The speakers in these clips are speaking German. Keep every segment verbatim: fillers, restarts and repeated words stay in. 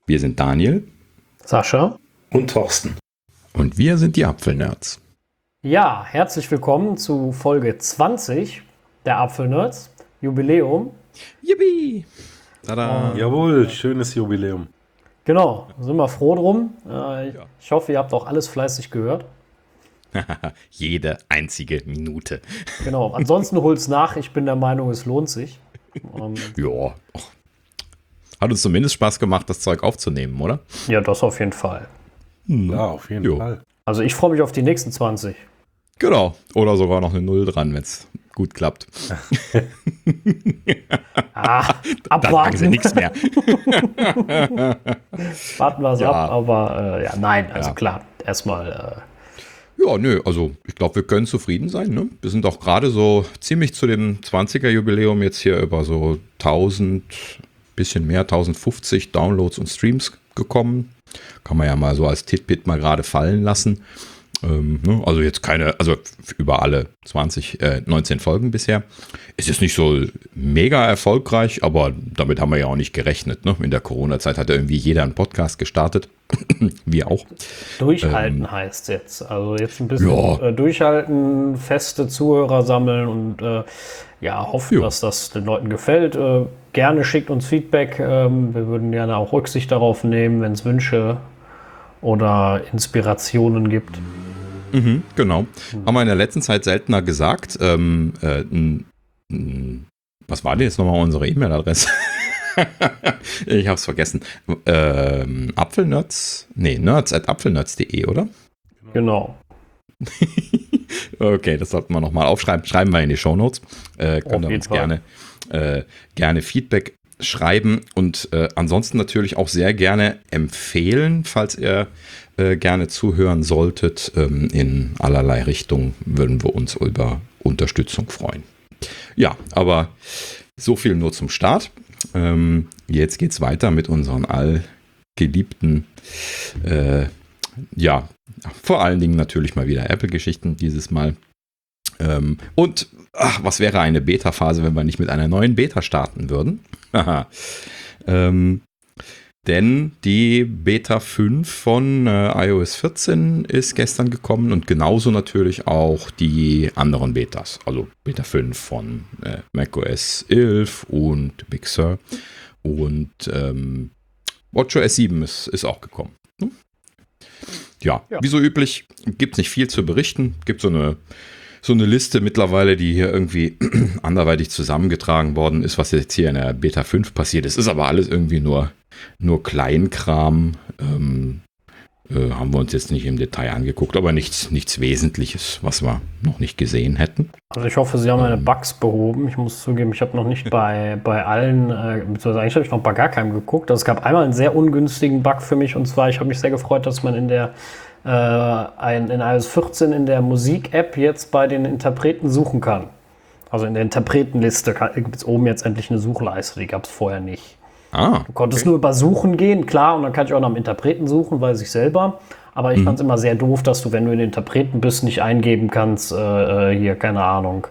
Wir sind Daniel, Sascha und Thorsten. Und wir sind die Apfelnerds. Ja, herzlich willkommen zu Folge zwanzig der Apfelnerds, Jubiläum. Yippie! Tada! Ähm, Jawohl, schönes Jubiläum. Genau, sind wir froh drum. Äh, ja. Ich hoffe, ihr habt auch alles fleißig gehört. Jede einzige Minute. Genau, ansonsten holt's nach. Ich bin der Meinung, es lohnt sich. Ähm, ja. Hat uns zumindest Spaß gemacht, das Zeug aufzunehmen, oder? Ja, das auf jeden Fall. Hm. Ja, auf jeden jo. Fall. Also ich freue mich auf die nächsten zwanzig. Genau. Oder sogar noch eine Null dran, wenn es gut klappt. ah, abwarten. Dann sagen sie nichts mehr. Warten wir es ja. ab, aber äh, ja, nein, also ja. klar, erstmal. Äh, Ja, nö, also ich glaube, wir können zufrieden sein. Ne? Wir sind auch gerade so ziemlich zu dem zwanziger-Jubiläum jetzt hier über so tausend, bisschen mehr, tausendfünfzig Downloads und Streams gekommen. Kann man ja mal so als Titbit mal gerade fallen lassen. Ähm, ne? Also jetzt keine, also über alle zwanzig, äh, neunzehn Folgen bisher. Es ist nicht so mega erfolgreich, aber damit haben wir ja auch nicht gerechnet. Ne? In der Corona-Zeit hat ja irgendwie jeder einen Podcast gestartet. Wir auch. Durchhalten ähm, heißt jetzt. Also jetzt ein bisschen ja. äh, durchhalten, feste Zuhörer sammeln und äh, ja, hoffen, ja. dass das den Leuten gefällt. Äh, gerne schickt uns Feedback. Ähm, wir würden gerne auch Rücksicht darauf nehmen, wenn es Wünsche oder Inspirationen gibt. Mhm, genau. Mhm. Haben wir in der letzten Zeit seltener gesagt. Ähm, äh, n, n, was war denn jetzt nochmal unsere E-Mail-Adresse? Ich habe es vergessen. Ähm, Apfelnerds? Nee, nerds at apfelnerds punkt de, oder? Genau. Okay, das sollten wir nochmal aufschreiben. Schreiben wir in die Shownotes. Äh, könnt ihr uns gerne, äh, gerne Feedback schreiben und äh, ansonsten natürlich auch sehr gerne empfehlen, falls ihr äh, gerne zuhören solltet. Ähm, in allerlei Richtungen würden wir uns über Unterstützung freuen. Ja, aber so viel nur zum Start. Ähm, jetzt geht's weiter mit unseren allgeliebten, äh, ja, vor allen Dingen natürlich mal wieder Apple-Geschichten dieses Mal. Ähm, und ach, was wäre eine Beta-Phase, wenn wir nicht mit einer neuen Beta starten würden? ähm, denn die Beta fünf von äh, iOS vierzehn ist gestern gekommen und genauso natürlich auch die anderen Betas. Also Beta fünf von äh, macOS elf und Big Sur und ähm, WatchOS sieben ist, ist auch gekommen. Hm? Ja, ja, wie so üblich gibt es nicht viel zu berichten. Gibt so eine So eine Liste mittlerweile, die hier irgendwie anderweitig zusammengetragen worden ist, was jetzt hier in der Beta fünf passiert ist. Ist aber alles irgendwie nur, nur Kleinkram. Ähm, äh, haben wir uns jetzt nicht im Detail angeguckt, aber nichts, nichts Wesentliches, was wir noch nicht gesehen hätten. Also ich hoffe, Sie haben meine ähm, Bugs behoben. Ich muss zugeben, ich habe noch nicht bei, bei allen, äh, beziehungsweise eigentlich habe ich noch bei gar keinem geguckt. Also es gab einmal einen sehr ungünstigen Bug für mich und zwar, ich habe mich sehr gefreut, dass man in der Äh, ein, in iOS vierzehn in der Musik-App jetzt bei den Interpreten suchen kann. Also in der Interpretenliste gibt es oben jetzt endlich eine Suchleiste, die gab es vorher nicht. Ah, du konntest okay. nur über Suchen gehen, klar, und dann kann ich auch nach dem Interpreten suchen, weiß ich selber. Aber ich mhm. fand es immer sehr doof, dass du, wenn du in den Interpreten bist, nicht eingeben kannst, äh, hier, keine Ahnung,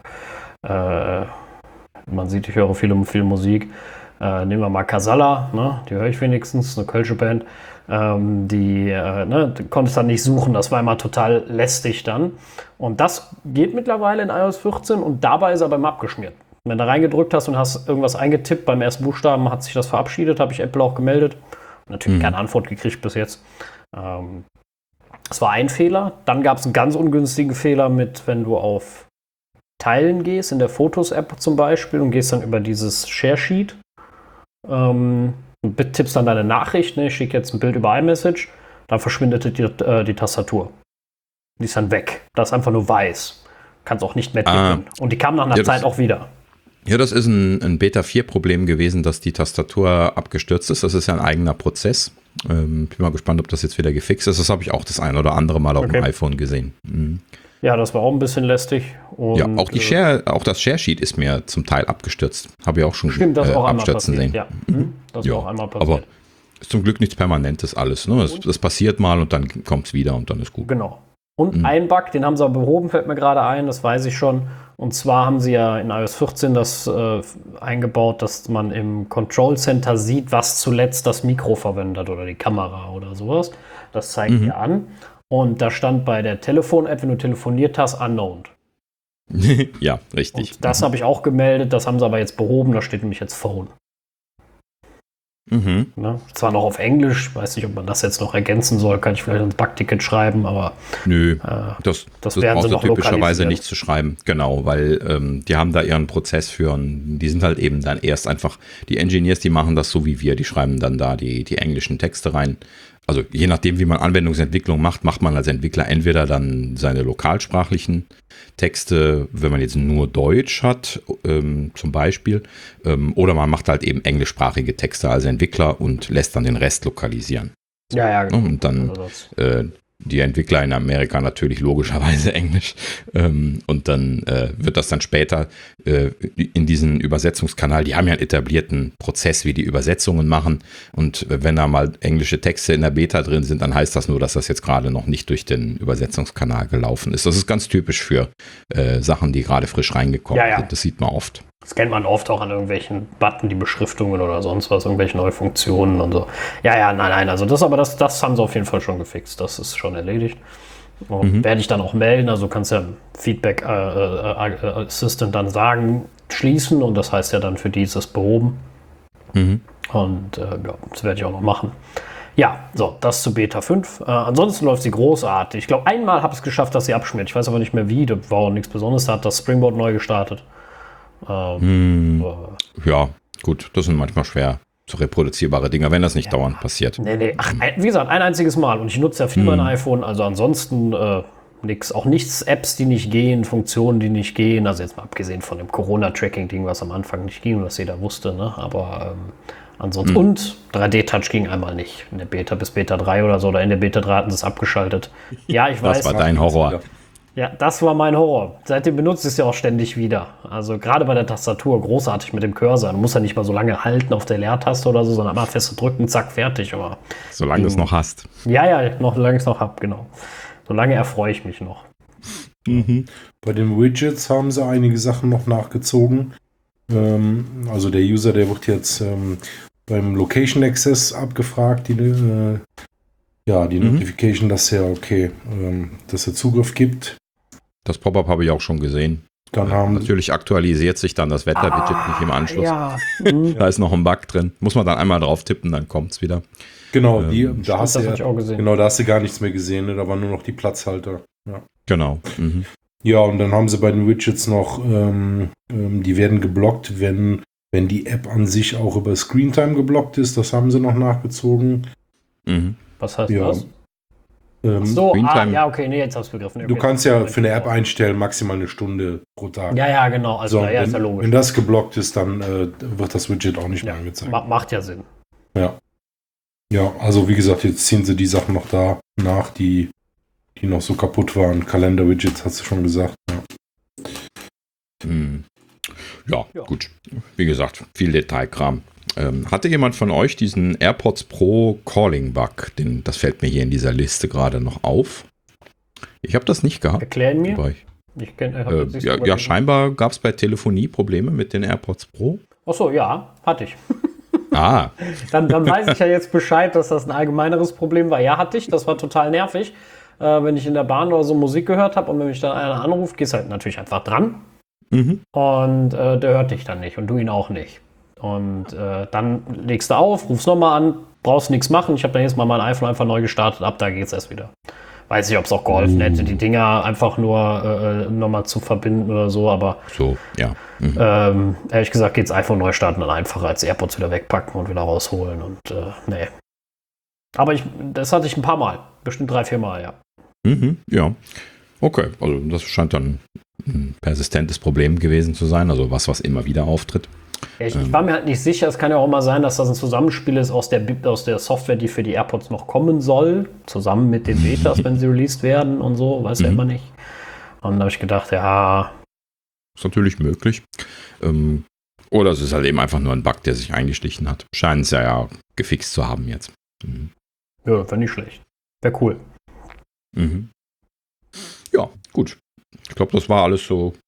äh, man sieht, ich höre viel, viel Musik. Äh, nehmen wir mal Casalla, ne? Die höre ich wenigstens, eine kölsche Band. Ähm, die äh, ne, du konntest dann nicht suchen, das war immer total lästig dann. Und das geht mittlerweile in iOS vierzehn und dabei ist er beim abgeschmiert. Wenn du da reingedrückt hast und hast irgendwas eingetippt, beim ersten Buchstaben hat sich das verabschiedet, habe ich Apple auch gemeldet. Natürlich mhm. keine Antwort gekriegt bis jetzt. Ähm, das war ein Fehler. Dann gab es einen ganz ungünstigen Fehler mit, wenn du auf Teilen gehst, in der Fotos-App zum Beispiel, und gehst dann über dieses Share-Sheet. Ähm, und tippst dann deine Nachricht, ne? Ich schicke jetzt ein Bild über iMessage, dann verschwindet die, äh, die Tastatur. Die ist dann weg. Das ist einfach nur weiß. Kannst auch nicht mehr tippen. Ah, und die kam nach einer ja, Zeit auch wieder. Ja, das ist ein, ein Beta vier Problem gewesen, dass die Tastatur abgestürzt ist. Das ist ja ein eigener Prozess. Ähm, bin mal gespannt, ob das jetzt wieder gefixt ist. Das habe ich auch das ein oder andere Mal auf okay. dem iPhone gesehen. Mhm. Ja, das war auch ein bisschen lästig. Und, ja, auch die Share, auch das Share-Sheet ist mir zum Teil abgestürzt. Habe ich auch schon Stimmt, das äh, auch abstürzen sehen. Ja, mhm. das ja, war auch einmal passiert. Aber ist zum Glück nichts Permanentes alles. Ne? Das, das passiert mal und dann kommt es wieder und dann ist gut. Genau. Und mhm. ein Bug, den haben sie aber behoben, fällt mir gerade ein, das weiß ich schon. Und zwar haben sie ja in iOS vierzehn das äh, eingebaut, dass man im Control Center sieht, was zuletzt das Mikro verwendet hat oder die Kamera oder sowas. Das zeigt mhm. ihr an. Und da stand bei der Telefon-App, wenn du telefoniert hast, unknown. Ja, richtig. Und das mhm. habe ich auch gemeldet, das haben sie aber jetzt behoben, da steht nämlich jetzt Phone. Mhm. Ne? Zwar noch auf Englisch, weiß nicht, ob man das jetzt noch ergänzen soll, kann ich vielleicht ins Bugticket schreiben, aber nö, äh, das, das, das werden brauchst sie du noch typischerweise nicht zu schreiben. Genau, weil ähm, die haben da ihren Prozess für und die sind halt eben dann erst einfach, die Engineers, die machen das so wie wir, die schreiben dann da die, die englischen Texte rein. Also je nachdem, wie man Anwendungsentwicklung macht, macht man als Entwickler entweder dann seine lokalsprachlichen Texte, wenn man jetzt nur Deutsch hat, ähm, zum Beispiel, ähm, oder man macht halt eben englischsprachige Texte als Entwickler und lässt dann den Rest lokalisieren. Ja, ja, genau. Und dann äh, die Entwickler in Amerika natürlich logischerweise Englisch. Ähm, und dann äh, wird das dann später äh, in diesen Übersetzungskanal, die haben ja einen etablierten Prozess, wie die Übersetzungen machen. Und äh, wenn da mal englische Texte in der Beta drin sind, dann heißt das nur, dass das jetzt gerade noch nicht durch den Übersetzungskanal gelaufen ist. Das ist ganz typisch für äh, Sachen, die gerade frisch reingekommen ja, ja. sind. Das sieht man oft. Das kennt man oft auch an irgendwelchen Button, die Beschriftungen oder sonst was, irgendwelche neue Funktionen und so. Ja, ja, nein, nein, also das aber das, das haben sie auf jeden Fall schon gefixt. Das ist schon erledigt. Und mhm. werde ich dann auch melden. Also kannst ja Feedback äh, äh, Assistant dann sagen, schließen und das heißt ja dann für die ist es behoben. Mhm. Und äh, ja, das werde ich auch noch machen. Ja, so, das zu Beta fünf. Äh, ansonsten läuft sie großartig. Ich glaube, einmal habe ich es geschafft, dass sie abschmiert. Ich weiß aber nicht mehr wie. Das war auch nichts Besonderes. Da hat das Springboard neu gestartet. Ähm, hm, äh, ja, gut, das sind manchmal schwer zu reproduzierbare Dinger, wenn das nicht ja, dauernd passiert. Nee, nee, ach, ein, wie gesagt, ein einziges Mal und ich nutze ja viel hm. mein iPhone, also ansonsten äh, nix, auch nichts, Apps, die nicht gehen, Funktionen, die nicht gehen, also jetzt mal abgesehen von dem Corona-Tracking-Ding, was am Anfang nicht ging, was jeder wusste, ne, aber ähm, ansonsten, hm. und drei D-Touch ging einmal nicht, in der Beta bis Beta drei oder so, oder in der Beta drei hatten sie es abgeschaltet. Ja, ich weiß. Das war dein Horror. Ja, das war mein Horror. Seitdem benutze ich es ja auch ständig wieder. Also gerade bei der Tastatur, großartig mit dem Cursor. Du musst ja nicht mal so lange halten auf der Leertaste oder so, sondern einmal fest drücken, zack, fertig. Aber solange du es noch hast. Ja, ja, noch, solange ich es noch habe, genau. Solange erfreue ich mich noch. Mhm. Bei den Widgets haben sie einige Sachen noch nachgezogen. Ähm, also der User, der wird jetzt ähm, beim Location Access abgefragt, die äh, ja, die mhm. Notification, dass er okay, ähm, dass er Zugriff gibt. Das Pop-up habe ich auch schon gesehen. Dann haben Natürlich aktualisiert sich dann das Wetter-Widget ah, nicht im Anschluss. Ja. Da ist noch ein Bug drin. Muss man dann einmal drauf tippen, dann kommt es wieder. Genau, ähm, die, da hast du ja, auch gesehen. Genau, da hast du gar nichts mehr gesehen. Ne? Da waren nur noch die Platzhalter. Ja. Genau. Mhm. Ja, und dann haben sie bei den Widgets noch, ähm, ähm, die werden geblockt, wenn, wenn die App an sich auch über Screentime geblockt ist. Das haben sie noch nachgezogen. Mhm. Was heißt ja. das? Ähm, so, ah, ja, okay, nee, jetzt hast du begriffen. Okay, du kannst ja für eine App einstellen, maximal eine Stunde pro Tag. Ja, ja, genau. Also, so, ja, wenn, ist ja logisch. Wenn das geblockt ist, dann äh, wird das Widget auch nicht ja, mehr angezeigt. Ma- macht ja Sinn. Ja. Ja, also wie gesagt, jetzt ziehen sie die Sachen noch da nach, die, die noch so kaputt waren. Kalender-Widgets, hast du schon gesagt. Ja. Hm. Ja, ja, gut. Wie gesagt, viel Detailkram. Ähm, hatte jemand von euch diesen AirPods Pro Calling-Bug? Den, das fällt mir hier in dieser Liste gerade noch auf. Ich habe das nicht gehabt. Erklären mir. Ich, ich kenn, äh, ja, ja, scheinbar gab es bei Telefonie Probleme mit den AirPods Pro. Achso, ja, hatte ich. Ah. dann, dann weiß ich ja jetzt Bescheid, dass das ein allgemeineres Problem war. Ja, hatte ich. Das war total nervig. Äh, wenn ich in der Bahn oder so Musik gehört habe und wenn mich dann einer anruft, gehst halt natürlich einfach dran. Mhm. Und äh, der hört dich dann nicht und du ihn auch nicht. Und äh, dann legst du auf, rufst nochmal an, brauchst nichts machen. Ich habe dann jetzt mal mein iPhone einfach neu gestartet, ab da geht's erst wieder. Weiß nicht, ob es auch geholfen uh. hätte, die Dinger einfach nur äh, nochmal zu verbinden oder so, aber so, ja. Mhm. Ähm, ehrlich gesagt geht's iPhone neu starten dann einfacher als AirPods wieder wegpacken und wieder rausholen und äh, nee. Aber ich, das hatte ich ein paar Mal, bestimmt drei, vier Mal, ja. Mhm, ja. Okay, also das scheint dann ein persistentes Problem gewesen zu sein, also was, was immer wieder auftritt. Ja, ich, ich war mir halt nicht sicher, es kann ja auch mal sein, dass das ein Zusammenspiel ist aus der, aus der Software, die für die AirPods noch kommen soll, zusammen mit den Betas, wenn sie released werden und so, weiß ja Mhm. immer nicht. Und da habe ich gedacht, ja, Ist natürlich möglich. Ähm, oder es ist halt eben einfach nur ein Bug, der sich eingeschlichen hat. Scheint es ja, ja gefixt zu haben jetzt. Mhm. ja, wäre nicht schlecht. Wäre cool. Mhm. Ja, gut. Ich glaube, das war alles so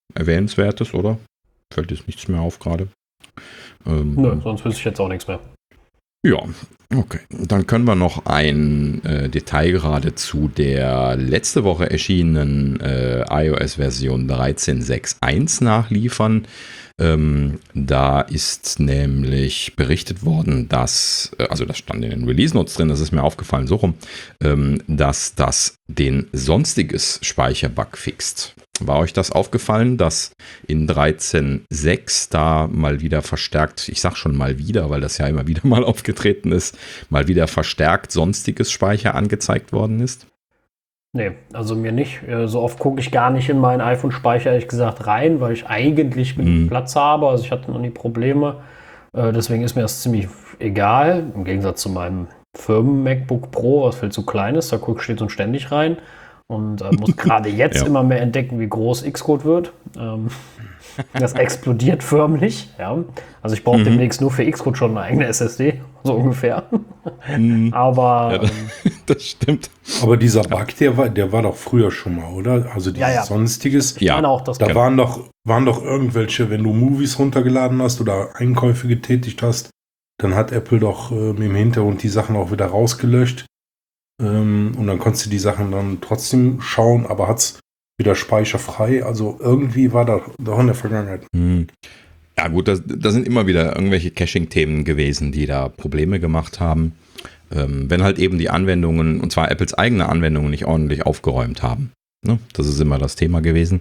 Erwähnenswertes, oder? Fällt jetzt nichts mehr auf gerade. Ähm, Nö, sonst wüsste ich jetzt auch nichts mehr. Ja, okay. Dann können wir noch ein äh, Detail gerade zu der letzte Woche erschienenen äh, iOS-Version dreizehn Punkt sechs Punkt eins nachliefern. Ähm, da ist nämlich berichtet worden, dass, äh, also das stand in den Release-Notes drin, das ist mir aufgefallen, so rum, ähm, dass das den sonstiges Speicherbug fixt. War euch das aufgallen, dass in dreizehn Punkt sechs da mal wieder verstärkt, ich sag schon mal wieder, weil das ja immer wieder mal aufgetreten ist, mal wieder verstärkt sonstiges Speicher angezeigt worden ist? Nee, also mir nicht. So oft gucke ich gar nicht in meinen iPhone-Speicher, ehrlich gesagt, rein, weil ich eigentlich genug hm. Platz habe. Also ich hatte noch nie Probleme. Deswegen ist mir das ziemlich egal. Im Gegensatz zu meinem Firmen-MacBook Pro, was viel zu klein ist. Da gucke ich stets und ständig rein. Und äh, muss gerade jetzt ja. immer mehr entdecken, wie groß Xcode wird. Ähm, das explodiert förmlich. Ja. Also ich brauche mhm. demnächst nur für Xcode schon eine eigene S S D, so ungefähr. Mhm. Aber ja, das, das stimmt. Aber dieser Bug, der war, der war doch früher schon mal, oder? Also dieses ja, ja. Sonstiges. Ja, auch das da waren doch, waren doch irgendwelche, wenn du Movies runtergeladen hast oder Einkäufe getätigt hast, dann hat Apple doch äh, im Hintergrund die Sachen auch wieder rausgelöscht. Ähm, und dann konntest du die Sachen dann trotzdem schauen, aber hat es wieder speicherfrei. Also irgendwie war das doch in der Vergangenheit. Hm. Ja gut, da das sind immer wieder irgendwelche Caching-Themen gewesen, die da Probleme gemacht haben. Ähm, wenn halt eben die Anwendungen, und zwar Apples eigene Anwendungen, nicht ordentlich aufgeräumt haben. Ne? Das ist immer das Thema gewesen.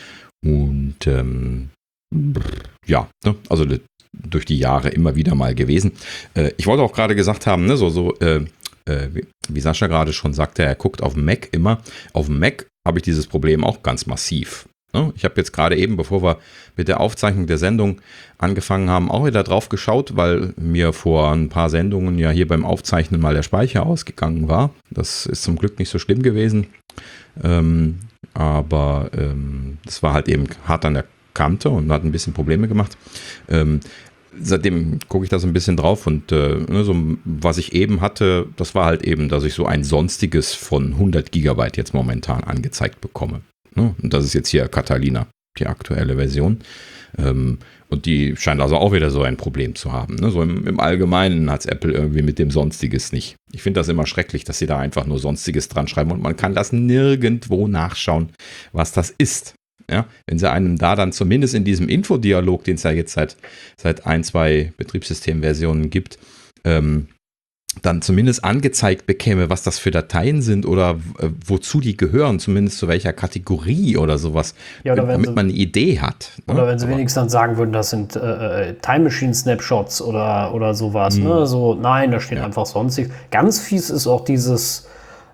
Und ähm, ja, ne? Also durch die Jahre immer wieder mal gewesen. Äh, ich wollte auch gerade gesagt haben, ne, so, so äh, äh, wie, wie Sascha gerade schon sagte, er guckt auf dem Mac immer. Auf dem Mac habe ich dieses Problem auch ganz massiv. Ne? Ich habe jetzt gerade eben, bevor wir mit der Aufzeichnung der Sendung angefangen haben, auch wieder drauf geschaut, weil mir vor ein paar Sendungen ja hier beim Aufzeichnen mal der Speicher ausgegangen war. Das ist zum Glück nicht so schlimm gewesen. Ähm, aber ähm, das war halt eben hart an der Kante und hat ein bisschen Probleme gemacht. Ähm, seitdem gucke ich da so ein bisschen drauf und äh, ne, so, was ich eben hatte, das war halt eben, dass ich so ein sonstiges von hundert Gigabyte jetzt momentan angezeigt bekomme. Ne? Und das ist jetzt hier Catalina, die aktuelle Version. Ähm, und die scheint also auch wieder so ein Problem zu haben. Ne? So im, im Allgemeinen hat es Apple irgendwie mit dem Sonstiges nicht. Ich finde das immer schrecklich, dass sie da einfach nur Sonstiges dran schreiben und man kann das nirgendwo nachschauen, was das ist. Ja, wenn sie einem da dann zumindest in diesem Infodialog, den es ja jetzt seit, seit ein, zwei Betriebssystemversionen gibt, ähm, dann zumindest angezeigt bekäme, was das für Dateien sind oder äh, wozu die gehören, zumindest zu welcher Kategorie oder sowas, ja, oder damit sie, man eine Idee hat. Oder ne? wenn sie Aber, wenigstens dann sagen würden, das sind äh, Time Machine Snapshots oder, oder sowas. Mh. Ne? So, nein, da steht ja. einfach sonstig. Ganz fies ist auch dieses,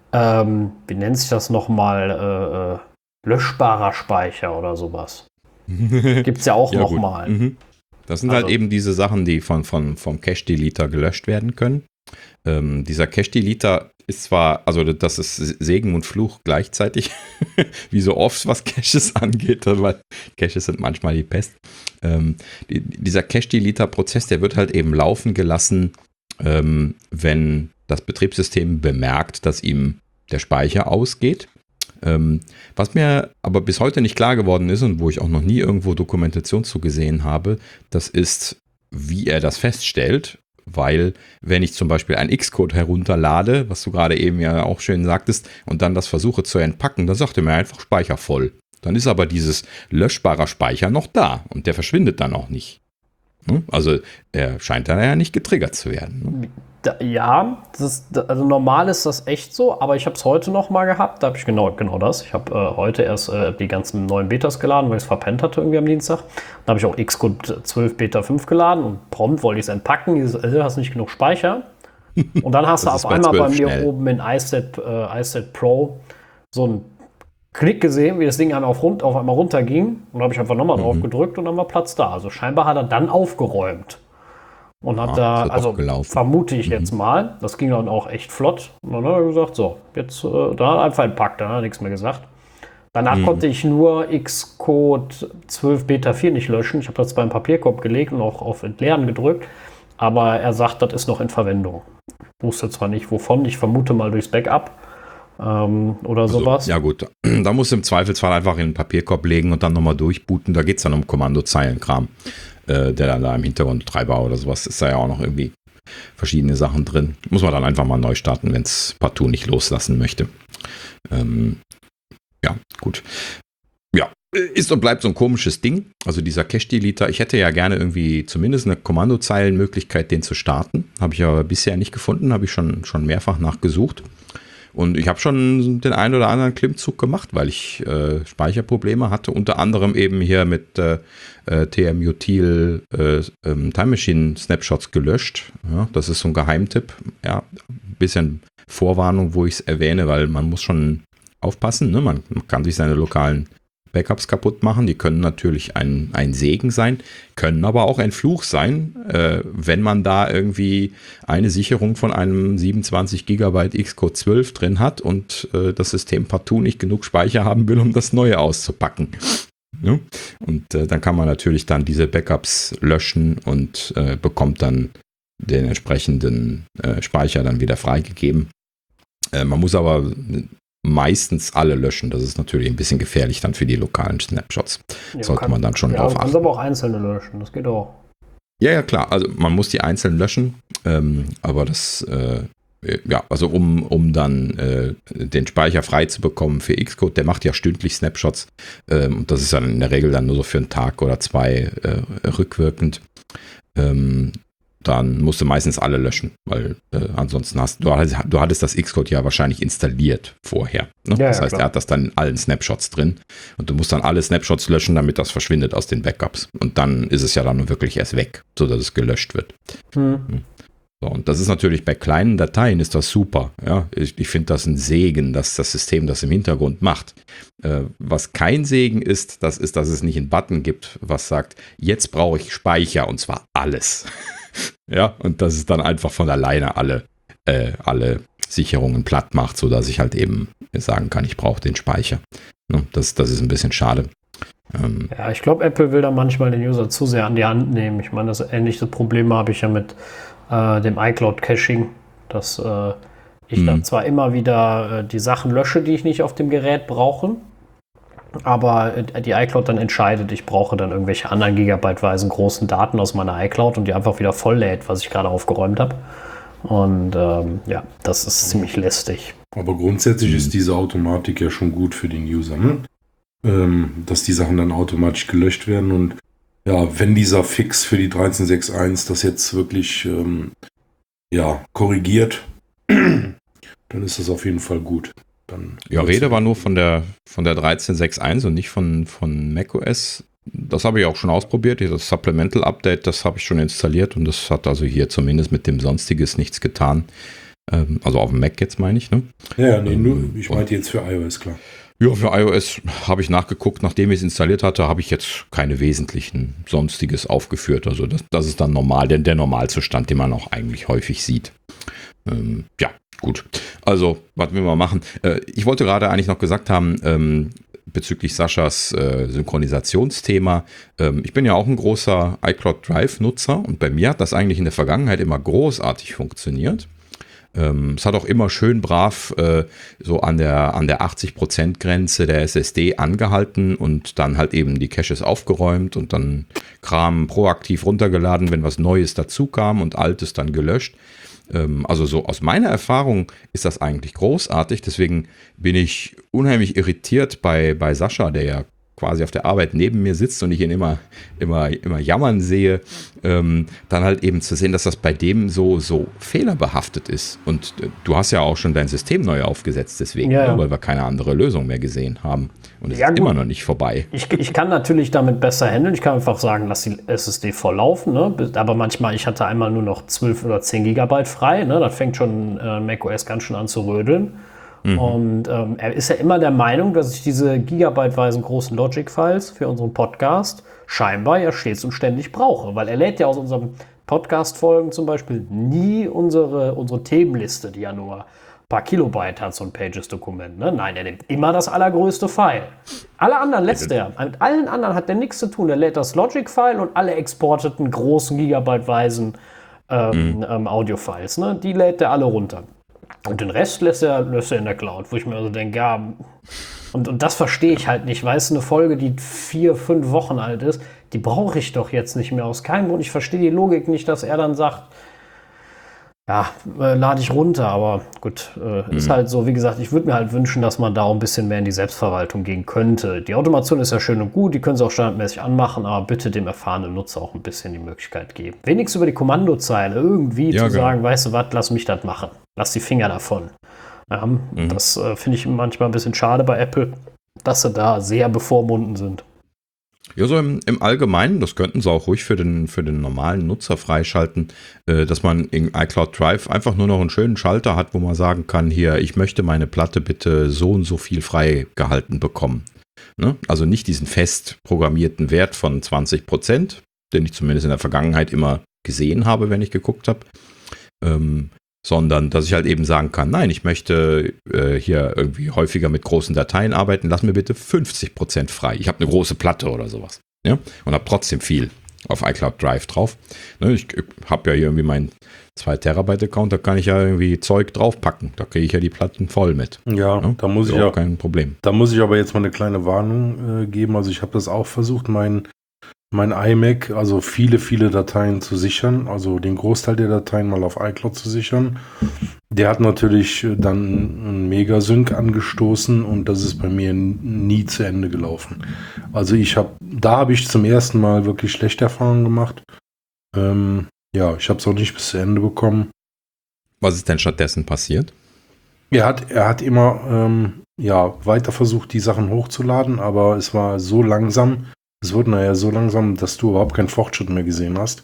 ähm, wie nennt sich das nochmal, äh, löschbarer Speicher oder sowas. Gibt es ja auch ja, nochmal. Mhm. Das sind also. halt eben diese Sachen, die von, von, vom Cache-Deleter gelöscht werden können. Ähm, dieser Cache-Deleter ist zwar, also das ist Segen und Fluch gleichzeitig, wie so oft, was Caches angeht, weil Caches sind manchmal die Pest. Ähm, die, dieser Cache-Deleter-Prozess, der wird halt eben laufen gelassen, ähm, wenn das Betriebssystem bemerkt, dass ihm der Speicher ausgeht. Ähm, was mir aber bis heute nicht klar geworden ist und wo ich auch noch nie irgendwo Dokumentation zu gesehen habe, das ist, wie er das feststellt, weil wenn ich zum Beispiel ein Xcode herunterlade, was du gerade eben ja auch schön sagtest, und dann das versuche zu entpacken, dann sagt er mir einfach Speicher voll. Dann ist aber dieses löschbare Speicher noch da und der verschwindet dann auch nicht. Also er scheint dann ja nicht getriggert zu werden. Ne? Da, ja, das ist, also normal ist das echt so, aber ich habe es heute noch mal gehabt, da habe ich genau, genau das. Ich habe äh, heute erst äh, die ganzen neuen Betas geladen, weil ich es verpennt hatte irgendwie am Dienstag. Dann habe ich auch Xcode zwölf Beta fünf geladen und prompt wollte ich es entpacken. Dieses, äh, hast nicht genug Speicher. Und dann hast du auf einmal bei mir schnell. oben in iSet, äh, iSet Pro so einen Klick gesehen, wie das Ding einmal auf, rund, auf einmal runterging. Und da habe ich einfach nochmal mhm. drauf gedrückt und dann war Platz da. Also scheinbar hat er dann aufgeräumt. Und hat ah, da, also vermute ich mhm. jetzt mal, das ging dann auch echt flott. Und dann hat er gesagt, so, jetzt, äh, da hat er einfach entpackt, dann hat er nichts mehr gesagt. Danach mhm. konnte ich nur Xcode zwölf Beta vier nicht löschen. Ich habe das beim Papierkorb gelegt und auch auf Entleeren gedrückt. Aber er sagt, das ist noch in Verwendung. Ich wusste zwar nicht wovon, ich vermute mal durchs Backup. ähm, oder also, sowas. Ja gut, da musst du im Zweifelsfall einfach in den Papierkorb legen und dann nochmal durchbooten. Da geht es dann um Kommandozeilenkram, äh, der dann da im Hintergrund Treiber oder sowas ist da ja auch noch irgendwie verschiedene Sachen drin. Muss man dann einfach mal neu starten, wenn es partout nicht loslassen möchte. Ähm, ja, gut. Ja, ist und bleibt so ein komisches Ding. Also dieser Cache-Deleter, ich hätte ja gerne irgendwie zumindest eine Kommandozeilenmöglichkeit, den zu starten. Habe ich aber bisher nicht gefunden, habe ich schon, schon mehrfach nachgesucht. Und ich habe schon den einen oder anderen Klimmzug gemacht, weil ich äh, Speicherprobleme hatte. Unter anderem eben hier mit äh, T M-Util äh, ähm, Time Machine Snapshots gelöscht. Ja, das ist so ein Geheimtipp. Ja, ein bisschen Vorwarnung, wo ich es erwähne, weil man muss schon aufpassen. Ne? Man, man kann sich seine lokalen Backups kaputt machen. Die können natürlich ein, ein Segen sein, können aber auch ein Fluch sein, äh, wenn man da irgendwie eine Sicherung von einem siebenundzwanzig Gigabyte Xcode zwölf drin hat und äh, das System partout nicht genug Speicher haben will, um das neue auszupacken. Ja? Und äh, dann kann man natürlich dann diese Backups löschen und äh, bekommt dann den entsprechenden äh, Speicher dann wieder freigegeben. Äh, man muss aber meistens alle löschen. Das ist natürlich ein bisschen gefährlich dann für die lokalen Snapshots. Ja, Sollte kann, man dann schon ja, drauf achten. Du kannst aber auch einzelne löschen, das geht auch. Ja, ja, klar. Also man muss die einzeln löschen, ähm, aber das, äh, ja, also um, um dann äh, den Speicher frei zu bekommen für Xcode, der macht ja stündlich Snapshots ähm, und das ist dann in der Regel dann nur so für einen Tag oder zwei äh, rückwirkend. Ähm, dann musst du meistens alle löschen, weil äh, ansonsten hast du, du hattest das Xcode ja wahrscheinlich installiert vorher. Ne? Ja, das ja, heißt, klar. Er hat das dann in allen Snapshots drin und du musst dann alle Snapshots löschen, damit das verschwindet aus den Backups. Und dann ist es ja dann wirklich erst weg, sodass es gelöscht wird. Hm. So, und das ist natürlich bei kleinen Dateien ist das super. Ja? Ich, ich finde das ein Segen, dass das System das im Hintergrund macht. Äh, was kein Segen ist, das ist, dass es nicht einen Button gibt, was sagt, jetzt brauche ich Speicher und zwar alles. Ja, und dass es dann einfach von alleine alle, äh, alle Sicherungen platt macht, sodass ich halt eben sagen kann, ich brauche den Speicher. Ne, das, das ist ein bisschen schade. Ähm, ja, ich glaube, Apple will da manchmal den User zu sehr an die Hand nehmen. Ich meine, das ähnliche Probleme habe ich ja mit äh, dem iCloud-Caching, dass äh, ich dann zwar immer wieder äh, die Sachen lösche, die ich nicht auf dem Gerät brauche, aber die iCloud dann entscheidet, ich brauche dann irgendwelche anderen gigabyteweisen großen Daten aus meiner iCloud und die einfach wieder voll lädt, was ich gerade aufgeräumt habe. Und ähm, ja, das ist ziemlich lästig. Aber grundsätzlich ist diese Automatik ja schon gut für den User, ne? ähm, dass die Sachen dann automatisch gelöscht werden. Und ja, wenn dieser Fix für die dreizehn Punkt sechs Punkt eins das jetzt wirklich ähm, ja, korrigiert, dann ist das auf jeden Fall gut. Dann ja, Rede war nur von der, von der dreizehn Punkt sechs Punkt eins und nicht von, von macOS. Das habe ich auch schon ausprobiert. Das Supplemental Update, das habe ich schon installiert und das hat also hier zumindest mit dem Sonstiges nichts getan. Ähm, also auf dem Mac jetzt meine ich, ne? Ja, nee, nur, ich meinte jetzt für iOS, klar. Ja, für iOS habe ich nachgeguckt, nachdem ich es installiert hatte, habe ich jetzt keine wesentlichen Sonstiges aufgeführt. Also das, das ist dann normal, denn der Normalzustand, den man auch eigentlich häufig sieht. Ähm, ja, gut. Also, was wir mal machen. Äh, ich wollte gerade eigentlich noch gesagt haben, ähm, bezüglich Saschas äh, Synchronisationsthema. Ähm, ich bin ja auch ein großer iCloud Drive-Nutzer und bei mir hat das eigentlich in der Vergangenheit immer großartig funktioniert. Ähm, es hat auch immer schön brav äh, so an der, an der achtzig Prozent Grenze der S S D angehalten und dann halt eben die Caches aufgeräumt und dann Kram proaktiv runtergeladen, wenn was Neues dazu kam und Altes dann gelöscht. Ähm, also so aus meiner Erfahrung ist das eigentlich großartig, deswegen bin ich unheimlich irritiert bei, bei Sascha, der ja quasi auf der Arbeit neben mir sitzt und ich ihn immer, immer, immer jammern sehe, ähm, dann halt eben zu sehen, dass das bei dem so, so fehlerbehaftet ist. Und äh, du hast ja auch schon dein System neu aufgesetzt, deswegen, ja, ja. weil wir keine andere Lösung mehr gesehen haben. Und es ja, ist gut. immer noch nicht vorbei. Ich, ich kann natürlich damit besser handeln. Ich kann einfach sagen, lass die S S D volllaufen. Ne? Aber manchmal, ich hatte einmal nur noch zwölf oder zehn Gigabyte frei. Ne? Da fängt schon äh, macOS ganz schön an zu rödeln. Mhm. Und ähm, er ist ja immer der Meinung, dass ich diese gigabyteweisen großen Logic-Files für unseren Podcast scheinbar ja stets und ständig brauche. Weil er lädt ja aus unseren Podcast-Folgen zum Beispiel nie unsere, unsere Themenliste, die ja nur ein paar Kilobyte hat, so ein Pages-Dokument. Ne? Nein, er nimmt immer das allergrößte File. Alle anderen lässt er. Mit allen anderen hat er nichts zu tun. Er lädt das Logic-File und alle exporteten großen gigabyteweisen ähm, mhm. ähm, Audio-Files. Ne? Die lädt er alle runter. Und den Rest lässt er, lässt er in der Cloud, wo ich mir also denke, ja, und, und das verstehe ich halt nicht. Weißt du, eine Folge, die vier, fünf Wochen alt ist, die brauche ich doch jetzt nicht mehr aus keinem Grund. Ich verstehe die Logik nicht, dass er dann sagt, ja, äh, lade ich runter, aber gut, äh, mhm. ist halt so, wie gesagt, ich würde mir halt wünschen, dass man da auch ein bisschen mehr in die Selbstverwaltung gehen könnte. Die Automation ist ja schön und gut, die können sie auch standardmäßig anmachen, aber bitte dem erfahrenen Nutzer auch ein bisschen die Möglichkeit geben. Wenigstens über die Kommandozeile irgendwie ja, zu genau. sagen, weißt du was, lass mich das machen. Lass die Finger davon. Ja, mhm. Das äh, finde ich manchmal ein bisschen schade bei Apple, dass sie da sehr bevormunden sind. Ja, so im, im Allgemeinen, das könnten sie auch ruhig für den, für den normalen Nutzer freischalten, äh, dass man in iCloud Drive einfach nur noch einen schönen Schalter hat, wo man sagen kann, hier, ich möchte meine Platte bitte so und so viel freigehalten bekommen. Ne? Also nicht diesen fest programmierten Wert von zwanzig Prozent, den ich zumindest in der Vergangenheit immer gesehen habe, wenn ich geguckt habe, ähm, sondern dass ich halt eben sagen kann, nein, ich möchte äh, hier irgendwie häufiger mit großen Dateien arbeiten, lass mir bitte fünfzig Prozent frei. Ich habe eine große Platte oder sowas, ja, und habe trotzdem viel auf iCloud Drive drauf. Ne, ich habe ja hier irgendwie meinen zwei Terabyte Account, da kann ich ja irgendwie Zeug draufpacken. Da kriege ich ja die Platten voll mit. Ja, ja? da muss ich ja kein Problem. Da muss ich aber jetzt mal eine kleine Warnung äh, geben. Also ich habe das auch versucht, mein mein iMac, also viele, viele Dateien zu sichern, also den Großteil der Dateien mal auf iCloud zu sichern. Der hat natürlich dann einen Megasync angestoßen und das ist bei mir nie zu Ende gelaufen. Also ich habe, da habe ich zum ersten Mal wirklich schlechte Erfahrungen gemacht. Ähm, ja, ich habe es auch nicht bis zu Ende bekommen. Was ist denn stattdessen passiert? Er hat, er hat immer ähm, ja, weiter versucht, die Sachen hochzuladen, aber es war so langsam, es wurde nachher so langsam, dass du überhaupt keinen Fortschritt mehr gesehen hast.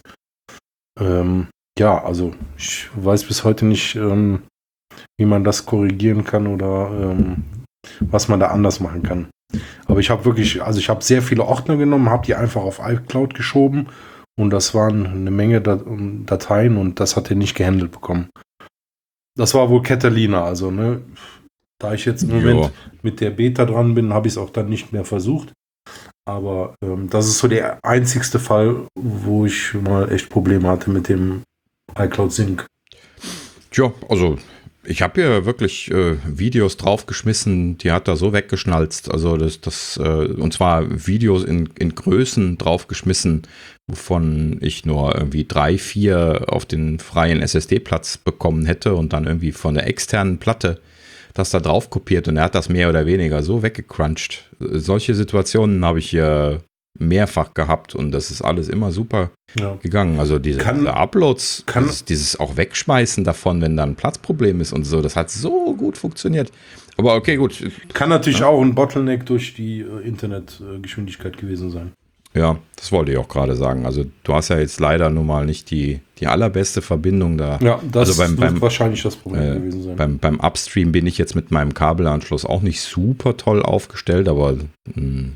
Ähm, ja, also ich weiß bis heute nicht, ähm, wie man das korrigieren kann oder ähm, was man da anders machen kann. Aber ich habe wirklich, also ich habe sehr viele Ordner genommen, habe die einfach auf iCloud geschoben und das waren eine Menge Dateien und das hat er nicht gehandelt bekommen. Das war wohl Catalina, also ne, da ich jetzt im Moment jo. mit der Beta dran bin, habe ich es auch dann nicht mehr versucht. Aber ähm, das ist so der einzigste Fall, wo ich mal echt Probleme hatte mit dem iCloud Sync. Tja, also ich habe hier wirklich äh, Videos draufgeschmissen, die hat er so weggeschnalzt. Also das, das äh, und zwar Videos in, in Größen draufgeschmissen, wovon ich nur irgendwie drei, vier auf den freien S S D-Platz bekommen hätte und dann irgendwie von der externen Platte das da drauf kopiert und er hat das mehr oder weniger so weggecrunched. Solche Situationen habe ich hier mehrfach gehabt und das ist alles immer super ja. gegangen. Also diese, kann, diese Uploads, kann, dieses, dieses auch Wegschmeißen davon, wenn da ein Platzproblem ist und so, das hat so gut funktioniert. Aber okay, gut. Kann natürlich ja. auch ein Bottleneck durch die äh, Internetgeschwindigkeit gewesen sein. Ja, das wollte ich auch gerade sagen. Also du hast ja jetzt leider nun mal nicht die, die allerbeste Verbindung da. Ja, das also beim, wird beim, wahrscheinlich das Problem äh, gewesen sein. Beim, beim Upstream bin ich jetzt mit meinem Kabelanschluss auch nicht super toll aufgestellt, aber mh,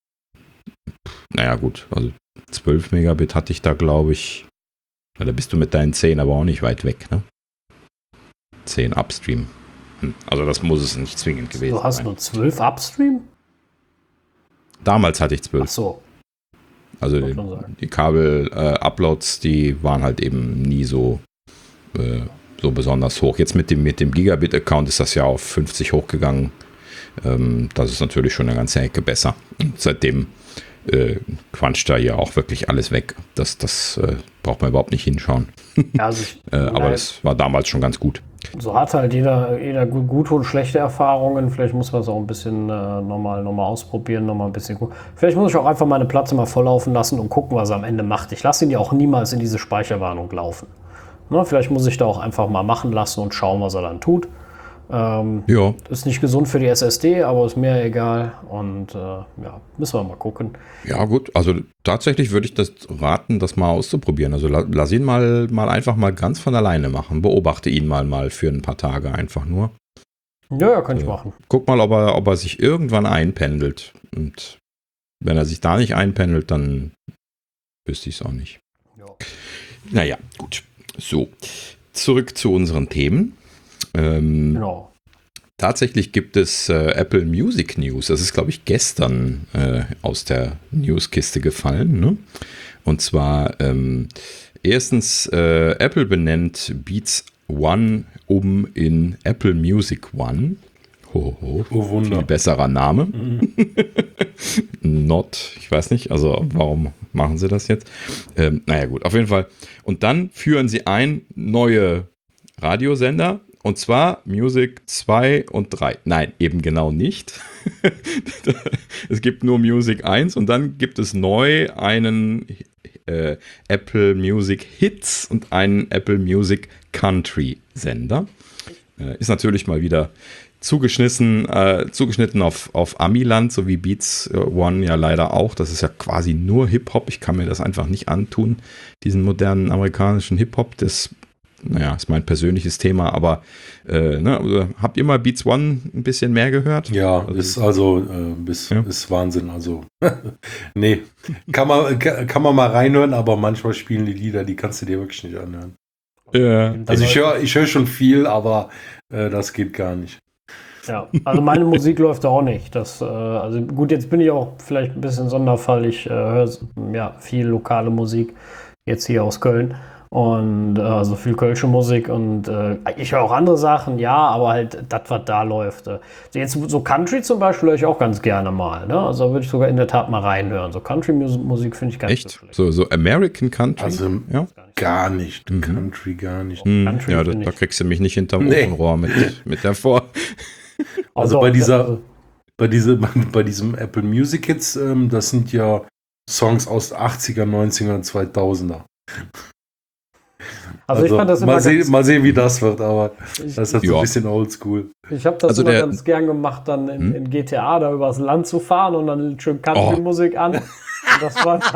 naja gut, also zwölf Megabit hatte ich da, glaube ich. Da bist du mit deinen zehn aber auch nicht weit weg, ne? zehn Upstream. Hm, also das muss es nicht zwingend gewesen sein. Du hast sein. nur zwölf Upstream? Damals hatte ich zwölf. Ach so. Also die, die Kabel-Uploads, äh, die waren halt eben nie so, äh, so besonders hoch. Jetzt mit dem, mit dem Gigabit-Account ist das ja auf fünfzig hochgegangen. Ähm, das ist natürlich schon eine ganze Ecke besser. Und seitdem äh, quatscht da ja auch wirklich alles weg. Das, das äh, braucht man überhaupt nicht hinschauen. Ja, also ich, äh, aber das war damals schon ganz gut. So hat halt jeder, jeder gute und schlechte Erfahrungen. Vielleicht muss man es auch ein bisschen äh, nochmal noch mal ausprobieren, nochmal ein bisschen gucken. Vielleicht muss ich auch einfach meine Platte mal volllaufen lassen und gucken, was er am Ende macht. Ich lasse ihn ja auch niemals in diese Speicherwarnung laufen. Ne, vielleicht muss ich da auch einfach mal machen lassen und schauen, was er dann tut. Ähm, ja. Ist nicht gesund für die S S D, aber ist mir egal. Und äh, ja, müssen wir mal gucken. Ja gut, also tatsächlich würde ich das raten, das mal auszuprobieren. Also la- lass ihn mal, mal einfach mal ganz von alleine machen. Beobachte ihn mal mal für ein paar Tage einfach nur. Ja, ja, kann ich äh, machen. Guck mal, ob er, ob er sich irgendwann einpendelt. Und wenn er sich da nicht einpendelt, dann wüsste ich es auch nicht. Ja. Naja, gut. So, zurück zu unseren Themen. Ähm, genau. Tatsächlich gibt es äh, Apple Music News. Das ist, glaube ich, gestern äh, aus der Newskiste gefallen. Ne? Und zwar ähm, erstens, äh, Apple benennt Beats One um in Apple Music One. Ho, ho. Oh, Wunder. Viel besserer Name. Mhm. Not, ich weiß nicht, also warum machen sie das jetzt? Ähm, naja gut, auf jeden Fall. Und dann führen sie ein neue Radiosender, und zwar Music zwei und drei. Nein, eben genau nicht. Es gibt nur Music eins und dann gibt es neu einen äh, Apple Music Hits und einen Apple Music Country Sender. Äh, ist natürlich mal wieder zugeschnitten, äh, zugeschnitten auf, auf Amiland, so wie Beats One ja leider auch. Das ist ja quasi nur Hip-Hop. Ich kann mir das einfach nicht antun, diesen modernen amerikanischen Hip-Hop. Das, naja, ist mein persönliches Thema, aber äh, ne, habt ihr mal Beats One ein bisschen mehr gehört? Ja, also, ist also äh, bis, ja. ist Wahnsinn. Also nee, kann man, kann, kann man mal reinhören, aber manchmal spielen die Lieder, die kannst du dir wirklich nicht anhören. Ja. Also ich höre ich hör schon viel, aber äh, das geht gar nicht. Ja, also meine Musik läuft auch nicht. Das, äh, also gut, jetzt bin ich auch vielleicht ein bisschen Sonderfall. Ich äh, höre ja viel lokale Musik, jetzt hier aus Köln. Und äh, also viel kölsche Musik und äh, ich höre auch andere Sachen, ja, aber halt das, was da läuft. Äh. Jetzt so Country zum Beispiel höre ich auch ganz gerne mal. Ne? Also da würde ich sogar in der Tat mal reinhören. So Country-Musik finde ich ganz Echt? So schlecht. So, so American Country? Also ja? gar nicht. Mhm. Country gar nicht. Mhm. Country ja, da, da kriegst du mich nicht hinterm nee. Ofenrohr mit, mit der Vor... Also, also bei dieser, also, bei, diese, bei diesem Apple Music Hits, ähm, das sind ja Songs aus achtziger, neunziger und zweitausender. Also, also ich fand das immer mal, seh, mal sehen, wie das wird, aber ich, das ist halt so ein bisschen oldschool. Ich habe das also immer der, ganz gern gemacht, dann in, hm? in G T A da übers Land zu fahren und dann schön Country-Musik oh. an. Und das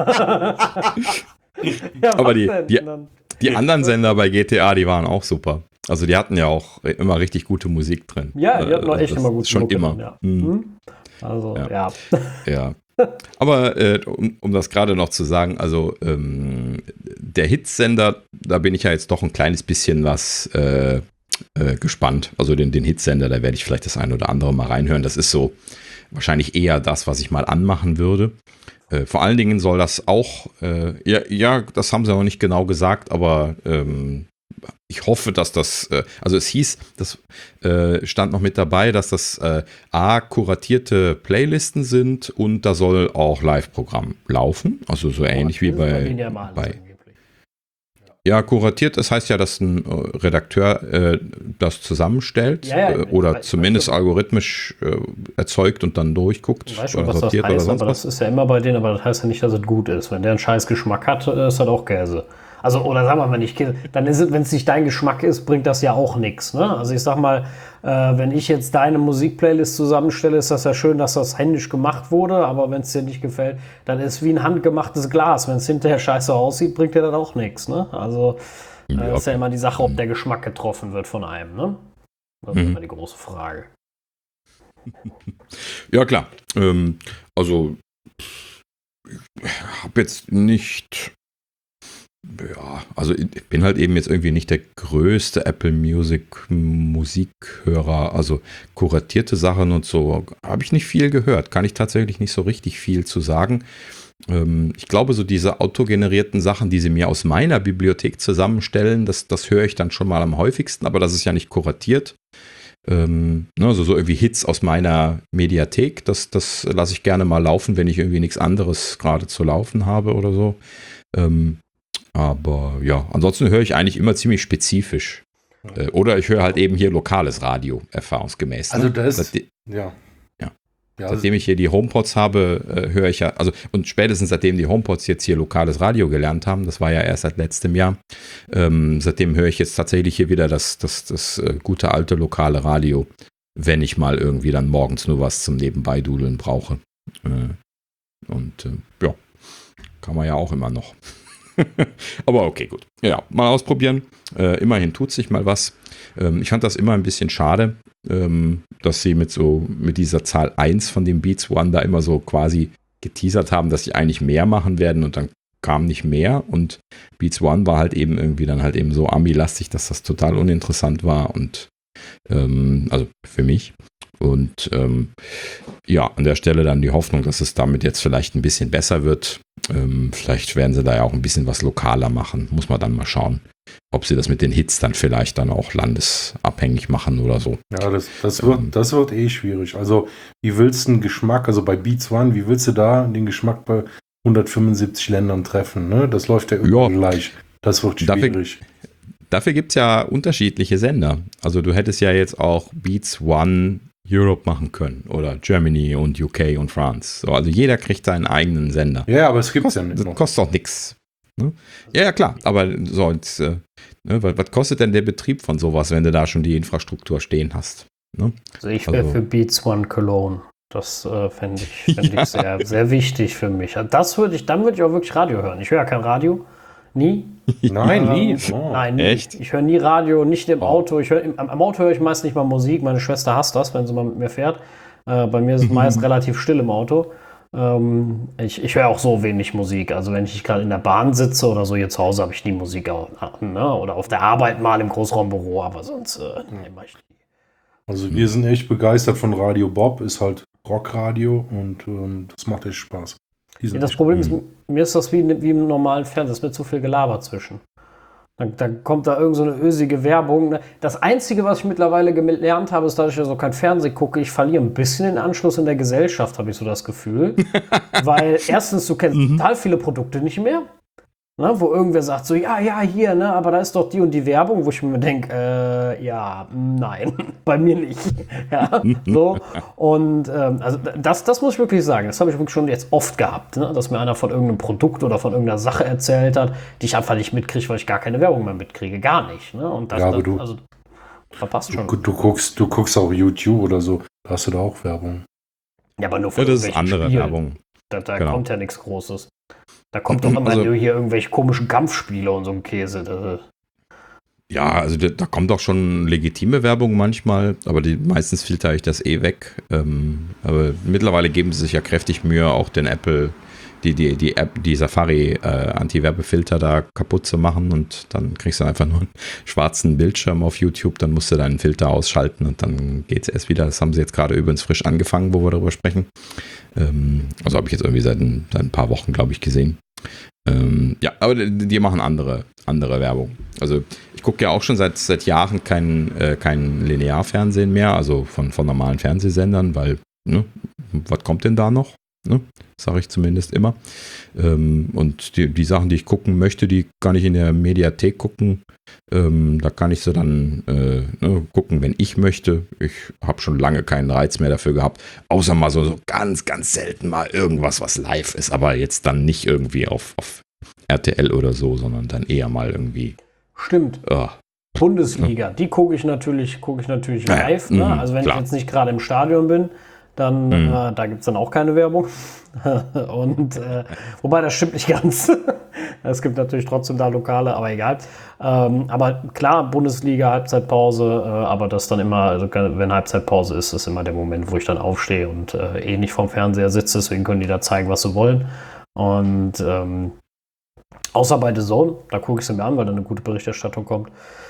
war ja, aber die, die, die anderen Sender bei G T A, die waren auch super. Also die hatten ja auch immer richtig gute Musik drin. Ja, die hatten auch echt das immer gute Musik. Schon Mucke immer. Drin, ja. Mhm. Also, ja. Ja. ja. Aber äh, um, um das gerade noch zu sagen, also ähm, der Hitsender, da bin ich ja jetzt doch ein kleines bisschen was äh, äh, gespannt. Also den, den Hitsender, da werde ich vielleicht das ein oder andere mal reinhören. Das ist so wahrscheinlich eher das, was ich mal anmachen würde. Äh, vor allen Dingen soll das auch, äh, ja, ja, das haben sie noch nicht genau gesagt, aber ähm, ich hoffe, dass das, äh, also es hieß, das äh, stand noch mit dabei, dass das äh, A, kuratierte Playlisten sind und da soll auch Live-Programm laufen, also so ähnlich wie bei, bei ja, kuratiert, das heißt ja, dass ein äh, Redakteur äh, das zusammenstellt ja, ja, äh, oder weiß, zumindest weiß, algorithmisch äh, erzeugt und dann durchguckt. Ich weiß schon, was das heißt, aber das ist ja immer bei denen, aber das heißt ja nicht, dass es gut ist. Wenn der einen scheiß Geschmack hat, ist das auch Käse. Also, oder sagen wir mal nicht Käse, dann ist es, wenn es nicht dein Geschmack ist, bringt das ja auch nichts. Ne? Also ich sag mal, äh, wenn ich jetzt deine Musikplaylist zusammenstelle, ist das ja schön, dass das händisch gemacht wurde, aber wenn es dir nicht gefällt, dann ist es wie ein handgemachtes Glas. Wenn es hinterher scheiße aussieht, bringt dir das auch nichts. Ne? Also äh, ja, ist ja immer die Sache, ob der Geschmack getroffen wird von einem. Ne? Das ist mhm. immer die große Frage. Ja, klar. Ähm, also ich habe jetzt nicht... Ja, also ich bin halt eben jetzt irgendwie nicht der größte Apple Music Musikhörer, also kuratierte Sachen und so habe ich nicht viel gehört, kann ich tatsächlich nicht so richtig viel zu sagen. Ähm, ich glaube, so diese autogenerierten Sachen, die sie mir aus meiner Bibliothek zusammenstellen, das, das höre ich dann schon mal am häufigsten, aber das ist ja nicht kuratiert. Ähm, ne, also so irgendwie Hits aus meiner Mediathek, das, das lasse ich gerne mal laufen, wenn ich irgendwie nichts anderes gerade zu laufen habe oder so. Ähm, Aber ja, ansonsten höre ich eigentlich immer ziemlich spezifisch. Äh, oder ich höre halt eben hier lokales Radio, erfahrungsgemäß. Ne? Also das, Seitdem, ja. ja. ja seitdem ich hier die HomePods habe, äh, höre ich ja, also und spätestens seitdem die HomePods jetzt hier lokales Radio gelernt haben, das war ja erst seit letztem Jahr, ähm, seitdem höre ich jetzt tatsächlich hier wieder das, das, das äh, gute alte lokale Radio, wenn ich mal irgendwie dann morgens nur was zum Nebenbeidudeln brauche. Äh, und äh, ja, kann man ja auch immer noch. Aber okay, gut. Ja, mal ausprobieren. Äh, immerhin tut sich mal was. Ähm, ich fand das immer ein bisschen schade, ähm, dass sie mit so mit dieser Zahl eins von dem Beats One da immer so quasi geteasert haben, dass sie eigentlich mehr machen werden und dann kam nicht mehr und Beats One war halt eben irgendwie dann halt eben so Ami-lastig, dass das total uninteressant war und ähm, also für mich. Und ähm, ja, an der Stelle dann die Hoffnung, dass es damit jetzt vielleicht ein bisschen besser wird. Ähm, vielleicht werden sie da ja auch ein bisschen was lokaler machen. Muss man dann mal schauen, ob sie das mit den Hits dann vielleicht dann auch landesabhängig machen oder so. Ja, das, das, wird, das wird eh schwierig. Also, wie willst du den Geschmack, also bei Beats One, wie willst du da den Geschmack bei hundertfünfundsiebzig Ländern treffen? Ne? Das läuft ja überall ja. gleich. Das wird schwierig. Dafür, dafür gibt es ja unterschiedliche Sender. Also, du hättest ja jetzt auch Beats One Europe machen können oder Germany und U K und France. So, also jeder kriegt seinen eigenen Sender. Ja, aber es gibt es ja nicht. Das kostet auch nichts. Ne? Ja, ja, klar. Aber so, jetzt, äh, ne, was, was kostet denn der Betrieb von sowas, wenn du da schon die Infrastruktur stehen hast? Ne? Also ich wäre also, für Beats One Cologne. Das äh, fände ich, fänd ja. ich sehr, sehr wichtig für mich. Das würde ich, dann würde ich auch wirklich Radio hören. Ich höre ja kein Radio. Nie. Nein, ähm, nie. Oh. Nein, nie. Echt? Ich höre nie Radio, nicht im Auto. Ich hör, im, am Auto höre ich meist nicht mal Musik. Meine Schwester hasst das, wenn sie mal mit mir fährt. Äh, bei mir ist es meist relativ still im Auto. Ähm, ich ich höre auch so wenig Musik. Also wenn ich gerade in der Bahn sitze oder so, hier zu Hause habe ich nie Musik an. Ne? Oder auf der Arbeit mal im Großraumbüro, aber sonst äh, nee, mach ich nie. Also wir sind echt begeistert von Radio Bob. Ist halt Rockradio und ähm, das macht echt Spaß. Ja, das Problem ist, mir ist das wie, wie im normalen Fernsehen, es ist mir zu viel Gelaber zwischen. Dann, dann kommt da irgend so eine ösige Werbung. Das Einzige, was ich mittlerweile gelernt habe, ist, dass ich ja so kein Fernsehen gucke, ich verliere ein bisschen den Anschluss in der Gesellschaft, habe ich so das Gefühl. Weil erstens, du kennst mhm. total viele Produkte nicht mehr. Ne, wo irgendwer sagt so, ja, ja, hier, ne, aber da ist doch die und die Werbung, wo ich mir denke, äh, ja, nein, bei mir nicht. Ja, so. Und ähm, also das, das muss ich wirklich sagen, das habe ich wirklich schon jetzt oft gehabt, ne, dass mir einer von irgendeinem Produkt oder von irgendeiner Sache erzählt hat, die ich einfach nicht mitkriege, weil ich gar keine Werbung mehr mitkriege, gar nicht. Ne? Und das, ja, aber das, du, also, verpasst schon. Du, du, guckst, du guckst auch YouTube oder so, da hast du da auch Werbung. Ja, aber nur von ja, das ist andere Spielen. Werbung. Da, da genau. kommt ja nichts Großes. Da kommt doch immer also, hier irgendwelche komischen Kampfspiele und so ein Käse. Das ja, also da, da kommt auch schon legitime Werbung manchmal, aber die, meistens filtere ich das eh weg. Ähm, aber mittlerweile geben sie sich ja kräftig Mühe, auch den Apple, die, die, die App, die Safari äh, Anti-Werbefilter da kaputt zu machen und dann kriegst du einfach nur einen schwarzen Bildschirm auf YouTube, dann musst du deinen Filter ausschalten und dann geht's erst wieder. Das haben sie jetzt gerade übrigens frisch angefangen, wo wir darüber sprechen. Ähm, also habe ich jetzt irgendwie seit ein, seit ein paar Wochen, glaube ich, gesehen. Ähm, ja, aber die, die machen andere, andere Werbung. Also ich gucke ja auch schon seit, seit Jahren kein, äh, kein Linearfernsehen mehr, also von, von normalen Fernsehsendern, weil, ne, was kommt denn da noch? Ne? Sage ich zumindest immer. Ähm, und die, die Sachen, die ich gucken möchte, die kann ich in der Mediathek gucken. Ähm, da kann ich sie dann äh, ne, gucken, wenn ich möchte. Ich habe schon lange keinen Reiz mehr dafür gehabt. Außer mal so, so ganz, ganz selten mal irgendwas, was live ist. Aber jetzt dann nicht irgendwie auf, auf R T L oder so, sondern dann eher mal irgendwie. Stimmt. Oh. Bundesliga, die gucke ich natürlich, gucke ich natürlich live. Ja, ne? Also wenn klar. ich jetzt nicht gerade im Stadion bin, dann, mhm. äh, da gibt es dann auch keine Werbung. Und äh, wobei, das stimmt nicht ganz. Es gibt natürlich trotzdem da Lokale, aber egal. Ähm, aber klar, Bundesliga, Halbzeitpause, äh, aber das dann immer, also wenn Halbzeitpause ist, ist immer der Moment, wo ich dann aufstehe und äh, eh nicht vorm Fernseher sitze, deswegen können die da zeigen, was sie wollen. Und ähm, außer bei The Zone, da gucke ich sie mir an, weil da eine gute Berichterstattung kommt.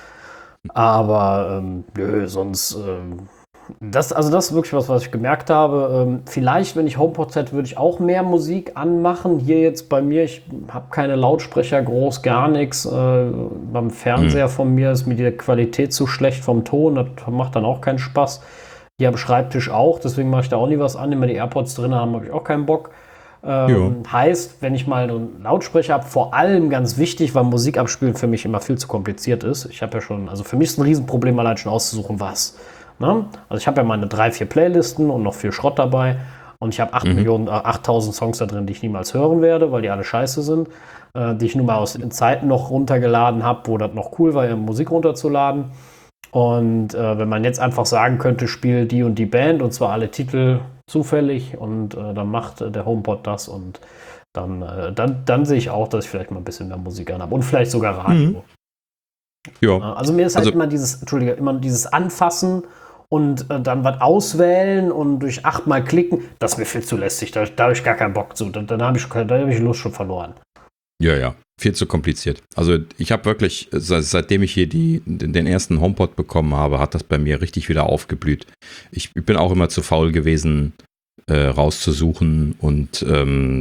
Aber ähm, nö, sonst ähm, Das, also das ist wirklich was, was ich gemerkt habe. Ähm, vielleicht, wenn ich HomePod hätte, würde ich auch mehr Musik anmachen. Hier jetzt bei mir, ich habe keine Lautsprecher, groß, gar nichts. Äh, beim Fernseher mhm. von mir ist mir die Qualität zu schlecht vom Ton. Das macht dann auch keinen Spaß. Hier am Schreibtisch auch, deswegen mache ich da auch nie was an. Immer die AirPods drin haben, habe ich auch keinen Bock. Ähm, heißt, wenn ich mal einen Lautsprecher habe, vor allem ganz wichtig, weil Musik abspielen für mich immer viel zu kompliziert ist. Ich habe ja schon, also für mich ist ein Riesenproblem, allein schon auszusuchen, was. Ne? Also ich habe ja meine drei, vier Playlisten und noch viel Schrott dabei und ich habe acht mhm. Millionen, äh, achttausend Songs da drin, die ich niemals hören werde, weil die alle scheiße sind, äh, die ich nur mal aus den Zeiten noch runtergeladen habe, wo das noch cool war, Musik runterzuladen. Und äh, wenn man jetzt einfach sagen könnte, spiel die und die Band und zwar alle Titel zufällig und äh, dann macht äh, der HomePod das und dann, äh, dann, dann sehe ich auch, dass ich vielleicht mal ein bisschen mehr Musik an habe und vielleicht sogar Radio. Mhm. Ja. Also mir ist halt also, immer dieses, Entschuldige, immer dieses Anfassen und äh, dann was auswählen und durch achtmal klicken, das ist mir viel zu lästig, da, da habe ich gar keinen Bock zu, dann, dann habe ich, da hab ich Lust schon verloren. Ja, ja, viel zu kompliziert. Also ich habe wirklich, seitdem ich hier die, den ersten HomePod bekommen habe, hat das bei mir richtig wieder aufgeblüht. Ich, ich bin auch immer zu faul gewesen, äh, rauszusuchen und ähm,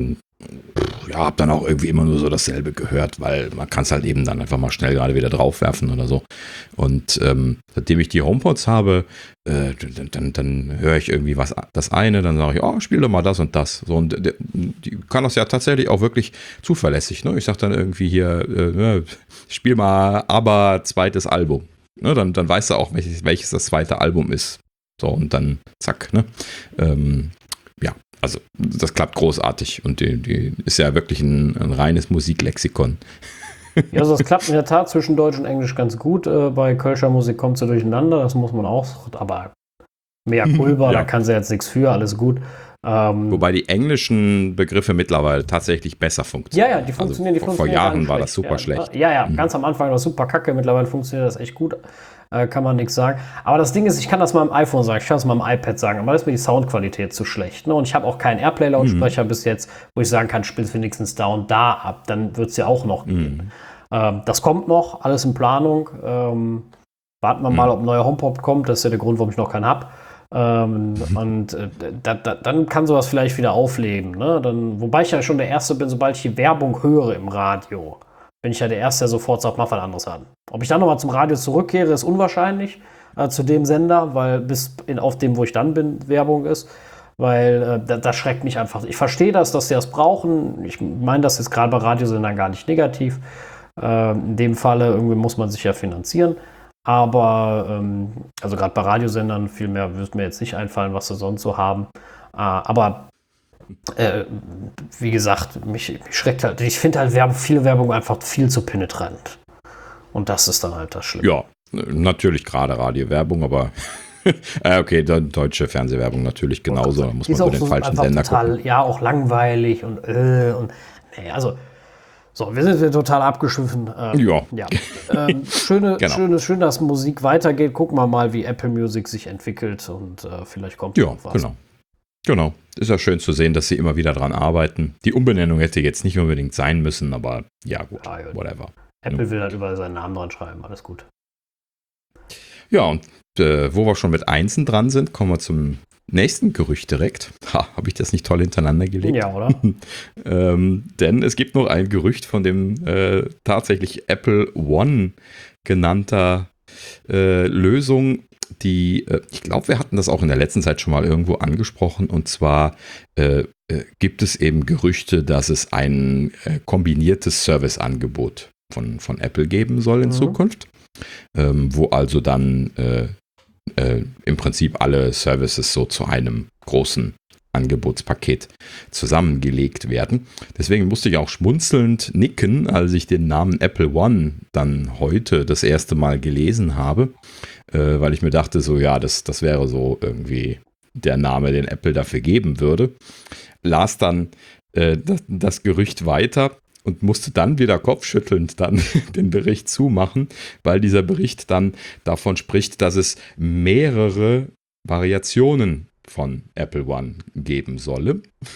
ja, habe dann auch irgendwie immer nur so dasselbe gehört, weil man kann es halt eben dann einfach mal schnell gerade wieder draufwerfen oder so. Und ähm, seitdem ich die HomePods habe, äh, dann, dann, dann höre ich irgendwie was das eine, dann sage ich, oh, spiel doch mal das und das. So, und die, die kann das ja tatsächlich auch wirklich zuverlässig. Ne? Ich sage dann irgendwie hier, äh, spiel mal aber zweites Album. Ne? Dann, dann weißt du auch, welches, welches das zweite Album ist. So, und dann zack, ne? Ähm, ja, also das klappt großartig und die, die ist ja wirklich ein, ein reines Musiklexikon. Ja, also das klappt in der Tat zwischen Deutsch und Englisch ganz gut. Äh, bei Kölscher Musik kommt sie durcheinander, das muss man auch, aber mehr Kulber, ja. Da kann sie jetzt nichts für, alles gut. Ähm, Wobei die englischen Begriffe mittlerweile tatsächlich besser funktionieren. Ja, ja, die funktionieren. Also die vor, funktionieren vor Jahren war schlecht. das super ja, schlecht. Ja, ja, mhm. ganz am Anfang war das super kacke, mittlerweile funktioniert das echt gut. Äh, kann man nichts sagen. Aber das Ding ist, ich kann das mal im iPhone sagen, ich kann das mal im iPad sagen, aber da ist mir die Soundqualität zu schlecht. Ne? Und ich habe auch keinen Airplay-Lautsprecher mhm. bis jetzt, wo ich sagen kann, spiel's wenigstens da und da ab, dann wird es ja auch noch gehen. Mhm. Ähm, das kommt noch, alles in Planung. Ähm, warten wir mhm. mal, ob ein neuer HomePod kommt, das ist ja der Grund, warum ich noch keinen habe. Ähm, mhm. Und äh, da, da, dann kann sowas vielleicht wieder aufleben. Ne? Dann, wobei ich ja schon der Erste bin, sobald ich die Werbung höre im Radio, bin ich ja der Erste, der sofort sagt, mach was anderes an. Ob ich dann nochmal zum Radio zurückkehre, ist unwahrscheinlich äh, zu dem Sender, weil bis in, auf dem, wo ich dann bin, Werbung ist. Weil äh, das, das schreckt mich einfach. Ich verstehe das, dass sie das brauchen. Ich meine das jetzt gerade bei Radiosendern gar nicht negativ. Äh, in dem Falle irgendwie muss man sich ja finanzieren. Aber, ähm, also gerade bei Radiosendern, viel mehr wird mir jetzt nicht einfallen, was sie sonst so haben. Äh, aber, äh, wie gesagt, mich, mich schreckt halt, ich finde halt Werbung, viele Werbung einfach viel zu penetrant. Und das ist dann halt das Schlimme. Ja, natürlich gerade Radiowerbung, aber äh, okay, deutsche Fernsehwerbung natürlich genauso. Da muss man über den so falschen Sender total, gucken. Ja, auch langweilig und, äh, und nee, also so, wir sind total abgeschwiffen. Ähm, ja. ja. Ähm, schöne, genau. schöne, schön, dass Musik weitergeht. Gucken wir mal, wie Apple Music sich entwickelt und äh, vielleicht kommt ja, noch was. Genau. Genau. Ist ja schön zu sehen, dass sie immer wieder dran arbeiten. Die Umbenennung hätte jetzt nicht unbedingt sein müssen, aber ja, gut, ja, ja. whatever. Apple ja. will halt überall seinen Namen dran schreiben, alles gut. Ja, und äh, wo wir schon mit Einsen dran sind, kommen wir zum nächsten Gerücht direkt. Ha, habe ich das nicht toll hintereinander gelegt? Ja, oder? ähm, denn es gibt noch ein Gerücht von dem äh, tatsächlich Apple One genannter äh, Lösung, die, äh, ich glaube, wir hatten das auch in der letzten Zeit schon mal irgendwo angesprochen, und zwar äh, äh, gibt es eben Gerüchte, dass es ein äh, kombiniertes Serviceangebot von, von Apple geben soll in mhm. Zukunft, ähm, wo also dann äh, Äh, im Prinzip alle Services so zu einem großen Angebotspaket zusammengelegt werden. Deswegen musste ich auch schmunzelnd nicken, als ich den Namen Apple One dann heute das erste Mal gelesen habe, äh, weil ich mir dachte, so ja, das, das wäre so irgendwie der Name, den Apple dafür geben würde. Las dann äh, das, das Gerücht weiter und musste dann wieder kopfschüttelnd dann den Bericht zumachen, weil dieser Bericht dann davon spricht, dass es mehrere Variationen von Apple One geben solle.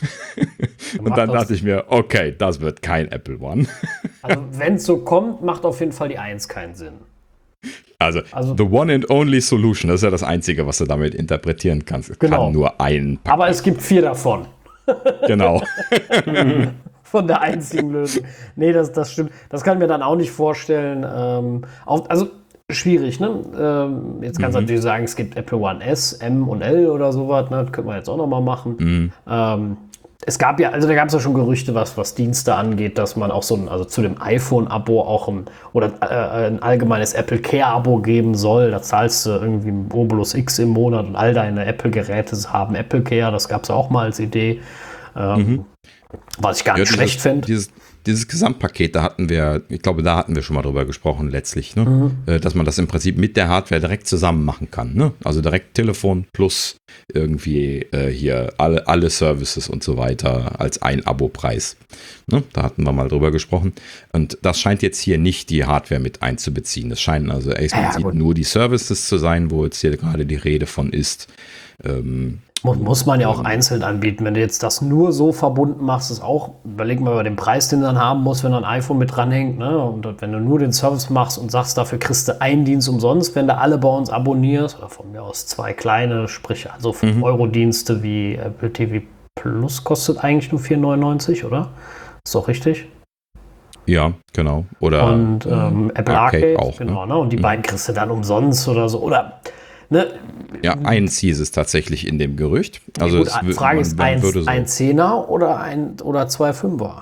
Und dann dachte ich mir, okay, das wird kein Apple One. Also wenn es so kommt, macht auf jeden Fall die eins keinen Sinn. Also, also the one and only solution, das ist ja das Einzige, was du damit interpretieren kannst. Es genau. kann nur ein Paket. Aber es gibt vier davon. Genau. Von der einzigen Lösung. Nee, das, das stimmt. Das kann ich mir dann auch nicht vorstellen. Ähm, auf, also schwierig, ne? Ähm, jetzt kannst du mhm. natürlich sagen, es gibt Apple One S, M und L oder sowas. Ne? Das könnte man jetzt auch nochmal machen. Mhm. Ähm, es gab ja, also da gab es ja schon Gerüchte, was, was Dienste angeht, dass man auch so ein, also zu dem iPhone-Abo auch ein, oder äh, ein allgemeines Apple Care-Abo geben soll. Da zahlst du irgendwie ein Obolus X im Monat und all deine Apple-Geräte haben Apple Care. Das gab es auch mal als Idee. Ähm, mhm. Was ich gar nicht ja, schlecht finde. Dieses, dieses Gesamtpaket, da hatten wir, ich glaube, da hatten wir schon mal drüber gesprochen letztlich, ne? Mhm. Äh, dass man das im Prinzip mit der Hardware direkt zusammen machen kann. Ne? Also direkt Telefon plus irgendwie äh, hier alle, alle Services und so weiter als ein Abo-Preis. Ne? Da hatten wir mal drüber gesprochen. Und das scheint jetzt hier nicht die Hardware mit einzubeziehen. Das scheinen also explizit ja, nur die Services zu sein, wo jetzt hier gerade die Rede von ist. Ähm, Muss man ja auch einzeln anbieten. Wenn du jetzt das nur so verbunden machst, ist auch, überleg mal über den Preis, den du dann haben musst, wenn da ein iPhone mit dranhängt. Ne? Und wenn du nur den Service machst und sagst, dafür kriegst du einen Dienst umsonst, wenn du alle bei uns abonnierst, oder von mir aus zwei kleine, sprich also fünf Euro Dienste wie Apple T V Plus kostet eigentlich nur vier neunundneunzig, oder? Ist doch richtig? Ja, genau. Oder und ähm, Apple Arcade, Arcade auch. Genau, ne? Und die mhm. beiden kriegst du dann umsonst oder so. Oder, ne? Ja, eins hieß es tatsächlich in dem Gerücht. Also ja, gut, die Frage ist, ein, so ein Zehner oder, ein, oder zwei Fünfer?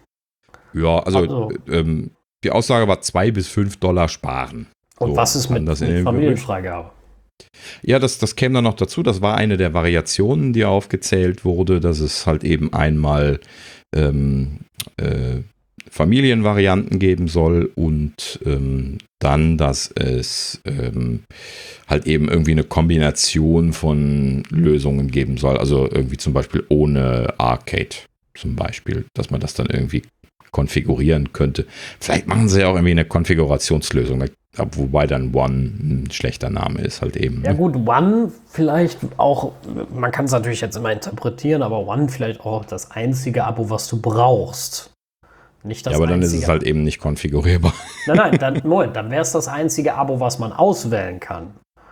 Ja, also, also. Ähm, die Aussage war zwei bis fünf Dollar sparen. Und so, was ist mit, mit Familienfreigabe? Ja, das, das käme dann noch dazu. Das war eine der Variationen, die aufgezählt wurde, dass es halt eben einmal ähm, äh, Familienvarianten geben soll und ähm, dann, dass es ähm, halt eben irgendwie eine Kombination von Lösungen geben soll. Also irgendwie zum Beispiel ohne Arcade zum Beispiel, dass man das dann irgendwie konfigurieren könnte. Vielleicht machen sie ja auch irgendwie eine Konfigurationslösung, wobei dann One ein schlechter Name ist halt eben. Ja gut, One vielleicht auch, man kann es natürlich jetzt immer interpretieren, aber One vielleicht auch das einzige Abo, was du brauchst. Nicht das ja, aber dann einzige. ist es halt eben nicht konfigurierbar. Nein, nein, dann, Moment, dann wäre es das einzige Abo, was man auswählen kann.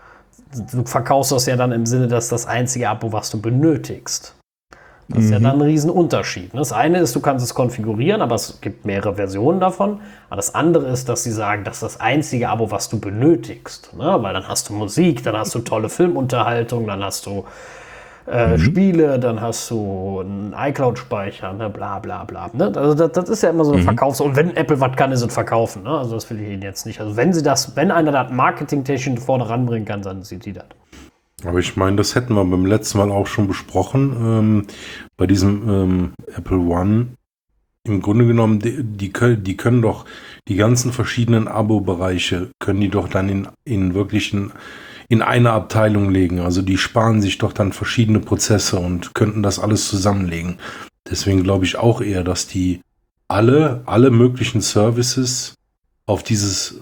Du verkaufst das ja dann im Sinne, dass das einzige Abo, was du benötigst. Das ist mhm. ja dann ein Riesenunterschied. Das eine ist, du kannst es konfigurieren, aber es gibt mehrere Versionen davon. Aber das andere ist, dass sie sagen, das ist das einzige Abo, was du benötigst. Ne? Weil dann hast du Musik, dann hast du tolle Filmunterhaltung, dann hast du äh, mhm. Spiele, dann hast du einen iCloud-Speicher, ne? Bla bla bla. Ne? Also das, das ist ja immer so ein mhm. Verkaufs- Und wenn Apple was kann, ist es verkaufen. Ne? Also das will ich Ihnen jetzt nicht. Also wenn sie das, wenn einer das marketingtechnisch vorne ranbringen kann, dann sieht die das. Aber ich meine, das hätten wir beim letzten Mal auch schon besprochen. Ähm, bei diesem ähm, Apple One. Im Grunde genommen, die, die, können, die können doch die ganzen verschiedenen Abo-Bereiche, können die doch dann in, in wirklichen, in eine Abteilung legen. Also die sparen sich doch dann verschiedene Prozesse und könnten das alles zusammenlegen. Deswegen glaube ich auch eher, dass die alle, alle möglichen Services auf dieses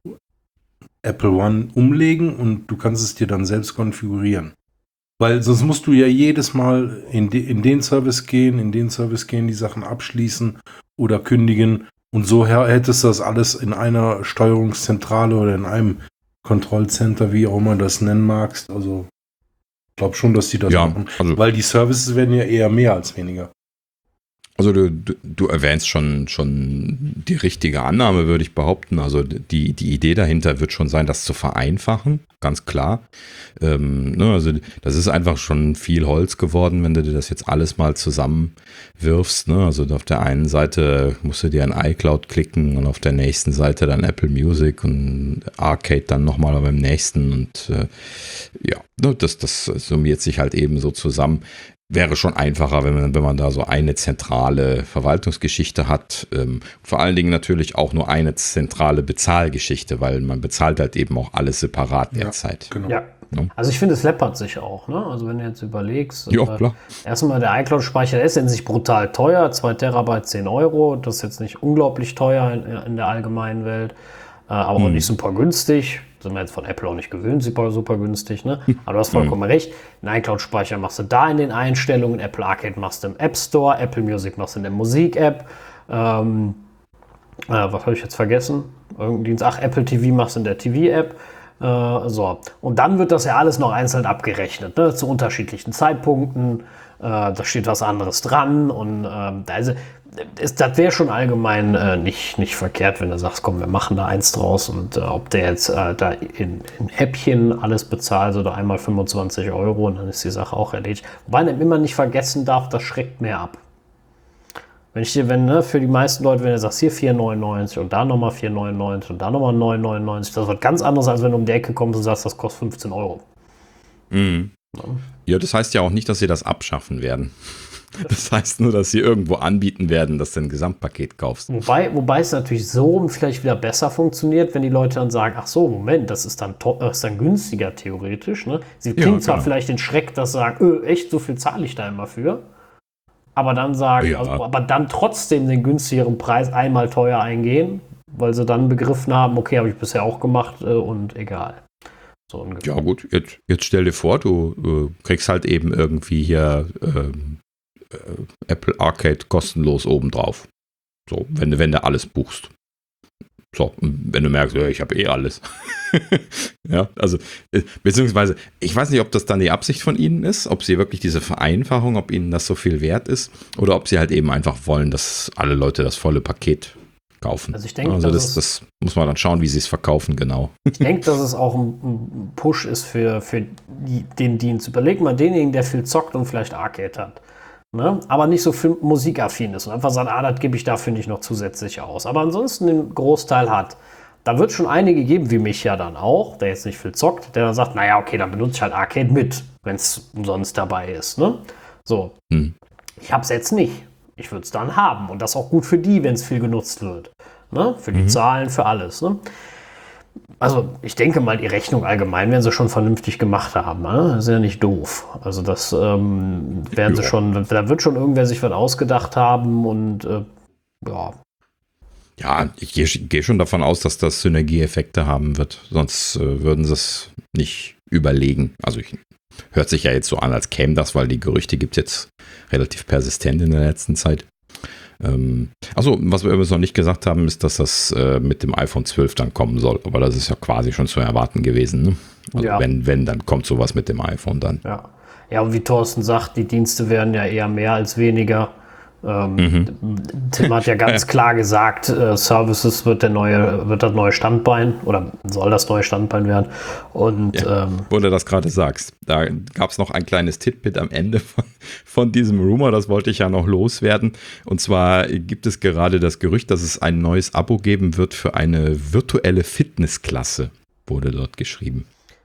Apple One umlegen und du kannst es dir dann selbst konfigurieren. Weil sonst musst du ja jedes Mal in, de, in den Service gehen, in den Service gehen, die Sachen abschließen oder kündigen und so hättest du das alles in einer Steuerungszentrale oder in einem Kontrollcenter, wie auch immer du das nennen magst. Also ich glaube schon, dass die das ja, machen, also weil die Services werden ja eher mehr als weniger. Also du, du, du erwähnst schon, schon die richtige Annahme, würde ich behaupten. Also die, die Idee dahinter wird schon sein, das zu vereinfachen, ganz klar. Ähm, ne, also das ist einfach schon viel Holz geworden, wenn du dir das jetzt alles mal zusammenwirfst. Ne? Also auf der einen Seite musst du dir ein iCloud klicken und auf der nächsten Seite dann Apple Music und Arcade dann nochmal beim nächsten. Und äh, ja, das, das summiert sich halt eben so zusammen. Wäre schon einfacher, wenn man, wenn man da so eine zentrale Verwaltungsgeschichte hat. Ähm, vor allen Dingen natürlich auch nur eine zentrale Bezahlgeschichte, weil man bezahlt halt eben auch alles separat derzeit. Ja, genau. Ja. Ja. Also ich finde, es läppert sich auch. Ne? Also wenn du jetzt überlegst, ja, äh, klar. erstmal der iCloud-Speicher, der ist in sich brutal teuer, zwei Terabyte, zehn Euro. Das ist jetzt nicht unglaublich teuer in, in der allgemeinen Welt, äh, aber hm. auch nicht super günstig. Sind wir jetzt von Apple auch nicht gewöhnt, super, super günstig, ne? Aber du hast vollkommen mhm. recht. Den iCloud-Speicher machst du da in den Einstellungen, Apple Arcade machst du im App Store, Apple Music machst du in der Musik-App. Ähm, äh, was habe ich jetzt vergessen? Irgendein Dienst, ach, Apple T V machst du in der T V-App. Äh, so. Und dann wird das ja alles noch einzeln abgerechnet, ne? Zu unterschiedlichen Zeitpunkten. Äh, da steht was anderes dran. Und äh, also, ist, das wäre schon allgemein äh, nicht, nicht verkehrt, wenn du sagst, komm, wir machen da eins draus und äh, ob der jetzt äh, da in, in Häppchen alles bezahlt oder einmal fünfundzwanzig Euro und dann ist die Sache auch erledigt. Wobei man immer nicht vergessen darf, das schreckt mehr ab. Wenn ich dir, wenn, ne, für die meisten Leute, wenn du sagst, hier vier neunundneunzig und da nochmal vier neunundneunzig und da nochmal neun neunundneunzig, das wird ganz anders, als wenn du um die Ecke kommst und sagst, das kostet fünfzehn Euro. Mhm. Ja. ja, das heißt ja auch nicht, dass sie das abschaffen werden. Das heißt nur, dass sie irgendwo anbieten werden, dass du ein Gesamtpaket kaufst. Wobei, wobei es natürlich so vielleicht wieder besser funktioniert, wenn die Leute dann sagen, ach so, Moment, das ist dann, to- das ist dann günstiger theoretisch. Ne? Sie kriegen ja, zwar vielleicht den Schreck, dass sie sagen, öh, echt, so viel zahle ich da immer für. Aber dann sagen, ja. also, aber dann trotzdem den günstigeren Preis einmal teuer eingehen, weil sie dann begriffen haben, okay, habe ich bisher auch gemacht äh, und egal. So ungefähr. Ja gut, jetzt, jetzt stell dir vor, du äh, kriegst halt eben irgendwie hier ähm, Apple Arcade kostenlos obendrauf. So, wenn du, wenn du alles buchst. So, wenn du merkst, ja, ich habe eh alles. Ja, also, beziehungsweise, ich weiß nicht, ob das dann die Absicht von ihnen ist, ob sie wirklich diese Vereinfachung, ob ihnen das so viel wert ist, oder ob sie halt eben einfach wollen, dass alle Leute das volle Paket kaufen. Also ich denke, also das, das muss man dann schauen, wie sie es verkaufen, genau. Ich denke, dass es auch ein Push ist für, für die, den Dienst. Überleg mal denjenigen, der viel zockt und vielleicht Arcade hat. Ne? Aber nicht so viel musikaffin ist und einfach sagt, ah, das gebe ich dafür nicht noch zusätzlich aus. Aber ansonsten den Großteil hat. Da wird es schon einige geben, wie mich ja dann auch, der jetzt nicht viel zockt, der dann sagt, naja, okay, dann benutze ich halt Arcade mit, wenn es umsonst dabei ist. Ne? So, hm. Ich habe es jetzt nicht. Ich würde es dann haben. Und das auch gut für die, wenn es viel genutzt wird. Ne? Für die mhm. Zahlen, für alles. Ne? Also ich denke mal, die Rechnung allgemein werden sie schon vernünftig gemacht haben. Ne? Das ist ja nicht doof. Also das ähm, werden ja. sie schon, da wird schon irgendwer sich was ausgedacht haben und äh, ja. Ja, ich gehe geh schon davon aus, dass das Synergieeffekte haben wird. Sonst äh, würden sie es nicht überlegen. Also ich, hört sich ja jetzt so an, als käme das, weil die Gerüchte gibt es jetzt relativ persistent in der letzten Zeit. Ähm, also, was wir übrigens noch nicht gesagt haben, ist, dass das äh, mit dem iPhone zwölf dann kommen soll. Aber das ist ja quasi schon zu erwarten gewesen. Ne? Also ja. wenn, wenn, dann kommt sowas mit dem iPhone dann. Ja. Ja, und wie Thorsten sagt, die Dienste werden ja eher mehr als weniger. Ähm, mhm. Tim hat ja ganz klar gesagt, äh, Services wird der neue, wird das neue Standbein oder soll das neue Standbein werden. Und ja, ähm, wo du das gerade sagst, da gab es noch ein kleines Titbit am Ende von, von diesem Rumor, das wollte ich ja noch loswerden. Und zwar gibt es gerade das Gerücht, dass es ein neues Abo geben wird für eine virtuelle Fitnessklasse, wurde dort geschrieben.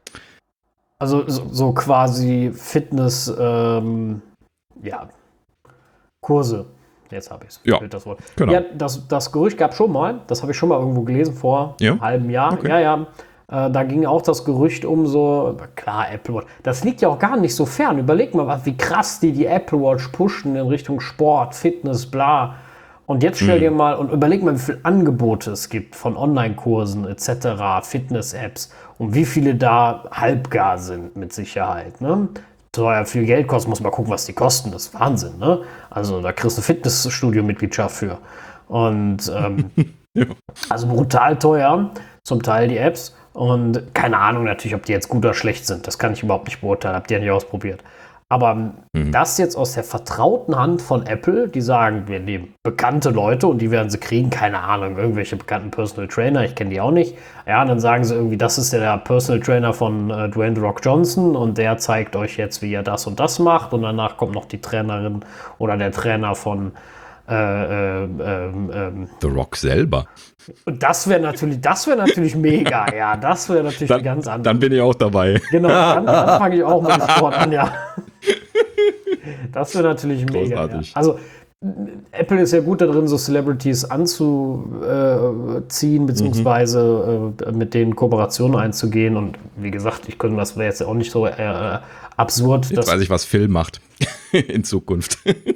Also so, so quasi Fitness, ähm, ja, Kurse. Jetzt habe ich es. Ja, das Wort. Genau. Ja, das, das Gerücht gab schon mal. Das habe ich schon mal irgendwo gelesen vor ja? einem halben Jahr. Okay. Ja, ja. Äh, da ging auch das Gerücht um so, klar, Apple Watch. Das liegt ja auch gar nicht so fern. Überleg mal, wie krass die die Apple Watch pushen in Richtung Sport, Fitness, bla. Und jetzt stell dir mal und überleg mal, wie viele Angebote es gibt von Online-Kursen et cetera, Fitness-Apps und wie viele da halbgar sind mit Sicherheit. Ne? Teuer, viel Geld kosten, muss man gucken, was die kosten. Das ist Wahnsinn, ne? Also da kriegst du eine Fitnessstudio-Mitgliedschaft für. Und ähm, ja. also brutal teuer, zum Teil die Apps. Und keine Ahnung natürlich, ob die jetzt gut oder schlecht sind. Das kann ich überhaupt nicht beurteilen, hab die ja nicht ausprobiert. Aber mhm. das jetzt aus der vertrauten Hand von Apple, die sagen, wir nehmen bekannte Leute und die werden sie kriegen, keine Ahnung, irgendwelche bekannten Personal Trainer, ich kenne die auch nicht. Ja, und dann sagen sie irgendwie, das ist der Personal Trainer von äh, Dwayne The Rock Johnson und der zeigt euch jetzt, wie ihr das und das macht. Und danach kommt noch die Trainerin oder der Trainer von äh, äh, äh, The Rock selber. Und das wäre natürlich, das wäre natürlich mega, ja, das wäre natürlich dann, ganz anders. Dann bin ich auch dabei. Genau, dann, dann fange ich auch mit Sport an, ja. Das wäre natürlich mega. Ja. Also Apple ist ja gut darin, so Celebrities anzuziehen, beziehungsweise mhm. äh, mit denen Kooperationen einzugehen. Und wie gesagt, ich könnte, das wäre jetzt auch nicht so äh, absurd. Jetzt weiß ich, was Phil macht in Zukunft.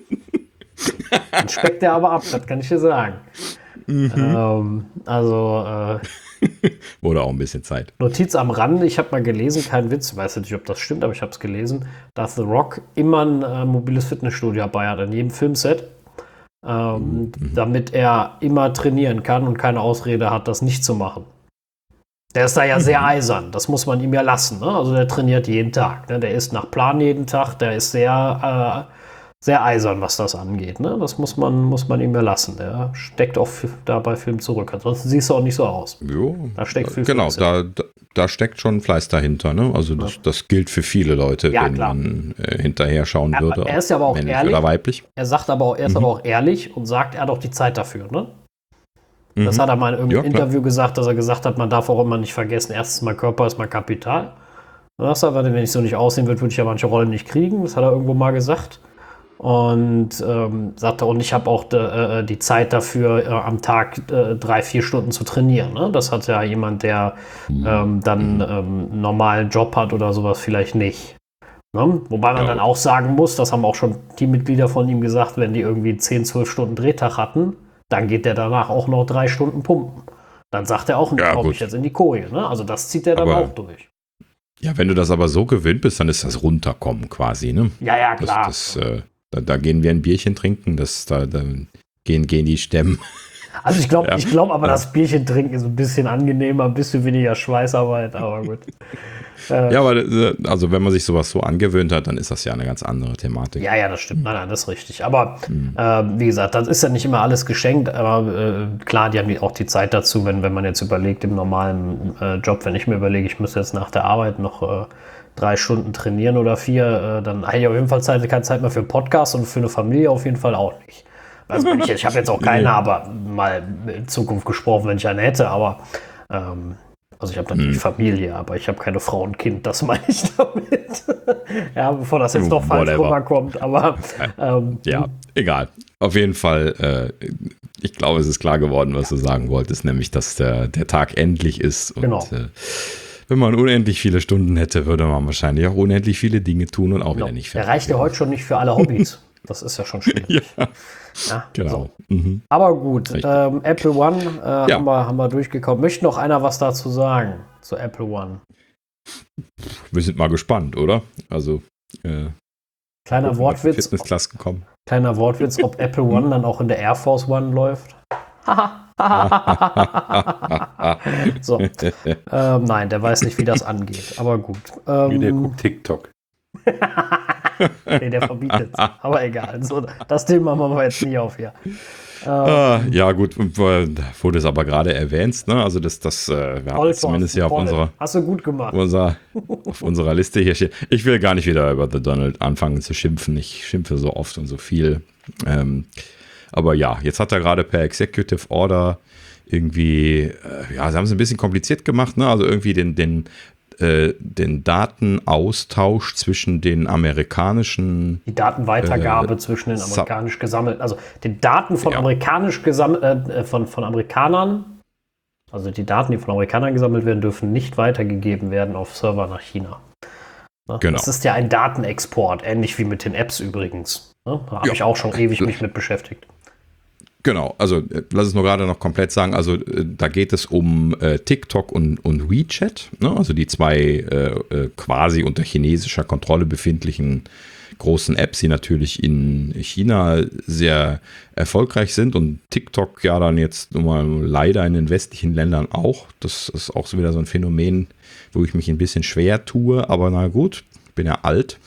Dann speckt er aber ab, das kann ich dir sagen. Mhm. Ähm, also äh, oder auch ein bisschen Zeit. Notiz am Rande, ich habe mal gelesen, kein Witz, ich weiß nicht, ob das stimmt, aber ich habe es gelesen, dass The Rock immer ein äh, mobiles Fitnessstudio dabei hat, an jedem Filmset, ähm, mhm. damit er immer trainieren kann und keine Ausrede hat, das nicht zu machen. Der ist da ja sehr eisern, das muss man ihm ja lassen, ne? Also der trainiert jeden Tag, ne? Der isst nach Plan jeden Tag, der ist sehr... Äh, sehr eisern, was das angeht. Ne? Das muss man, muss man ihm ja lassen. Der steckt auch da bei Film zurück. Ansonsten siehst du auch nicht so aus. Jo, da steckt viel genau, da, da, da steckt schon Fleiß dahinter. Ne? Also das, ja. das gilt für viele Leute, ja, wenn klar. man äh, hinterher schauen ja, würde. Er ist ja aber auch ehrlich. Oder weiblich. Er sagt aber auch, er ist mhm. aber auch ehrlich und sagt, er hat auch die Zeit dafür. Ne? Mhm. Das hat er mal in irgendeinem ja, Interview gesagt, dass er gesagt hat, man darf auch immer nicht vergessen, erstens mein Körper ist mein Kapital. Das hat er, wenn ich so nicht aussehen würde, würde ich ja manche Rollen nicht kriegen. Das hat er irgendwo mal gesagt. Und ähm, sagte, und ich habe auch de, äh, die Zeit dafür, äh, am Tag äh, drei, vier Stunden zu trainieren. Ne? Das hat ja jemand, der ähm, dann ähm, einen normalen Job hat oder sowas, vielleicht nicht. Ne? Wobei man ja. dann auch sagen muss, das haben auch schon Teammitglieder von ihm gesagt, wenn die irgendwie zehn, zwölf Stunden Drehtag hatten, dann geht der danach auch noch drei Stunden pumpen. Dann sagt er auch, nicht, ja, komme ich jetzt in die Koje. Ne? Also das zieht er dann aber auch durch. Ja, wenn du das aber so gewöhnt bist, dann ist das Runterkommen quasi. Ne? Ja, ja, klar. Das, das, äh, Da, da gehen wir ein Bierchen trinken, das, da, da gehen, gehen die Stemmen. Also ich glaube, ja. ich glaube aber, das Bierchen trinken ist ein bisschen angenehmer, ein bisschen weniger Schweißarbeit, aber gut. Äh, ja, aber also wenn man sich sowas so angewöhnt hat, dann ist das ja eine ganz andere Thematik. Ja, ja, das stimmt. Nein, nein, das ist richtig. Aber mhm. äh, wie gesagt, das ist ja nicht immer alles geschenkt, aber äh, klar, die haben die auch die Zeit dazu, wenn, wenn man jetzt überlegt, im normalen äh, Job, wenn ich mir überlege, ich müsste jetzt nach der Arbeit noch äh, drei Stunden trainieren oder vier, äh, dann habe ich auf jeden Fall Zeit, keine Zeit mehr für Podcast und für eine Familie auf jeden Fall auch nicht. Also ich, ich habe jetzt auch keine, aber mal in Zukunft gesprochen, wenn ich eine hätte, aber ähm, also ich habe natürlich hm. Familie, aber ich habe keine Frau und Kind, das meine ich damit. Ja, bevor das jetzt doch falsch rüberkommt, aber ähm, ja, egal. Auf jeden Fall, äh, ich glaube, es ist klar geworden, was ja. du sagen wolltest, nämlich, dass der, der Tag endlich ist und genau. äh, wenn man unendlich viele Stunden hätte, würde man wahrscheinlich auch unendlich viele Dinge tun und auch genau. wieder nicht fertig. Der reicht ja heute schon nicht für alle Hobbys. Das ist ja schon schwierig. ja. Ja, genau. So. Mhm. Aber gut, ähm, Apple One äh, ja. haben, wir, haben wir durchgekommen. Möchte noch einer was dazu sagen zu Apple One? Wir sind mal gespannt, oder? Also äh, kleiner Wortwitz. Fitnessklasse gekommen. Kleiner Wortwitz, ob Apple One dann auch in der Air Force One läuft. so. ähm, nein, der weiß nicht, wie das angeht. Aber gut. Ähm, wie der guckt TikTok. nee, der verbietet es. Aber egal. So, das Thema machen wir jetzt nie auf hier. Ähm, ah, ja, gut, wurde es aber gerade erwähnt, ne? Also das, das äh, wir haben es zumindest hier auf unserer, Hast du gut gemacht. Unser, auf unserer Liste hier steht. Ich will gar nicht wieder über The Donald anfangen zu schimpfen. Ich schimpfe so oft und so viel. Ähm, aber ja, jetzt hat er gerade per Executive Order irgendwie, äh, ja, sie haben es ein bisschen kompliziert gemacht, ne? Also irgendwie den, den den Datenaustausch zwischen den amerikanischen... Die Datenweitergabe äh, zwischen den amerikanisch gesammelten... Also die Daten von ja. amerikanisch gesammelt, äh, von, von Amerikanern, also die Daten, die von Amerikanern gesammelt werden, dürfen nicht weitergegeben werden auf Server nach China. Ne? Genau. Das ist ja ein Datenexport, ähnlich wie mit den Apps übrigens. Ne? Da habe ja. ich auch schon ewig mich mit beschäftigt. Genau, also lass es nur gerade noch komplett sagen, also äh, da geht es um äh, TikTok und, und WeChat, ne? Also die zwei äh, äh, quasi unter chinesischer Kontrolle befindlichen großen Apps, die natürlich in China sehr erfolgreich sind und TikTok ja dann jetzt nun mal leider in den westlichen Ländern auch. Das ist auch so wieder so ein Phänomen, wo ich mich ein bisschen schwer tue, aber na gut, ich bin ja alt.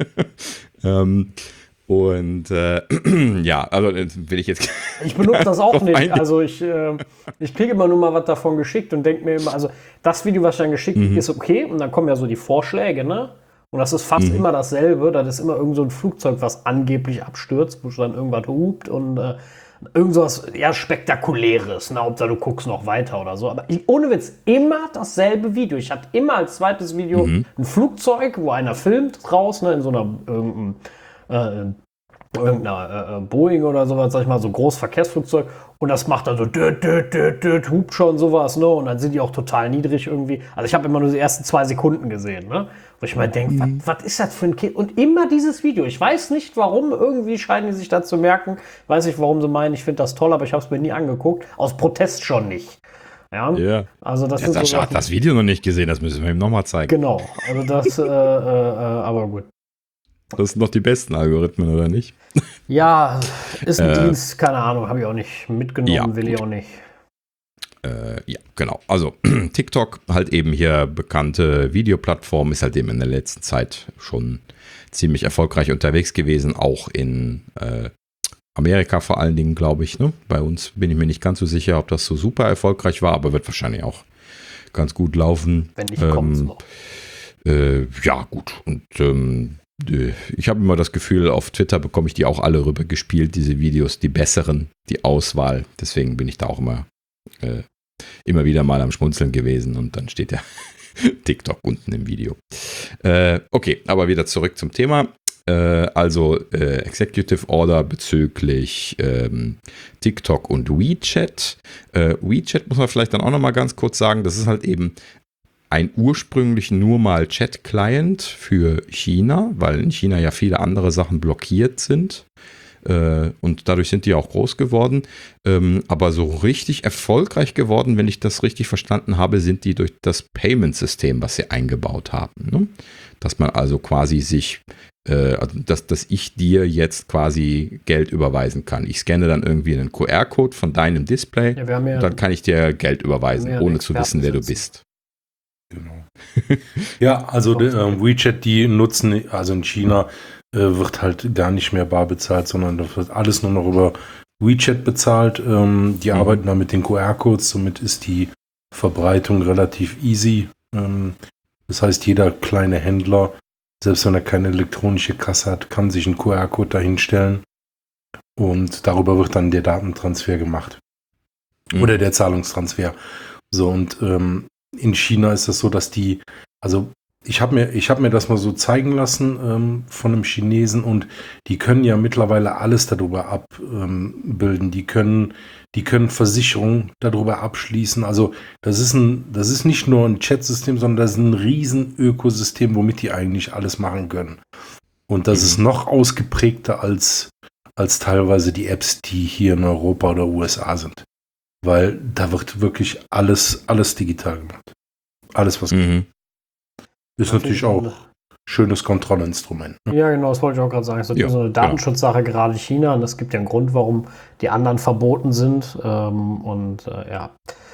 ähm, Und äh, ja, also will ich jetzt. Ich benutze das auch nicht. Also ich, äh, ich kriege immer nur mal was davon geschickt und denke mir immer, also das Video, was ich dann geschickt kriege, mhm. ist okay. Und dann kommen ja so die Vorschläge, ne? Und das ist fast mhm. immer dasselbe. Das ist immer irgend so ein Flugzeug, was angeblich abstürzt, wo dann irgendwas hupt und äh, irgend sowas ja, Spektakuläres. Na, ob da du guckst noch weiter oder so. Aber ich, ohne Witz, immer dasselbe Video. Ich hatte immer als zweites Video mhm. ein Flugzeug, wo einer filmt draußen, ne, in so einer irgendeinem Äh, irgendeiner äh, Boeing oder sowas, sag ich mal, so Großverkehrsflugzeug und das macht dann so düt, düt, düt, düt, hupt schon sowas, ne, und dann sind die auch total niedrig irgendwie. Also ich habe immer nur die ersten zwei Sekunden gesehen, ne, wo ich mal denke, mhm. was ist das für ein Kind? Und immer dieses Video. Ich weiß nicht, warum, irgendwie scheinen die sich da zu merken. Weiß nicht, warum sie meinen, ich finde das toll, aber ich habe es mir nie angeguckt. Aus Protest schon nicht. Ja, yeah. also das ja, ist Sascha so, hat das Video noch nicht gesehen, das müssen wir ihm nochmal zeigen. Genau, also das, äh, äh, aber gut. Das sind doch die besten Algorithmen, oder nicht? Ja, ist ein äh, Dienst, keine Ahnung, habe ich auch nicht mitgenommen, ja, will gut. ich auch nicht. Äh, ja, genau. Also TikTok, halt eben hier bekannte Videoplattform, ist halt eben in der letzten Zeit schon ziemlich erfolgreich unterwegs gewesen, auch in äh, Amerika vor allen Dingen, glaube ich. Ne? Bei uns bin ich mir nicht ganz so sicher, ob das so super erfolgreich war, aber wird wahrscheinlich auch ganz gut laufen. Wenn nicht, ähm, kommt's noch. Äh, ja, gut. Und ähm, ich habe immer das Gefühl, auf Twitter bekomme ich die auch alle rüber gespielt, diese Videos, die besseren, die Auswahl. Deswegen bin ich da auch immer, äh, immer wieder mal am Schmunzeln gewesen und dann steht ja TikTok unten im Video. Äh, okay, aber wieder zurück zum Thema. Äh, also äh, Executive Order bezüglich ähm, TikTok und WeChat. Äh, WeChat muss man vielleicht dann auch nochmal ganz kurz sagen, das ist halt eben ein ursprünglich nur mal Chat-Client für China, weil in China ja viele andere Sachen blockiert sind. Äh, und dadurch sind die auch groß geworden. Ähm, aber so richtig erfolgreich geworden, wenn ich das richtig verstanden habe, sind die durch das Payment-System, was sie eingebaut haben. Ne? dass man also quasi sich, äh, dass, dass ich dir jetzt quasi Geld überweisen kann. Ich scanne dann irgendwie einen Q R-Code von deinem Display ja, wir haben ja, und dann kann ich dir Geld überweisen, ja ohne zu wissen, wer du bist. Genau. Ja, also der, äh, WeChat, die nutzen, also in China äh, wird halt gar nicht mehr bar bezahlt, sondern da wird alles nur noch über WeChat bezahlt. Ähm, die mhm. arbeiten da mit den Q R-Codes, somit ist die Verbreitung relativ easy. Ähm, das heißt, jeder kleine Händler, selbst wenn er keine elektronische Kasse hat, kann sich einen Q R-Code dahinstellen und darüber wird dann der Datentransfer gemacht. Mhm. Oder der Zahlungstransfer. So, und ähm, in China ist es so, dass die, also ich habe mir, ich habe mir das mal so zeigen lassen ähm, von einem Chinesen und die können ja mittlerweile alles darüber abbilden. Ähm, die können, die können Versicherungen darüber abschließen. Also das ist ein, das ist nicht nur ein Chat-System, sondern das ist ein riesen Ökosystem, womit die eigentlich alles machen können. Und das mhm. ist noch ausgeprägter als, als teilweise die Apps, die hier in Europa oder U S A sind. Weil da wird wirklich alles, alles digital gemacht. Alles, was mhm. ist natürlich auch ein schönes Kontrollinstrument. Ne? Ja, genau, das wollte ich auch gerade sagen. Es ist ja, so eine Datenschutzsache, genau. Gerade China. Und es gibt ja einen Grund, warum die anderen verboten sind. Ähm, und äh, ja,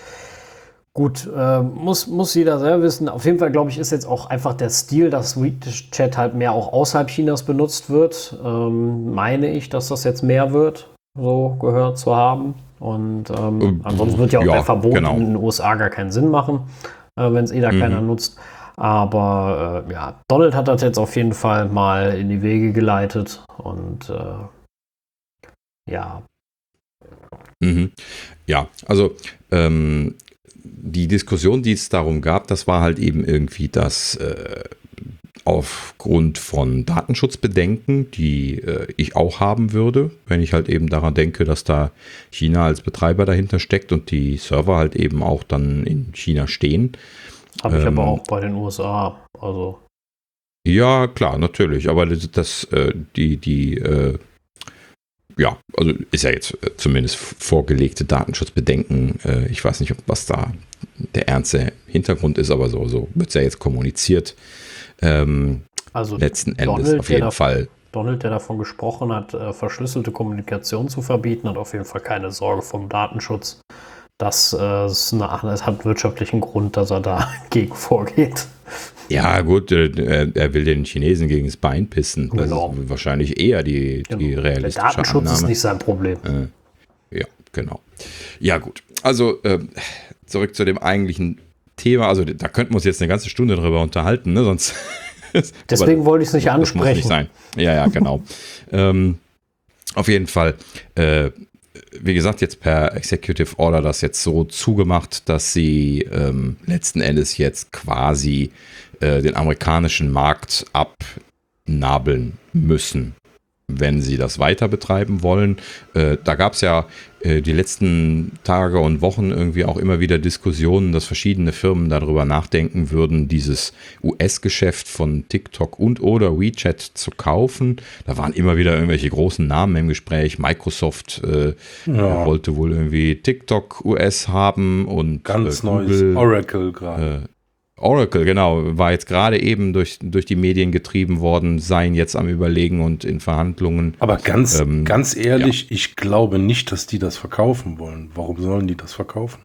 gut, äh, muss, muss jeder selber wissen. Auf jeden Fall, glaube ich, ist jetzt auch einfach der Stil, dass WeChat halt mehr auch außerhalb Chinas benutzt wird. Ähm, meine ich, dass das jetzt mehr wird, so gehört zu haben. Und ähm, ansonsten wird ja auch ja, der Verbot genau. in den U S A gar keinen Sinn machen, äh, wenn es eh da mhm. keiner nutzt. Aber äh, ja, Donald hat das jetzt auf jeden Fall mal in die Wege geleitet und äh, ja. Mhm. Ja, also ähm, die Diskussion, die es darum gab, das war halt eben irgendwie, dass äh, aufgrund von Datenschutzbedenken, die äh, ich auch haben würde, wenn ich halt eben daran denke, dass da China als Betreiber dahinter steckt und die Server halt eben auch dann in China stehen. Habe ich ähm, aber auch bei den U S A, also. Ja, klar, natürlich, aber das, das äh, die, die, äh, ja, also ist ja jetzt zumindest vorgelegte Datenschutzbedenken. Äh, ich weiß nicht, ob was da der ernste Hintergrund ist, aber so, so wird es ja jetzt kommuniziert. Ähm, also letzten Endes Donald, auf jeden da, Fall. Donald, der davon gesprochen hat, äh, verschlüsselte Kommunikation zu verbieten, hat auf jeden Fall keine Sorge vom Datenschutz. Das, äh, ist eine, das hat wirtschaftlichen Grund, dass er dagegen vorgeht. Ja, gut, äh, er will den Chinesen gegen das Bein pissen. Das genau. ist wahrscheinlich eher die, genau. die realistische Der Datenschutz Annahme. ist nicht sein Problem. Äh, ja, genau. Ja, gut. Also äh, zurück zu dem eigentlichen Thema. Also da könnten wir uns jetzt eine ganze Stunde drüber unterhalten, ne? Sonst. Deswegen wollte ich es nicht ansprechen. Das muss nicht sein. Ja, ja, genau. ähm, auf jeden Fall. Äh, Wie gesagt, jetzt per Executive Order das jetzt so zugemacht, dass sie ähm, letzten Endes jetzt quasi äh, den amerikanischen Markt abnabeln müssen, wenn sie das weiter betreiben wollen. Äh, da gab es ja äh, die letzten Tage und Wochen irgendwie auch immer wieder Diskussionen, dass verschiedene Firmen darüber nachdenken würden, dieses U S-Geschäft von TikTok und oder WeChat zu kaufen. Da waren immer wieder irgendwelche großen Namen im Gespräch. Microsoft äh, ja. wollte wohl irgendwie TikTok U S haben und ganz äh, neues Google, Oracle gerade. Äh, Oracle, genau, war jetzt gerade eben durch, durch die Medien getrieben worden, seien jetzt am Überlegen und in Verhandlungen. Aber ganz, ähm, ganz ehrlich, ja. ich glaube nicht, dass die das verkaufen wollen. Warum sollen die das verkaufen?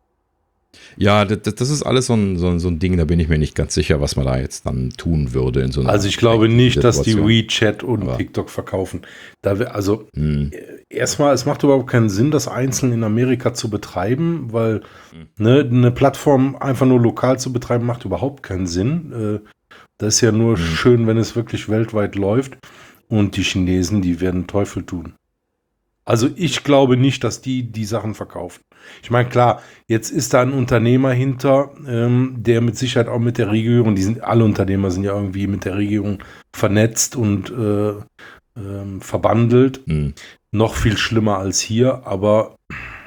Ja, das, das ist alles so ein, so, ein, so ein Ding, da bin ich mir nicht ganz sicher, was man da jetzt dann tun würde. In so einer also ich glaube nicht, dass die WeChat und Aber TikTok verkaufen. Da wir, also hm. erstmal, es macht überhaupt keinen Sinn, das einzeln in Amerika zu betreiben, weil hm. ne, eine Plattform einfach nur lokal zu betreiben, macht überhaupt keinen Sinn. Das ist ja nur hm. schön, wenn es wirklich weltweit läuft. Und die Chinesen, die werden Teufel tun. Also ich glaube nicht, dass die die Sachen verkaufen. Ich meine, klar, jetzt ist da ein Unternehmer hinter, ähm, der mit Sicherheit auch mit der Regierung, die sind, alle Unternehmer sind ja irgendwie mit der Regierung vernetzt und äh, ähm, verbandelt. Mhm. Noch viel schlimmer als hier, aber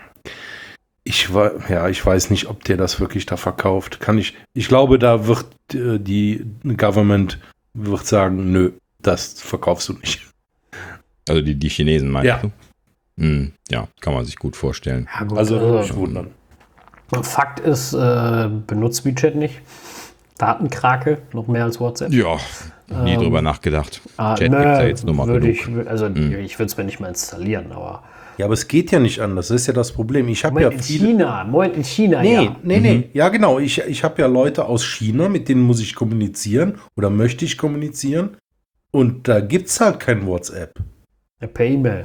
ich, ja, ich weiß nicht, ob der das wirklich da verkauft. Kann ich, ich glaube, da wird äh, die Government wird sagen, nö, das verkaufst du nicht. Also die, die Chinesen meinst ja. du? Hm, ja, kann man sich gut vorstellen. Ja, gut, also äh, Fakt ist, äh, benutzt WeChat nicht. Datenkrake, noch mehr als WhatsApp? Ja, nie ähm, drüber nachgedacht. Ah, Chat ne, gibt's ja jetzt nur mal würde ich, also hm. ich würde es mir nicht mal installieren, aber... Ja, aber es geht ja nicht anders, das ist ja das Problem. Ich habe ja in viele... China, Moment, in China, nee, ja. Nee, nee, mhm. ja genau. Ich, ich habe ja Leute aus China, mit denen muss ich kommunizieren oder möchte ich kommunizieren und da gibt es halt kein WhatsApp. Ja, per E-Mail.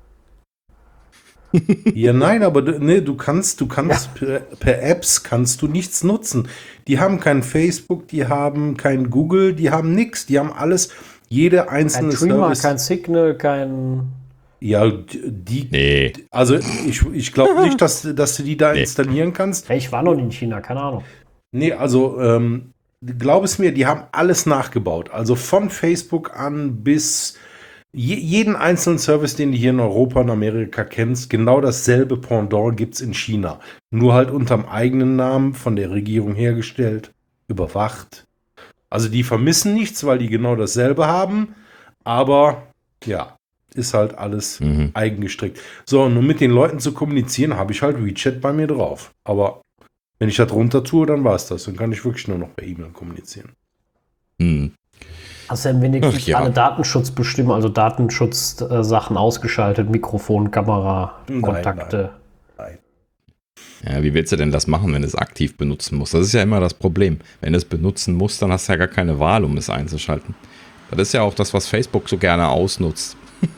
Ja, nein, aber du, nee, du kannst, du kannst ja. per, per Apps kannst du nichts nutzen. Die haben kein Facebook, die haben kein Google, die haben nichts. Die haben alles, jede einzelne kein Streamer, Service. Kein Signal, kein... Ja, die, nee. also ich, ich glaube nicht, dass, dass du die da nee. installieren kannst. Ich war noch nie in China, keine Ahnung. Nee, also ähm, glaub es mir, die haben alles nachgebaut. Also von Facebook an bis je, jeden einzelnen Service, den du hier in Europa und Amerika kennst, genau dasselbe Pendant gibt es in China. Nur halt unterm eigenen Namen, von der Regierung hergestellt, überwacht. Also die vermissen nichts, weil die genau dasselbe haben, aber ja, ist halt alles mhm. eigengestrickt. So, und um mit den Leuten zu kommunizieren, habe ich halt WeChat bei mir drauf. Aber wenn ich das runter tue, dann war es das. Dann kann ich wirklich nur noch per E-Mail kommunizieren. Mhm. Hast du denn wenigstens ja. alle Datenschutzbestimmungen, also Datenschutzsachen äh, ausgeschaltet, Mikrofon, Kamera, nein, Kontakte? Nein, nein. Ja, wie willst du denn das machen, wenn du es aktiv benutzen musst? Das ist ja immer das Problem. Wenn du es benutzen musst, dann hast du ja gar keine Wahl, um es einzuschalten. Das ist ja auch das, was Facebook so gerne ausnutzt.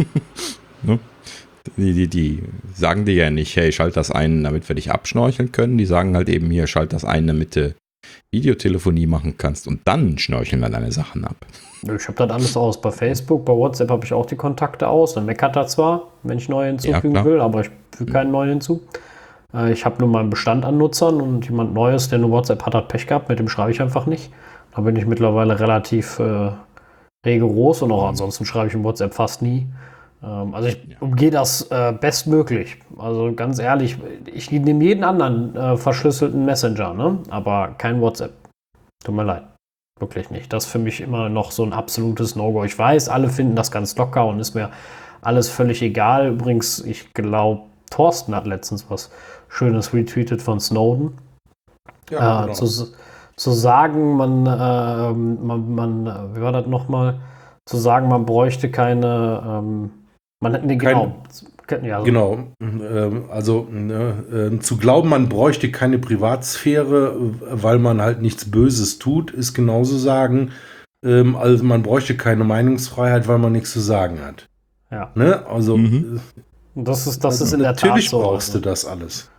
ne? die, die, die sagen dir ja nicht, hey, schalt das ein, damit wir dich abschnorcheln können. Die sagen halt eben hier, schalt das ein, damit du Videotelefonie machen kannst und dann schnorcheln wir deine Sachen ab. Ich habe das alles aus. Bei Facebook, bei WhatsApp habe ich auch die Kontakte aus. Dann meckert er zwar, wenn ich neue hinzufügen ja, will, aber ich füge keinen neuen hinzu. Ich habe nur meinen Bestand an Nutzern und jemand Neues, der nur WhatsApp hat, hat Pech gehabt. Mit dem schreibe ich einfach nicht. Da bin ich mittlerweile relativ äh, rigoros und auch ansonsten schreibe ich im WhatsApp fast nie. Ähm, also ich ja. umgehe das äh, bestmöglich. Also ganz ehrlich, ich nehme jeden anderen äh, verschlüsselten Messenger, ne? Aber kein WhatsApp. Tut mir leid. Wirklich nicht. Das ist für mich immer noch so ein absolutes No-Go. Ich weiß, alle finden das ganz locker und ist mir alles völlig egal. Übrigens, ich glaube, Thorsten hat letztens was Schönes retweetet von Snowden. Ja, äh, genau. zu, zu sagen, man, äh, man, man, wie war das nochmal? Zu sagen, man bräuchte keine, ähm, man nee, genau. Kein, ja, so. Genau, ähm, also äh, äh, zu glauben, man bräuchte keine Privatsphäre, weil man halt nichts Böses tut, ist genauso sagen, ähm, also man bräuchte keine Meinungsfreiheit, weil man nichts zu sagen hat. Ja. Ne? Also mhm. das ist, das also ist in der Tat so. Natürlich brauchst du das alles.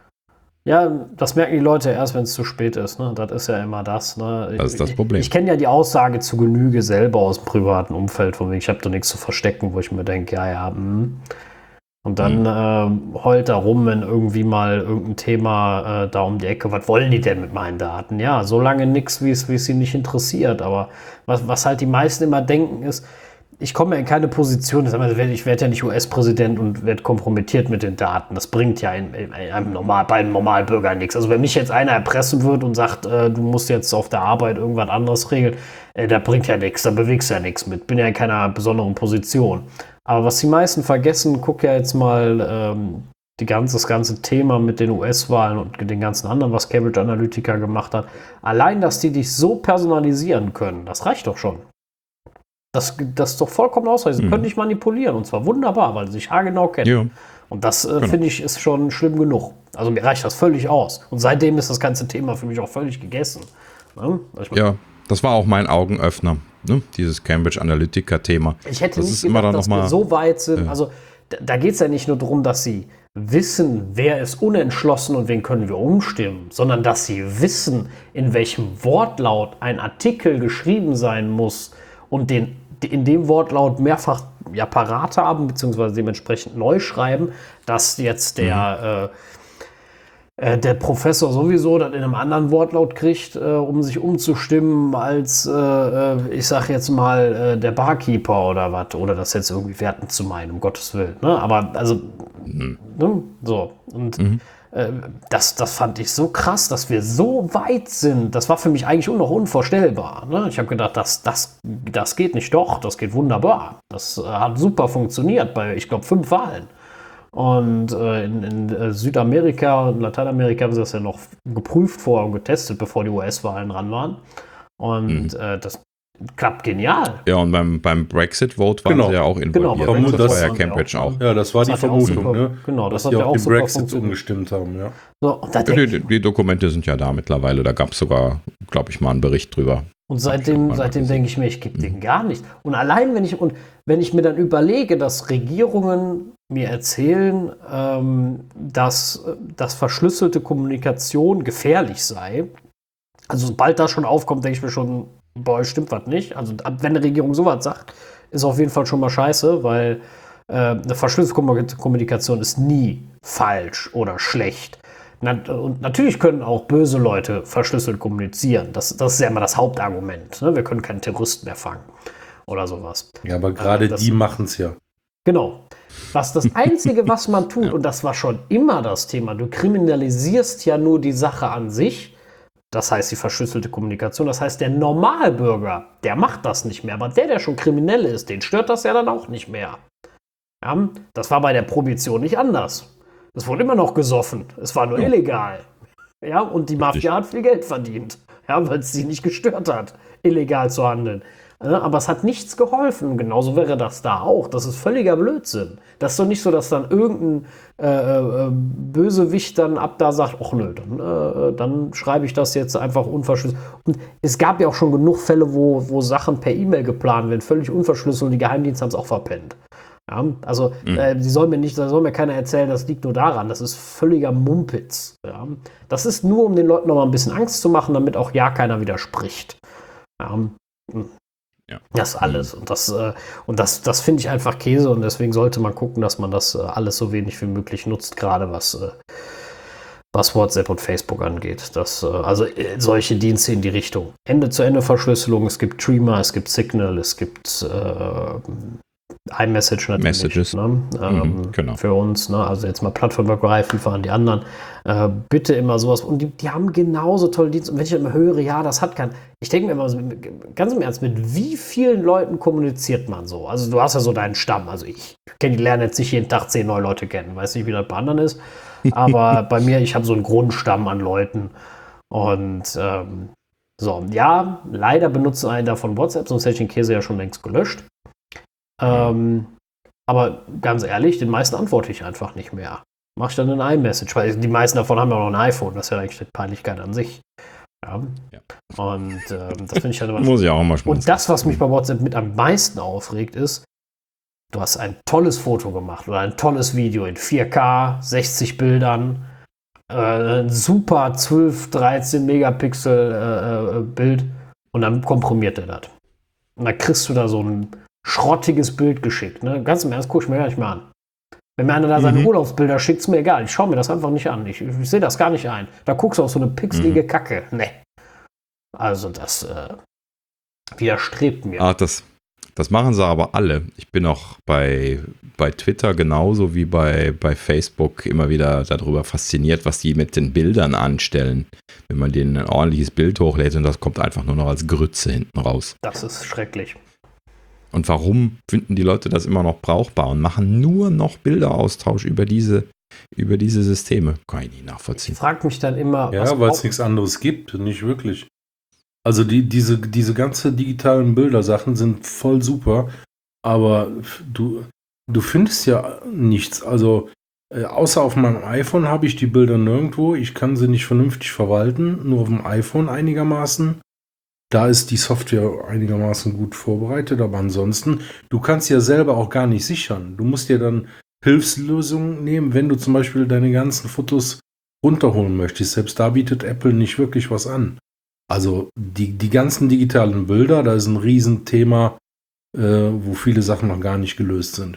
Ja, das merken die Leute erst, wenn es zu spät ist. Ne? Das ist ja immer das. Ne? Das ist das Problem. Ich, ich kenne ja die Aussage zu Genüge selber aus dem privaten Umfeld, von wegen, ich habe da nichts zu verstecken, wo ich mir denke, ja, ja, mh. Und dann mhm. äh, heult er rum, wenn irgendwie mal irgendein Thema äh, da um die Ecke, was wollen die denn mit meinen Daten? Ja, solange nichts, wie es sie nicht interessiert. Aber was, was halt die meisten immer denken ist, ich komme ja in keine Position, ich werde ja nicht U S-Präsident und werde kompromittiert mit den Daten. Das bringt ja in, in einem Normal, bei einem Normalbürger nichts. Also wenn mich jetzt einer erpressen wird und sagt, äh, du musst jetzt auf der Arbeit irgendwas anderes regeln, äh, da bringt ja nichts, da bewegst du ja nichts mit. Bin ja in keiner besonderen Position. Aber was die meisten vergessen, guck ja jetzt mal ähm, die ganze, das ganze Thema mit den U S-Wahlen und den ganzen anderen, was Cambridge Analytica gemacht hat. Allein, dass die dich so personalisieren können, das reicht doch schon. Das, das ist doch vollkommen ausreichend. Sie mhm. können dich manipulieren und zwar wunderbar, weil sie sich haargenau kennen. Ja. Und das, äh, genau. finde ich, ist schon schlimm genug. Also mir reicht das völlig aus. Und seitdem ist das ganze Thema für mich auch völlig gegessen. Ne? Ich mein, ja, das war auch mein Augenöffner, ne? Dieses Cambridge Analytica-Thema. Ich hätte das nicht gedacht, dass wir so weit sind. Äh. Also da, da geht es ja nicht nur darum, dass sie wissen, wer ist unentschlossen und wen können wir umstimmen, sondern dass sie wissen, in welchem Wortlaut ein Artikel geschrieben sein muss und den in dem Wortlaut mehrfach ja, parat haben, beziehungsweise dementsprechend neu schreiben, dass jetzt der, mhm. äh, äh, der Professor sowieso das in einem anderen Wortlaut kriegt, äh, um sich umzustimmen, als, äh, ich sag jetzt mal, äh, der Barkeeper oder was, oder das jetzt irgendwie wertend zu meinen, um Gottes Willen. Ne? Aber also, mhm. ne? so. Und mhm. Das, das fand ich so krass, dass wir so weit sind. Das war für mich eigentlich noch unvorstellbar. Ne? Ich habe gedacht, das, das, das geht nicht. Doch, das geht wunderbar. Das äh, hat super funktioniert bei, ich glaube, fünf Wahlen. Und äh, in, in Südamerika und Lateinamerika haben sie das ja noch geprüft vorher und getestet, bevor die U S-Wahlen dran waren. Und mhm. äh, das klappt genial. Ja, und beim, beim Brexit-Vote waren genau. sie ja auch involviert. Genau, das, das war ja Cambridge auch. auch. Ja, das war das die Vermutung, super, ne? Genau, das dass hat die ja auch auch den super Brexit umgestimmt haben, ja. So, und da die, die, die Dokumente sind ja da mittlerweile, da gab es sogar, glaube ich, mal einen Bericht drüber. Und seitdem, seitdem denke ich mir, ich gebe mhm. den gar nicht. Und allein, wenn ich, und wenn ich mir dann überlege, dass Regierungen mir erzählen, ähm, dass, dass verschlüsselte Kommunikation gefährlich sei, also sobald das schon aufkommt, denke ich mir schon, boah, stimmt was nicht. Also wenn eine Regierung sowas sagt, ist auf jeden Fall schon mal scheiße, weil äh, eine verschlüsselte Kommunikation ist nie falsch oder schlecht. Und natürlich können auch böse Leute verschlüsselt kommunizieren. Das, das ist ja immer das Hauptargument. Ne? Wir können keinen Terroristen mehr fangen oder sowas. Ja, aber gerade das, die machen es ja. Genau. Was das Einzige, was man tut, ja. und das war schon immer das Thema, du kriminalisierst ja nur die Sache an sich. Das heißt die verschlüsselte Kommunikation. Das heißt, der Normalbürger, der macht das nicht mehr. Aber der, der schon kriminell ist, den stört das ja dann auch nicht mehr. Ja? Das war bei der Prohibition nicht anders. Es wurde immer noch gesoffen. Es war nur ja. illegal. Ja, und die Mafia hat viel Geld verdient. Ja, weil es sie nicht gestört hat, illegal zu handeln. Ja, aber es hat nichts geholfen. Genauso wäre das da auch. Das ist völliger Blödsinn. Das ist doch nicht so, dass dann irgendein äh, äh, Bösewicht dann ab da sagt, ach nö, dann, äh, dann schreibe ich das jetzt einfach unverschlüsselt. Und es gab ja auch schon genug Fälle, wo, wo Sachen per E-Mail geplant werden, völlig unverschlüsselt, und die Geheimdienste haben es auch verpennt. Ja, also, mhm. äh, die soll mir nicht, da soll mir keiner erzählen, das liegt nur daran. Das ist völliger Mumpitz. Ja. Das ist nur, um den Leuten noch mal ein bisschen Angst zu machen, damit auch ja keiner widerspricht. Ja. Ja. Das alles. Und das, äh, und das, das finde ich einfach Käse, und deswegen sollte man gucken, dass man das äh, alles so wenig wie möglich nutzt, gerade was, äh, was WhatsApp und Facebook angeht. Das, äh, also äh, solche Dienste in die Richtung. Ende-zu-Ende-Verschlüsselung, es gibt Threema, es gibt Signal, es gibt äh, iMessage natürlich. Messages. Ne? Ähm, mhm, genau. Für uns, ne? Also jetzt mal plattformübergreifend für an die anderen. Äh, bitte immer sowas. Und die, die haben genauso tolle Dienste. Und wenn ich immer höre, ja, das hat kein. Ich denke mir immer, ganz im Ernst, mit wie vielen Leuten kommuniziert man so? Also du hast ja so deinen Stamm. Also ich kenne, die lernen jetzt nicht jeden Tag zehn neue Leute kennen. Weiß nicht, wie das bei anderen ist. Aber bei mir, ich habe so einen Grundstamm an Leuten. Und ähm, so, ja, leider benutzen einen davon WhatsApp, sonst hätte ich den Käse ja schon längst gelöscht. Ähm, aber ganz ehrlich, den meisten antworte ich einfach nicht mehr. Mach ich dann ein iMessage, weil die meisten davon haben ja noch ein iPhone. Das ist ja eigentlich eine Peinlichkeit an sich. Ja. Ja. Und ähm, das finde ich halt immer. Muss ich auch mal schmunzeln. Und das, was mich bei WhatsApp mit am meisten aufregt, ist, du hast ein tolles Foto gemacht oder ein tolles Video in vier K, sechzig Bildern, äh, ein super zwölf, dreizehn Megapixel äh, äh, Bild, und dann komprimiert er das. Und dann kriegst du da so ein schrottiges Bild geschickt. Ne? Ganz im Ernst, guck ich mir gar nicht mehr an. Wenn mir einer da seine mhm. Urlaubsbilder schickt, ist mir egal. Ich schaue mir das einfach nicht an. Ich, ich sehe das gar nicht ein. Da guckst du auf so eine pixelige mhm. Kacke. Ne. Also das äh, widerstrebt mir. Ah, das, das machen sie aber alle. Ich bin auch bei, bei Twitter genauso wie bei, bei Facebook immer wieder darüber fasziniert, was die mit den Bildern anstellen. Wenn man denen ein ordentliches Bild hochlädt und das kommt einfach nur noch als Grütze hinten raus. Das ist schrecklich. Und warum finden die Leute das immer noch brauchbar und machen nur noch Bilderaustausch über diese, über diese Systeme? Kann ich nicht nachvollziehen. Ich frage mich dann immer, ja, weil es nichts anderes gibt, nicht wirklich. Also die, diese, diese ganze digitalen Bildersachen sind voll super, aber du, du findest ja nichts. Also äh, außer auf meinem iPhone habe ich die Bilder nirgendwo. Ich kann sie nicht vernünftig verwalten, nur auf dem iPhone einigermaßen. Da ist die Software einigermaßen gut vorbereitet, aber ansonsten, du kannst ja selber auch gar nicht sichern. Du musst dir dann Hilfslösungen nehmen, wenn du zum Beispiel deine ganzen Fotos runterholen möchtest. Selbst da bietet Apple nicht wirklich was an. Also die, die ganzen digitalen Bilder, da ist ein Riesenthema, äh, wo viele Sachen noch gar nicht gelöst sind.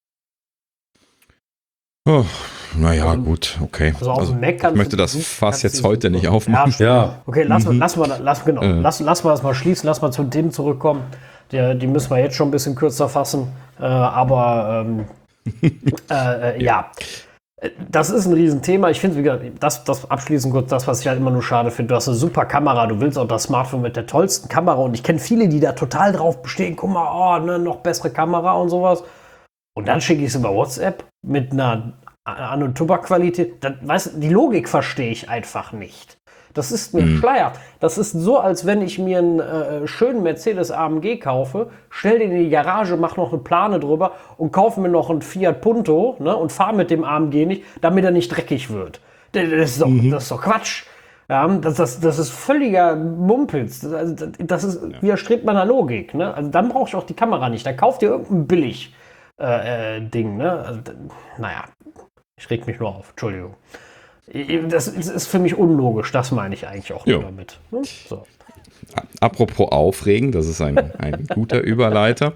Oh, naja, also, gut, okay. Also, also ich möchte das Fass jetzt heute nicht aufmachen. Ja, ja. Okay, lass, mhm. lass, mal, lass, genau, äh. lass, lass mal das mal schließen, lass mal zu dem zurückkommen. Die, die müssen wir jetzt schon ein bisschen kürzer fassen. Äh, aber ähm, äh, ja. ja, das ist ein Riesenthema. Ich finde, wie gesagt, das, das abschließend kurz das, was ich halt immer nur schade finde. Du hast eine super Kamera, du willst auch das Smartphone mit der tollsten Kamera, und ich kenne viele, die da total drauf bestehen. Guck mal, oh, ne, noch bessere Kamera und sowas. Und dann schicke ich es über WhatsApp mit einer An- und Tubak-Qualität. Das, weißt, die Logik verstehe ich einfach nicht. Das ist mir mhm. Schleier. Das ist so, als wenn ich mir einen äh, schönen Mercedes A M G kaufe, stell den in die Garage, mach noch eine Plane drüber und kaufe mir noch einen Fiat Punto, ne, und fahre mit dem A M G nicht, damit er nicht dreckig wird. Das ist doch, mhm. das ist doch Quatsch. Ja, das, das, das ist völliger Mumpitz. Das, das ist, ja. widerstrebt meiner Logik. Ne? Also dann brauche ich auch die Kamera nicht. Da kauft ihr irgendein billig äh, äh, Ding. Ne? Also, naja, ich reg mich nur auf. Entschuldigung. Das ist für mich unlogisch. Das meine ich eigentlich auch nur damit. Ne? So. Apropos aufregen, das ist ein, ein guter Überleiter.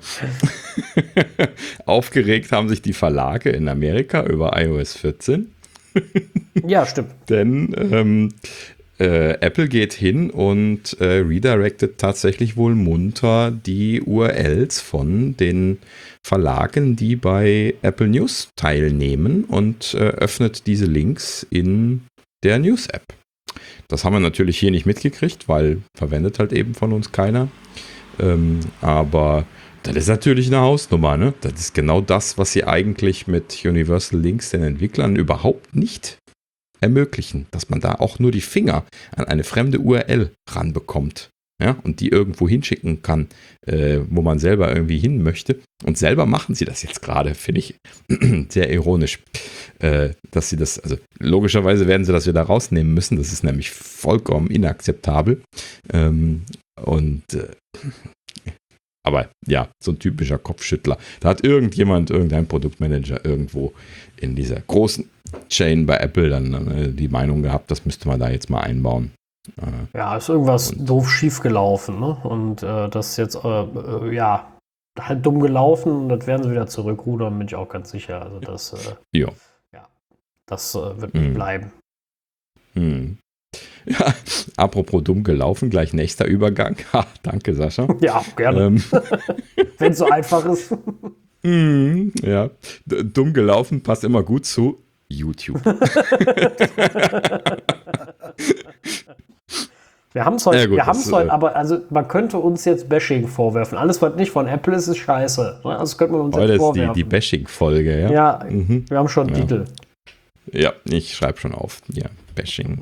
Aufgeregt haben sich die Verlage in Amerika über i O S vierzehn. Ja, stimmt. Denn ähm, äh, Apple geht hin und äh, redirectet tatsächlich wohl munter die U R Ls von den Verlagen, die bei Apple News teilnehmen, und äh, öffnet diese Links in der News-App. Das haben wir natürlich hier nicht mitgekriegt, weil verwendet halt eben von uns keiner. Ähm, aber das ist natürlich eine Hausnummer, ne? Das ist genau das, was sie eigentlich mit Universal Links den Entwicklern überhaupt nicht ermöglichen, dass man da auch nur die Finger an eine fremde U R L ranbekommt, ja, und die irgendwo hinschicken kann, äh, wo man selber irgendwie hin möchte. Und selber machen sie das jetzt gerade, finde ich sehr ironisch, äh, dass sie das, also logischerweise werden sie das wieder rausnehmen müssen, das ist nämlich vollkommen inakzeptabel. Ähm, und äh, aber ja, so ein typischer Kopfschüttler. Da hat irgendjemand, irgendein Produktmanager irgendwo in dieser großen Chain bei Apple dann äh, die Meinung gehabt, das müsste man da jetzt mal einbauen. Äh, ja, ist irgendwas doof schief gelaufen, ne? Und äh, das ist jetzt, äh, äh, ja, halt dumm gelaufen und das werden sie wieder zurückrudern, bin ich auch ganz sicher. Also das, äh, ja. ja, das äh, wird nicht hm. bleiben. Hm. Ja, apropos dumm gelaufen, gleich nächster Übergang. Ha, danke, Sascha. Ja, gerne. Ähm. Wenn es so einfach ist. mm, ja, D- dumm gelaufen passt immer gut zu YouTube. Wir haben es heute, ja, gut, wir haben es heute, äh, aber also man könnte uns jetzt Bashing vorwerfen. Alles, was nicht von Apple ist, ist scheiße. Das könnte man uns heute jetzt ist vorwerfen. Die, die Bashing-Folge, ja. Ja, mhm. Wir haben schon einen ja. Titel. Ja, ich schreibe schon auf. Ja, Bashing.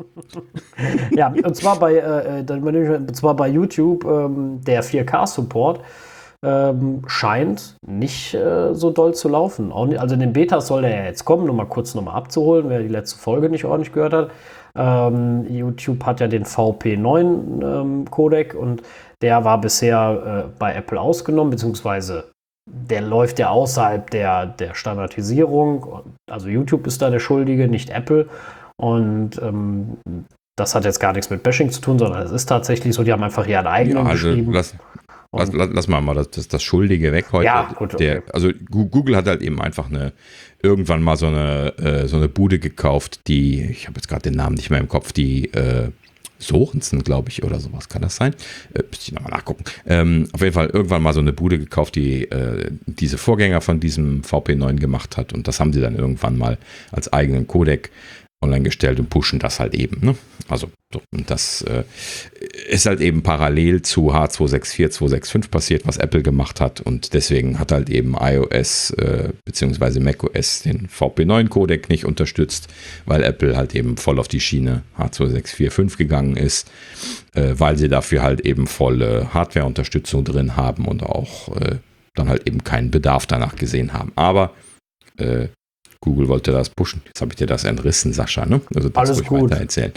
Ja, und zwar bei, äh, und zwar bei YouTube, ähm, der vier K-Support ähm, scheint nicht äh, so doll zu laufen. Auch nicht, also in den Betas soll der ja jetzt kommen, nur mal kurz nochmal abzuholen, wer die letzte Folge nicht ordentlich gehört hat. Ähm, YouTube hat ja den V P neun ähm, Codec und der war bisher äh, bei Apple ausgenommen, beziehungsweise der läuft ja außerhalb der, der Standardisierung. Also YouTube ist da der Schuldige, nicht Apple. Und ähm, das hat jetzt gar nichts mit Bashing zu tun, sondern es ist tatsächlich so, die haben einfach ihren eigenen ja, also geschrieben. Lass, lass, lass, lass mal mal das, das, das Schuldige weg heute. Ja, gut, okay. Der, also Google hat halt eben einfach eine irgendwann mal so eine, äh, so eine Bude gekauft, die, ich habe jetzt gerade den Namen nicht mehr im Kopf, die äh, Sorensen, glaube ich, oder sowas, kann das sein? Äh, müsste ich nochmal nachgucken. Ähm, auf jeden Fall irgendwann mal so eine Bude gekauft, die äh, diese Vorgänger von diesem V P neun gemacht hat, und das haben sie dann irgendwann mal als eigenen Codec online gestellt und pushen das halt eben. Ne? Also so, und das äh, ist halt eben parallel zu H zwei sechs vier, zwei sechs fünf passiert, was Apple gemacht hat, und deswegen hat halt eben iOS äh, bzw. macOS den V P neun Codec nicht unterstützt, weil Apple halt eben voll auf die Schiene H zwei sechs vier fünf gegangen ist, äh, weil sie dafür halt eben volle Hardware-Unterstützung drin haben und auch äh, dann halt eben keinen Bedarf danach gesehen haben. Aber äh, Google wollte das pushen. Jetzt habe ich dir das entrissen, Sascha. Ne? Also das Alles gut. Weiter erzählen.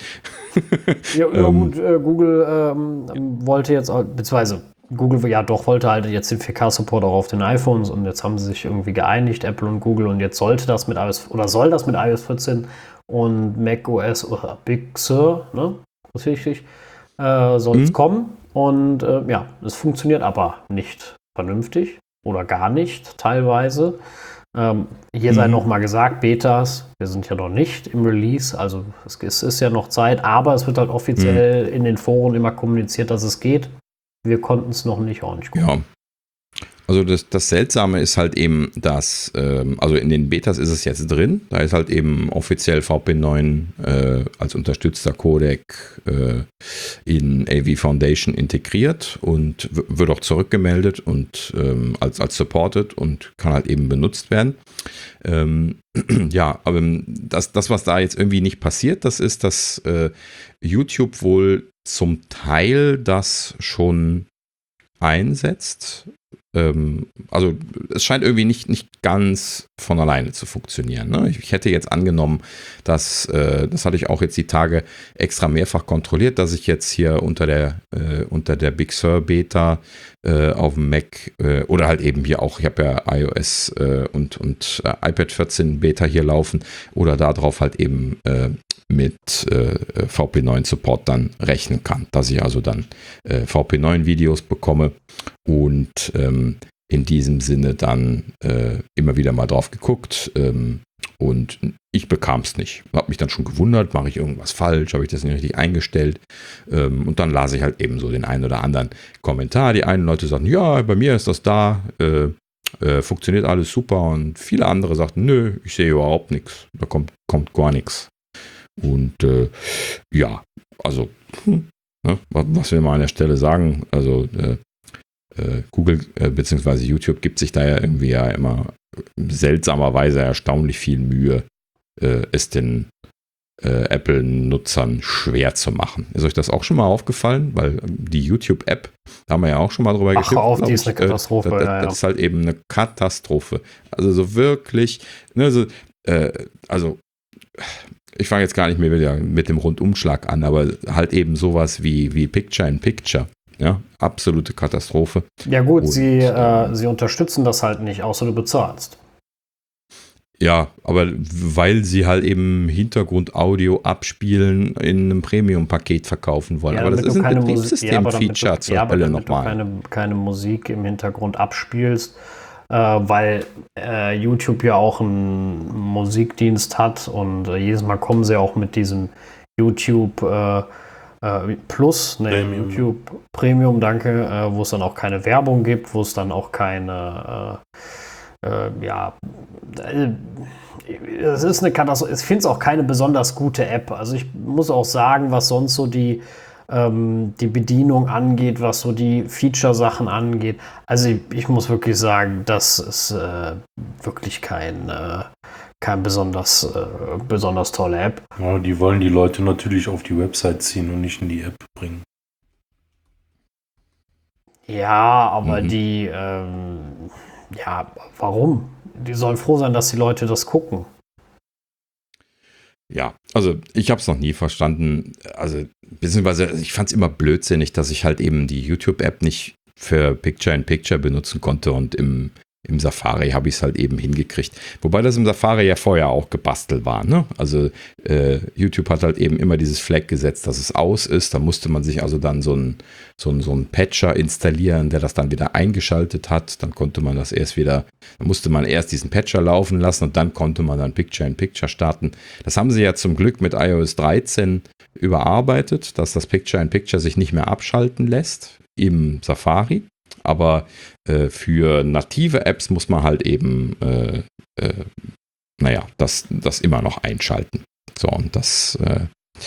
Ja, ja gut, äh, Google ähm, wollte jetzt, beziehungsweise Google ja doch wollte halt jetzt den vier K-Support auch auf den iPhones, und jetzt haben sie sich irgendwie geeinigt, Apple und Google, und jetzt sollte das mit iOS, oder soll das mit iOS vierzehn und macOS oder Big Sur, ne? Das ist wichtig, äh, soll es mhm. kommen. Und äh, ja, es funktioniert aber nicht vernünftig oder gar nicht teilweise. Ähm, hier sei mhm. noch mal gesagt, Betas, wir sind ja noch nicht im Release, also es, es ist ja noch Zeit, aber es wird halt offiziell mhm. in den Foren immer kommuniziert, dass es geht. Wir konnten es noch nicht ordentlich gucken. Ja, Also das, das Seltsame ist halt eben, dass, ähm, also in den Betas ist es jetzt drin, da ist halt eben offiziell V P neun äh, als unterstützter Codec äh, in A V Foundation integriert und w- wird auch zurückgemeldet und ähm, als, als supported und kann halt eben benutzt werden. Ähm, ja, aber das, das, was da jetzt irgendwie nicht passiert, das ist, dass äh, YouTube wohl zum Teil das schon einsetzt. Ähm, also es scheint irgendwie nicht, nicht ganz von alleine zu funktionieren. Ne? Ich, ich hätte jetzt angenommen, dass, äh, das hatte ich auch jetzt die Tage extra mehrfach kontrolliert, dass ich jetzt hier unter der, äh, unter der Big Sur Beta äh, auf dem Mac äh, oder halt eben hier auch, ich habe ja iOS äh, und, und äh, iPad vierzehn Beta hier laufen oder darauf halt eben äh, mit äh, V P neun Support dann rechnen kann, dass ich also dann äh, V P neun Videos bekomme und ähm, in diesem Sinne dann äh, immer wieder mal drauf geguckt ähm, und ich bekam es nicht. Habe mich dann schon gewundert, mache ich irgendwas falsch, habe ich das nicht richtig eingestellt ähm, und dann las ich halt eben so den einen oder anderen Kommentar. Die einen Leute sagten, ja, bei mir ist das da, äh, äh, funktioniert alles super und viele andere sagten, nö, ich sehe überhaupt nichts, da kommt, kommt gar nichts. Und äh, ja, also, hm, ne, was will man an der Stelle sagen? Also, äh, äh, Google äh, bzw. YouTube gibt sich da ja irgendwie ja immer seltsamerweise erstaunlich viel Mühe, äh, es den äh, Apple-Nutzern schwer zu machen. Ist euch das auch schon mal aufgefallen? Weil die YouTube-App, da haben wir ja auch schon mal drüber geschimpft. Ach, auf, die ist eine Katastrophe. Äh, das, das, das ist halt eben eine Katastrophe. Also so wirklich, ne, so, äh, also ich fange jetzt gar nicht mehr wieder mit dem Rundumschlag an, aber halt eben sowas wie, wie Picture in Picture. Ja, absolute Katastrophe. Ja gut, Und, sie, äh, sie unterstützen das halt nicht, außer du bezahlst. Ja, aber weil sie halt eben Hintergrundaudio abspielen in einem Premium-Paket verkaufen wollen. Ja, aber das ist ein Betriebssystem-Feature ja, zur ja, Hölle nochmal. Wenn du keine, keine Musik im Hintergrund abspielst, äh, weil äh, YouTube ja auch einen Musikdienst hat und äh, jedes Mal kommen sie auch mit diesem YouTube äh, äh, Plus, ne, Premium. YouTube Premium, danke, äh, wo es dann auch keine Werbung gibt, wo es dann auch keine, äh, äh, ja, äh, es ist eine Katastrophe. Ich finde es auch keine besonders gute App. Also ich muss auch sagen, was sonst so die die Bedienung angeht, was so die Feature-Sachen angeht. Also ich, ich muss wirklich sagen, das ist äh, wirklich kein, äh, kein besonders, äh, besonders tolle App. Ja, die wollen die Leute natürlich auf die Website ziehen und nicht in die App bringen. Ja, aber mhm. die, ähm, ja, warum? Die sollen froh sein, dass die Leute das gucken. Ja, also ich habe es noch nie verstanden, also beziehungsweise ich fand es immer blödsinnig, dass ich halt eben die YouTube-App nicht für Picture-in-Picture benutzen konnte und im, im Safari habe ich es halt eben hingekriegt. Wobei das im Safari ja vorher auch gebastelt war, ne? Also äh, YouTube hat halt eben immer dieses Flag gesetzt, dass es aus ist, da musste man sich also dann so einen so ein, so ein Patcher installieren, der das dann wieder eingeschaltet hat, dann konnte man das erst wieder, dann musste man erst diesen Patcher laufen lassen und dann konnte man dann Picture-in-Picture starten. Das haben sie ja zum Glück mit i O S dreizehn überarbeitet, dass das Picture-in-Picture sich nicht mehr abschalten lässt im Safari. Aber äh, für native Apps muss man halt eben, äh, äh, naja, das, das immer noch einschalten. So, und das, äh,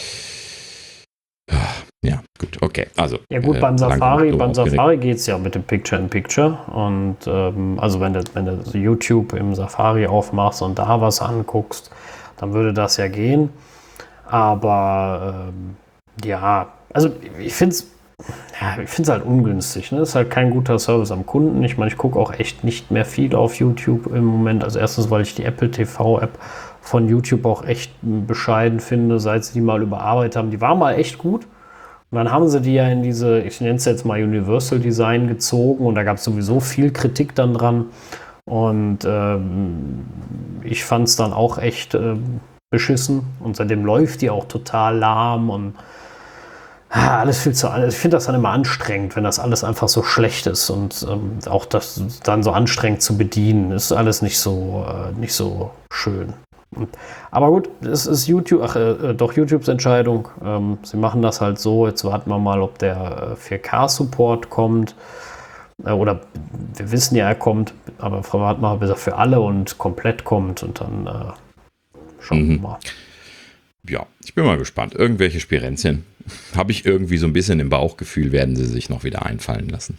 ja, gut, okay. Also, ja gut, beim äh, Safari, beim Safari geht es ja mit dem Picture-in-Picture. Und ähm, also wenn du, wenn du YouTube im Safari aufmachst und da was anguckst, dann würde das ja gehen. Aber ähm, ja, also ich finde es Ja, ich finde es halt ungünstig. Ne? Das ist halt kein guter Service am Kunden. Ich meine, ich gucke auch echt nicht mehr viel auf YouTube im Moment. Also erstens, weil ich die Apple T V-App von YouTube auch echt bescheiden finde, seit sie die mal überarbeitet haben. Die war mal echt gut. Und dann haben sie die ja in diese, ich nenne es jetzt mal Universal Design gezogen. Und da gab es sowieso viel Kritik dann dran. Und ähm, ich fand es dann auch echt äh, beschissen. Und seitdem läuft die auch total lahm und alles viel zu, ich finde das dann immer anstrengend, wenn das alles einfach so schlecht ist und ähm, auch das dann so anstrengend zu bedienen, ist alles nicht so, äh, nicht so schön. Aber gut, es ist YouTube, ach, äh, doch YouTubes Entscheidung. Ähm, sie machen das halt so, jetzt warten wir mal, ob der äh, vier K Support kommt. Äh, oder wir wissen ja, er kommt, aber Frau Hartmacher bis er für alle und komplett kommt und dann äh, schauen mhm. wir mal. Ja, ich bin mal gespannt. Irgendwelche Spirenzchen habe ich irgendwie so ein bisschen im Bauchgefühl, werden sie sich noch wieder einfallen lassen.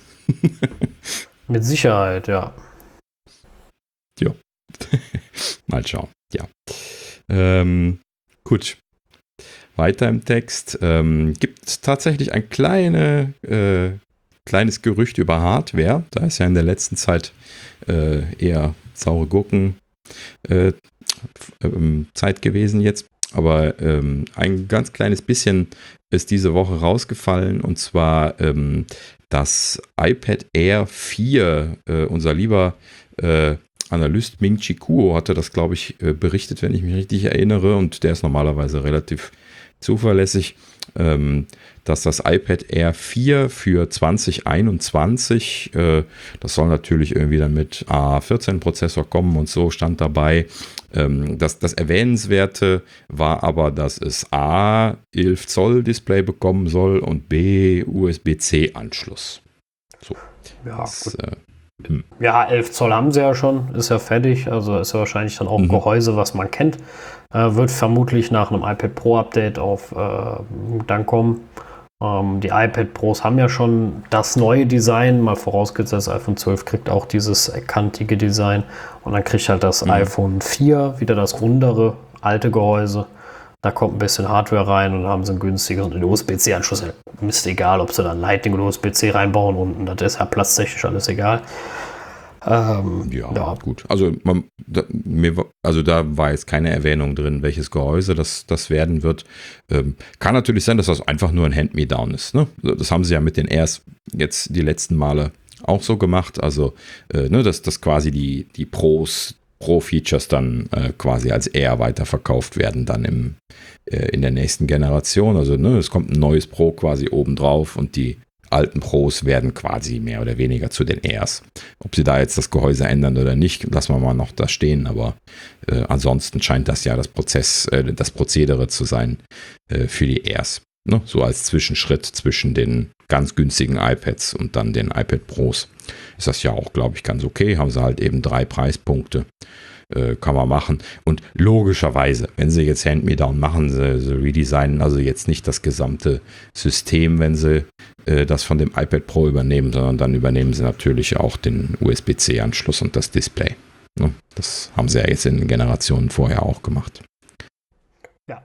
Mit Sicherheit, ja. Ja. Mal schauen. Ja. Ähm, gut. Weiter im Text. Ähm, gibt es tatsächlich ein kleine, äh, kleines Gerücht über Hardware. Da ist ja in der letzten Zeit äh, eher saure Gurken äh, äh, Zeit gewesen jetzt. Aber ähm, ein ganz kleines bisschen ist diese Woche rausgefallen, und zwar ähm, das iPad Air vier. Äh, unser lieber äh, Analyst Ming-Chi Kuo hatte das, glaube ich, äh, berichtet, wenn ich mich richtig erinnere, und der ist normalerweise relativ zuverlässig, ähm, dass das iPad Air vier für zwanzig einundzwanzig, äh, das soll natürlich irgendwie dann mit A vierzehn Prozessor kommen und so, stand dabei. Ähm, das, das Erwähnenswerte war aber, dass es A elf Zoll Display bekommen soll und B U S B C Anschluss. So. Ja, das, äh, ja, elf Zoll haben sie ja schon, ist ja fertig, also ist ja wahrscheinlich dann auch ein mhm. Gehäuse, was man kennt. Äh, wird vermutlich nach einem iPad Pro Update auf äh, dann kommen. Ähm, die iPad Pros haben ja schon das neue Design, mal vorausgesetzt, das iPhone zwölf kriegt auch dieses kantige Design, und dann kriegt halt das mhm. iPhone vier wieder das rundere, alte Gehäuse. Da kommt ein bisschen Hardware rein und haben sie einen günstigen U S B C Anschluss. Ist egal, ob sie dann Lightning oder U S B C reinbauen unten, das ist ja platztechnisch alles egal. Ähm, ja, ja, gut. Also, man, da, mir, also da war jetzt keine Erwähnung drin, welches Gehäuse das, das werden wird. Ähm, kann natürlich sein, dass das einfach nur ein Hand-Me-Down ist. Ne? Das haben sie ja mit den Airs jetzt die letzten Male auch so gemacht. Also, äh, ne, dass, dass quasi die, die Pros, Pro-Features dann äh, quasi als Air weiterverkauft werden dann im, äh, in der nächsten Generation. Also, ne, es kommt ein neues Pro quasi obendrauf und die alten Pros werden quasi mehr oder weniger zu den Airs. Ob sie da jetzt das Gehäuse ändern oder nicht, lassen wir mal noch da stehen, aber äh, ansonsten scheint das ja das Prozess, äh, das Prozedere zu sein äh, für die Airs. Ne? So als Zwischenschritt zwischen den ganz günstigen iPads und dann den iPad Pros. Ist das ja auch, glaube ich, ganz okay. Haben sie halt eben drei Preispunkte. Äh, kann man machen. Und logischerweise, wenn sie jetzt Hand-Me-Down machen, sie, sie redesignen also jetzt nicht das gesamte System, wenn sie äh, das von dem iPad Pro übernehmen, sondern dann übernehmen sie natürlich auch den U S B C Anschluss und das Display. Ne? Das haben sie ja jetzt in den Generationen vorher auch gemacht. Ja.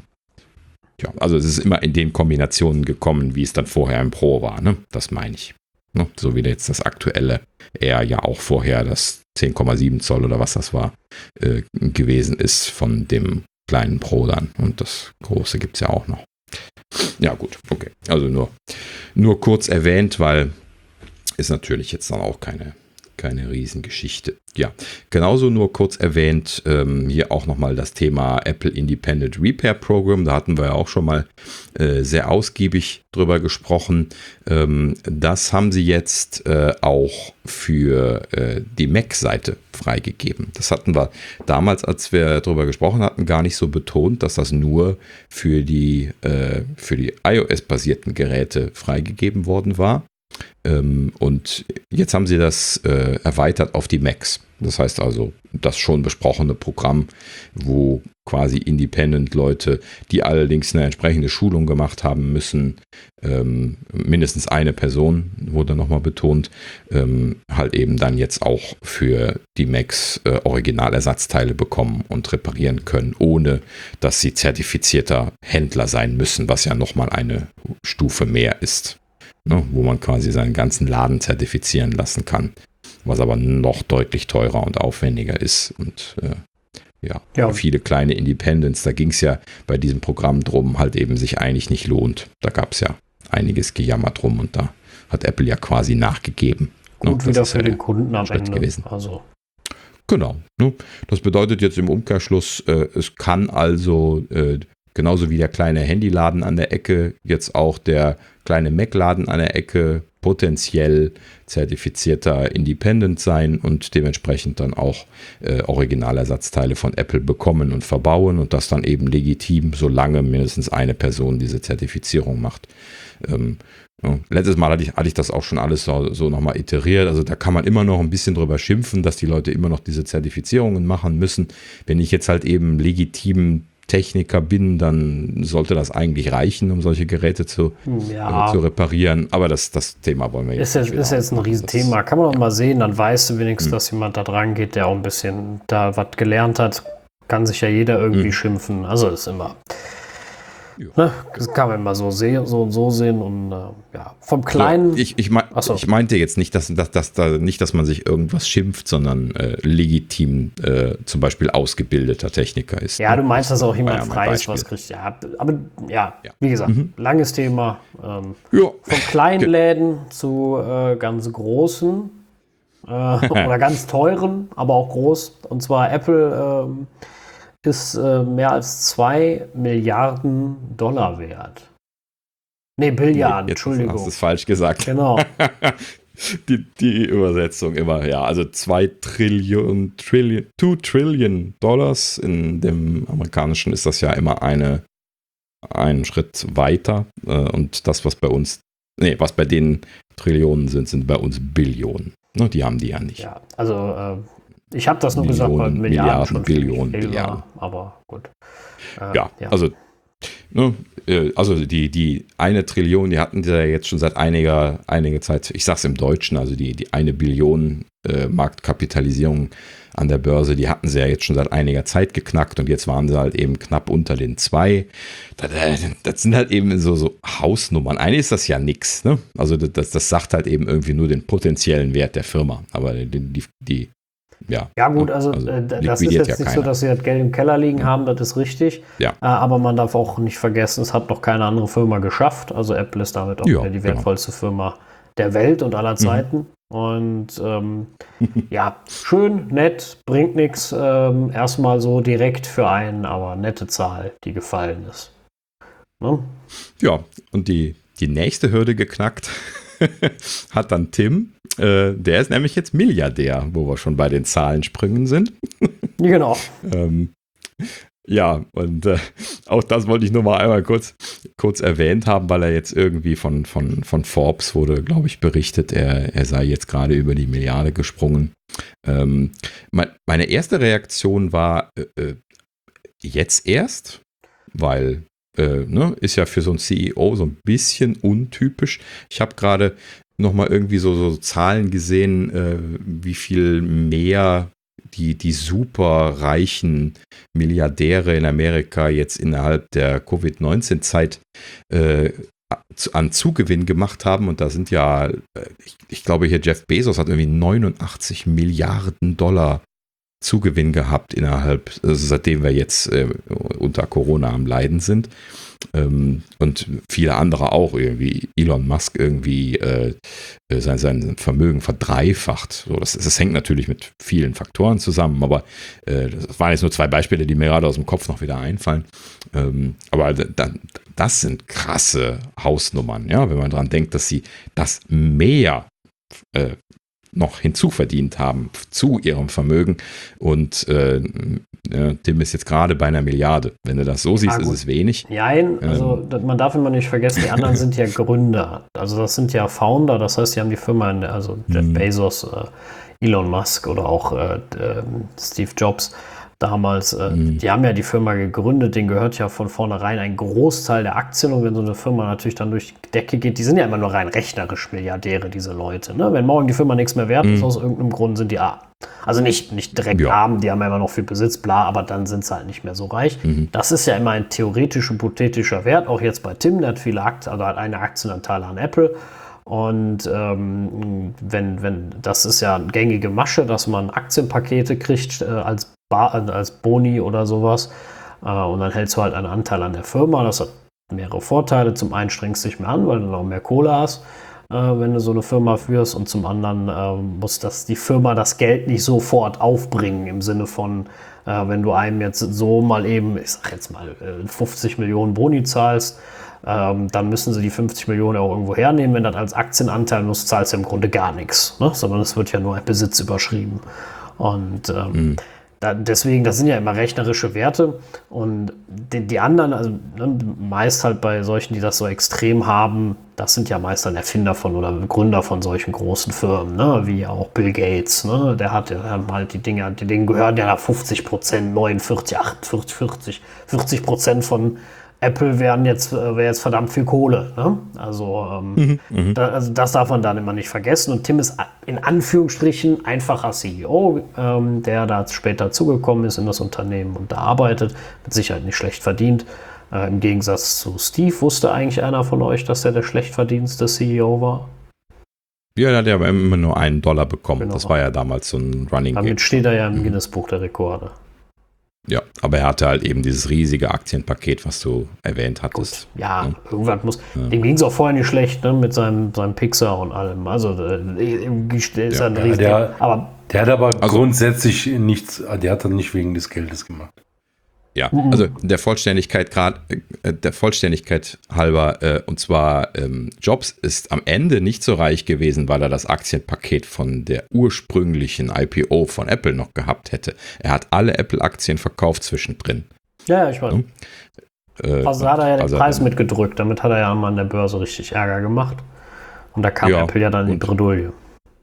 Ja, also es ist immer in den Kombinationen gekommen, wie es dann vorher im Pro war. Ne? Das meine ich. Ne? So wie jetzt das aktuelle Air ja auch vorher das zehn Komma sieben Zoll oder was das war, äh, gewesen ist von dem kleinen Pro dann. Und das große gibt es ja auch noch. Ja gut, okay. Also nur, nur kurz erwähnt, weil ist natürlich jetzt dann auch keine, keine Riesengeschichte. Ja, genauso nur kurz erwähnt, ähm, hier auch nochmal das Thema Apple Independent Repair Program. Da hatten wir ja auch schon mal äh, sehr ausgiebig drüber gesprochen. Ähm, das haben sie jetzt äh, auch für äh, die Mac-Seite freigegeben. Das hatten wir damals, als wir drüber gesprochen hatten, gar nicht so betont, dass das nur für die, äh, für die iOS-basierten Geräte freigegeben worden war. Ähm, und jetzt haben sie das äh, erweitert auf die Macs. Das heißt also, das schon besprochene Programm, wo quasi Independent-Leute, die allerdings eine entsprechende Schulung gemacht haben müssen, ähm, mindestens eine Person, wurde nochmal betont, ähm, halt eben dann jetzt auch für die Macs äh, Originalersatzteile bekommen und reparieren können, ohne dass sie zertifizierter Händler sein müssen, was ja nochmal eine Stufe mehr ist. Ne, wo man quasi seinen ganzen Laden zertifizieren lassen kann, was aber noch deutlich teurer und aufwendiger ist. Und äh, ja, ja, viele kleine Independents, da ging es ja bei diesem Programm drum, halt eben sich eigentlich nicht lohnt. Da gab es ja einiges Gejammer drum und da hat Apple ja quasi nachgegeben. Gut, ne, wieder für ja den Kunden am Ende. Gewesen. Also. Genau. Ne, das bedeutet jetzt im Umkehrschluss, äh, es kann also äh, genauso wie der kleine Handyladen an der Ecke, jetzt auch der kleine Mac-Laden an der Ecke potenziell zertifizierter Independent sein und dementsprechend dann auch äh, Originalersatzteile von Apple bekommen und verbauen und das dann eben legitim, solange mindestens eine Person diese Zertifizierung macht. Ähm, ja, letztes Mal hatte ich, hatte ich das auch schon alles so, so nochmal iteriert, also da kann man immer noch ein bisschen drüber schimpfen, dass die Leute immer noch diese Zertifizierungen machen müssen. Wenn ich jetzt halt eben legitim Techniker bin, dann sollte das eigentlich reichen, um solche Geräte zu, ja. äh, zu reparieren. Aber das, das Thema wollen wir jetzt ist nicht. Ist jetzt ein Riesenthema. Kann man auch mal sehen, dann weißt du wenigstens, hm. dass jemand da dran geht, der auch ein bisschen da was gelernt hat. Kann sich ja jeder irgendwie hm. schimpfen. Also ist immer. Ne? Das kann man immer so sehen, so und so sehen und äh, ja, vom kleinen. So, ich, ich, mein, so. ich meinte jetzt nicht, dass, dass, dass, dass, nicht, dass man sich irgendwas schimpft, sondern äh, legitim äh, zum Beispiel ausgebildeter Techniker ist. Ja, du meinst, dass auch jemand frei ist, was kriegt. Ja, aber ja, ja. wie gesagt, mhm. langes Thema. Ähm, ja. Von kleinen Läden zu äh, ganz großen äh, oder ganz teuren, aber auch groß. Und zwar Apple. Ähm, ist äh, mehr als zwei Milliarden Dollar wert. Nee, Billiarden, nee, Entschuldigung. Hast du es falsch gesagt. Genau. die, die Übersetzung immer, ja. Also zwei Trillionen, Trillion, two Trillion Dollars. In dem amerikanischen ist das ja immer eine, einen Schritt weiter. Äh, und das, was bei uns, nee, was bei denen Trillionen sind, sind bei uns Billionen. Ne, die haben die ja nicht. Ja, also äh, ich habe das nur Millionen, gesagt, weil Milliarden, Milliarden schon Billionen, viel Billiarden. war, aber gut. Äh, ja, ja, also ne, also die, die eine Trillion, die hatten sie ja jetzt schon seit einiger, einiger Zeit, ich sag's im Deutschen, also die, die eine Billion äh, Marktkapitalisierung an der Börse, die hatten sie ja jetzt schon seit einiger Zeit geknackt und jetzt waren sie halt eben knapp unter den zwei. Das, das sind halt eben so, so Hausnummern. Eigentlich ist das ja nix, ne? Also das, das sagt halt eben irgendwie nur den potenziellen Wert der Firma, aber die, die, die Ja, ja gut, also, also äh, das ist jetzt ja nicht keiner. So, dass sie das Geld im Keller liegen ja. haben, das ist richtig. Ja. Äh, aber man darf auch nicht vergessen, es hat noch keine andere Firma geschafft. Also Apple ist damit auch ja, die wertvollste genau. Firma der Welt und aller Zeiten. Mhm. Und ähm, ja, schön, nett, bringt nichts. Ähm, erstmal so direkt für einen, aber nette Zahl, die gefallen ist. Ne? Ja, und die, die nächste Hürde geknackt hat dann Tim. Äh, der ist nämlich jetzt Milliardär, wo wir schon bei den Zahlensprüngen sind. Genau. ähm, ja, und äh, auch das wollte ich nur mal einmal kurz, kurz erwähnt haben, weil er jetzt irgendwie von, von, von Forbes wurde, glaube ich, berichtet, er, er sei jetzt gerade über die Milliarde gesprungen. Ähm, mein, meine erste Reaktion war äh, jetzt erst, weil Äh, ne, ist ja für so einen C E O so ein bisschen untypisch. Ich habe gerade nochmal irgendwie so, so Zahlen gesehen, äh, wie viel mehr die, die super reichen Milliardäre in Amerika jetzt innerhalb der Covid neunzehn Zeit äh, an Zugewinn gemacht haben. Und da sind ja, ich, ich glaube hier Jeff Bezos hat irgendwie neunundachtzig Milliarden Dollar Zugewinn gehabt innerhalb, also seitdem wir jetzt äh, unter Corona am Leiden sind. Ähm, und viele andere auch irgendwie. Elon Musk irgendwie äh, sein, sein Vermögen verdreifacht. So, das, das hängt natürlich mit vielen Faktoren zusammen, aber äh, das waren jetzt nur zwei Beispiele, die mir gerade aus dem Kopf noch wieder einfallen. Ähm, aber dann, das sind krasse Hausnummern, ja, wenn man dran denkt, dass sie das mehr äh, noch hinzuverdient haben zu ihrem Vermögen und äh, äh, Tim ist jetzt gerade bei einer Milliarde. Wenn du das so siehst, ah, ist es wenig. Nein, also ähm. man darf immer nicht vergessen, die anderen sind ja Gründer. Also das sind ja Founder, das heißt, die haben die Firma, in der, also Jeff hm. Bezos, äh, Elon Musk oder auch äh, äh, Steve Jobs damals, äh, mhm. die haben ja die Firma gegründet, denen gehört ja von vornherein ein Großteil der Aktien und wenn so eine Firma natürlich dann durch die Decke geht, die sind ja immer nur rein rechnerisch Milliardäre, diese Leute. Ne? Wenn morgen die Firma nichts mehr wert mhm. ist, aus irgendeinem Grund sind die arm. Also nicht, nicht direkt ja. arm, die haben ja immer noch viel Besitz, bla, aber dann sind sie halt nicht mehr so reich. Mhm. Das ist ja immer ein theoretisch hypothetischer Wert, auch jetzt bei Tim, der hat viele Aktien, also hat eine Aktienanteile an Apple. Und ähm, wenn, wenn, das ist ja eine gängige Masche, dass man Aktienpakete kriegt äh, als, Bar, als Boni oder sowas. Äh, und dann hältst du halt einen Anteil an der Firma. Das hat mehrere Vorteile. Zum einen strengst du dich mehr an, weil du noch mehr Kohle hast, äh, wenn du so eine Firma führst. Und zum anderen äh, muss das, die Firma das Geld nicht sofort aufbringen, im Sinne von, Äh, wenn du einem jetzt so mal eben, ich sag jetzt mal, äh, fünfzig Millionen Boni zahlst, ähm, dann müssen sie die fünfzig Millionen auch irgendwo hernehmen. Wenn das als Aktienanteil muss, zahlst du im Grunde gar nichts, ne? Sondern es wird ja nur ein Besitz überschrieben. Und ähm, mhm. da, deswegen, das sind ja immer rechnerische Werte. Und die, die anderen, also ne, meist halt bei solchen, die das so extrem haben, das sind ja meist dann Erfinder von oder Gründer von solchen großen Firmen, ne? Wie auch Bill Gates. Ne? Der hat ja halt die Dinge, die Dinge gehören ja fünfzig Prozent, neunundvierzig, achtundvierzig, vierzig, vierzig Prozent von Apple wären jetzt, wäre jetzt verdammt viel Kohle. Ne? Also, ähm, mhm, da, also das darf man dann immer nicht vergessen. Und Tim ist in Anführungsstrichen einfacher C E O, ähm, der da später zugekommen ist in das Unternehmen und da arbeitet, mit Sicherheit nicht schlecht verdient. Äh, Im Gegensatz zu Steve, wusste eigentlich einer von euch, dass er der schlecht verdienste C E O war? Ja, der hat ja immer nur einen Dollar bekommen. Genau. Das war ja damals so ein Running Damit Game. Steht er ja im mhm. Guinness-Buch der Rekorde. Ja, aber er hatte halt eben dieses riesige Aktienpaket, was du erwähnt hattest. Gut. Ja, ja, irgendwann muss. Ja. Dem ging es auch vorher nicht schlecht, ne, mit seinem, seinem Pixar und allem. Also, äh, ist ja. ein riesiger. Ja, der, aber, der hat aber also, grundsätzlich nichts, der hat dann nicht wegen des Geldes gemacht. Ja, also der Vollständigkeit gerade, äh, der Vollständigkeit halber, äh, und zwar ähm, Jobs ist am Ende nicht so reich gewesen, weil er das Aktienpaket von der ursprünglichen I P O von Apple noch gehabt hätte. Er hat alle Apple-Aktien verkauft zwischendrin. Ja, ich weiß. Äh, also da hat er ja den also, Preis mitgedrückt, damit hat er ja mal an der Börse richtig Ärger gemacht. Und da kam ja, Apple ja dann in die Bredouille.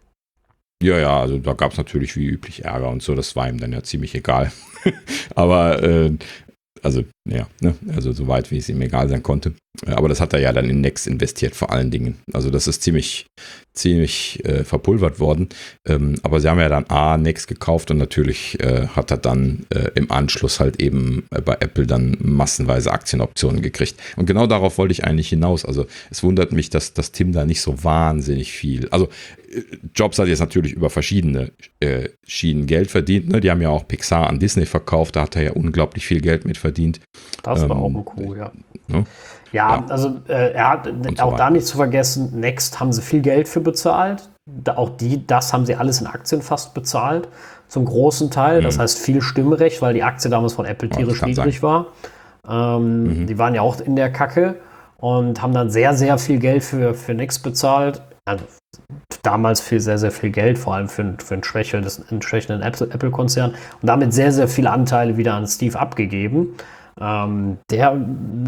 Ja, ja, also da gab es natürlich wie üblich Ärger und so, das war ihm dann ja ziemlich egal. Aber, äh, also, ja, ne? Also so weit, wie es ihm egal sein konnte. Aber das hat er ja dann in Next investiert, vor allen Dingen. Also das ist ziemlich, ziemlich äh, verpulvert worden. Ähm, aber sie haben ja dann A, Next gekauft und natürlich äh, hat er dann äh, im Anschluss halt eben äh, bei Apple dann massenweise Aktienoptionen gekriegt. Und genau darauf wollte ich eigentlich hinaus. Also es wundert mich, dass, dass Tim da nicht so wahnsinnig viel, also Jobs hat jetzt natürlich über verschiedene äh, Schienen Geld verdient. Ne? Die haben ja auch Pixar an Disney verkauft. Da hat er ja unglaublich viel Geld mit verdient. Das war ähm, auch ein Coup, ja. Ne? Ja, ja, also äh, er hat und auch so da nicht zu vergessen, Next haben sie viel Geld für bezahlt. Da, auch die, das haben sie alles in Aktien fast bezahlt. Zum großen Teil. Mhm. Das heißt viel Stimmrecht, weil die Aktie damals von Apple tierisch ja, niedrig sein. war. Ähm, mhm. Die waren ja auch in der Kacke und haben dann sehr, sehr viel Geld für, für Next bezahlt. Also, damals viel, sehr, sehr viel Geld, vor allem für, für einen schwächelnden, schwächelnden Apple-Konzern und damit sehr, sehr viele Anteile wieder an Steve abgegeben, ähm, der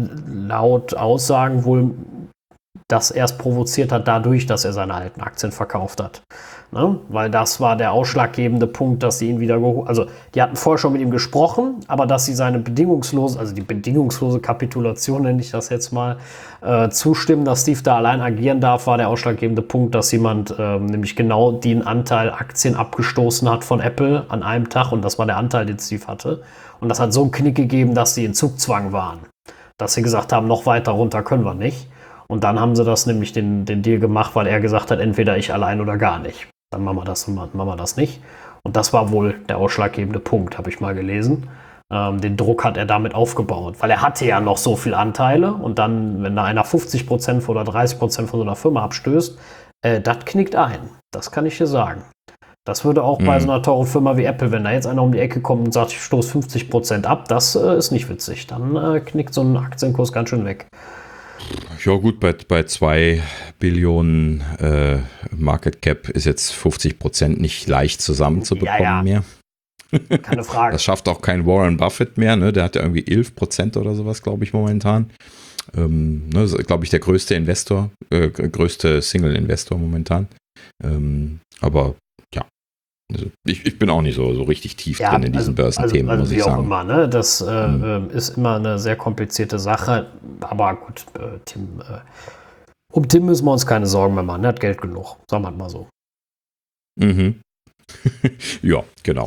laut Aussagen wohl das erst provoziert hat dadurch, dass er seine alten Aktien verkauft hat. Ne? Weil das war der ausschlaggebende Punkt, dass sie ihn wieder geholt, also die hatten vorher schon mit ihm gesprochen, aber dass sie seine bedingungslose, also die bedingungslose Kapitulation, nenne ich das jetzt mal, äh, zustimmen, dass Steve da allein agieren darf, war der ausschlaggebende Punkt, dass jemand äh, nämlich genau den Anteil Aktien abgestoßen hat von Apple an einem Tag und das war der Anteil, den Steve hatte. Und das hat so einen Knick gegeben, dass sie in Zugzwang waren. Dass sie gesagt haben, noch weiter runter können wir nicht. Und dann haben sie das nämlich den, den Deal gemacht, weil er gesagt hat, entweder ich allein oder gar nicht. Dann machen wir das und machen wir das nicht. Und das war wohl der ausschlaggebende Punkt, habe ich mal gelesen. Ähm, den Druck hat er damit aufgebaut, weil er hatte ja noch so viele Anteile. Und dann, wenn da einer fünfzig Prozent oder dreißig Prozent von so einer Firma abstößt, äh, das knickt ein. Das kann ich dir sagen. Das würde auch mhm. bei so einer teuren Firma wie Apple, wenn da jetzt einer um die Ecke kommt und sagt, ich stoße fünfzig Prozent ab, das äh, ist nicht witzig. Dann äh, knickt so ein Aktienkurs ganz schön weg. Ja gut, bei, bei zwei Billionen äh, Market Cap ist jetzt fünfzig Prozent nicht leicht zusammenzubekommen ja, ja. mehr. Keine Frage. Das schafft auch kein Warren Buffett mehr, ne? Der hat ja irgendwie elf Prozent oder sowas, glaube ich, momentan. Ähm, ne, das ist, glaube ich, der größte Investor, äh, größte Single-Investor momentan. Ähm, aber ja, also ich, ich bin auch nicht so, so richtig tief ja, drin in diesen also, Börsenthemen, also, also muss ich sagen. Auch immer, ne? Das äh, mhm. ist immer eine sehr komplizierte Sache. Aber gut, äh, Tim, äh, um Tim müssen wir uns keine Sorgen mehr machen. Er hat Geld genug, sagen wir mal so. Mhm. Ja, genau.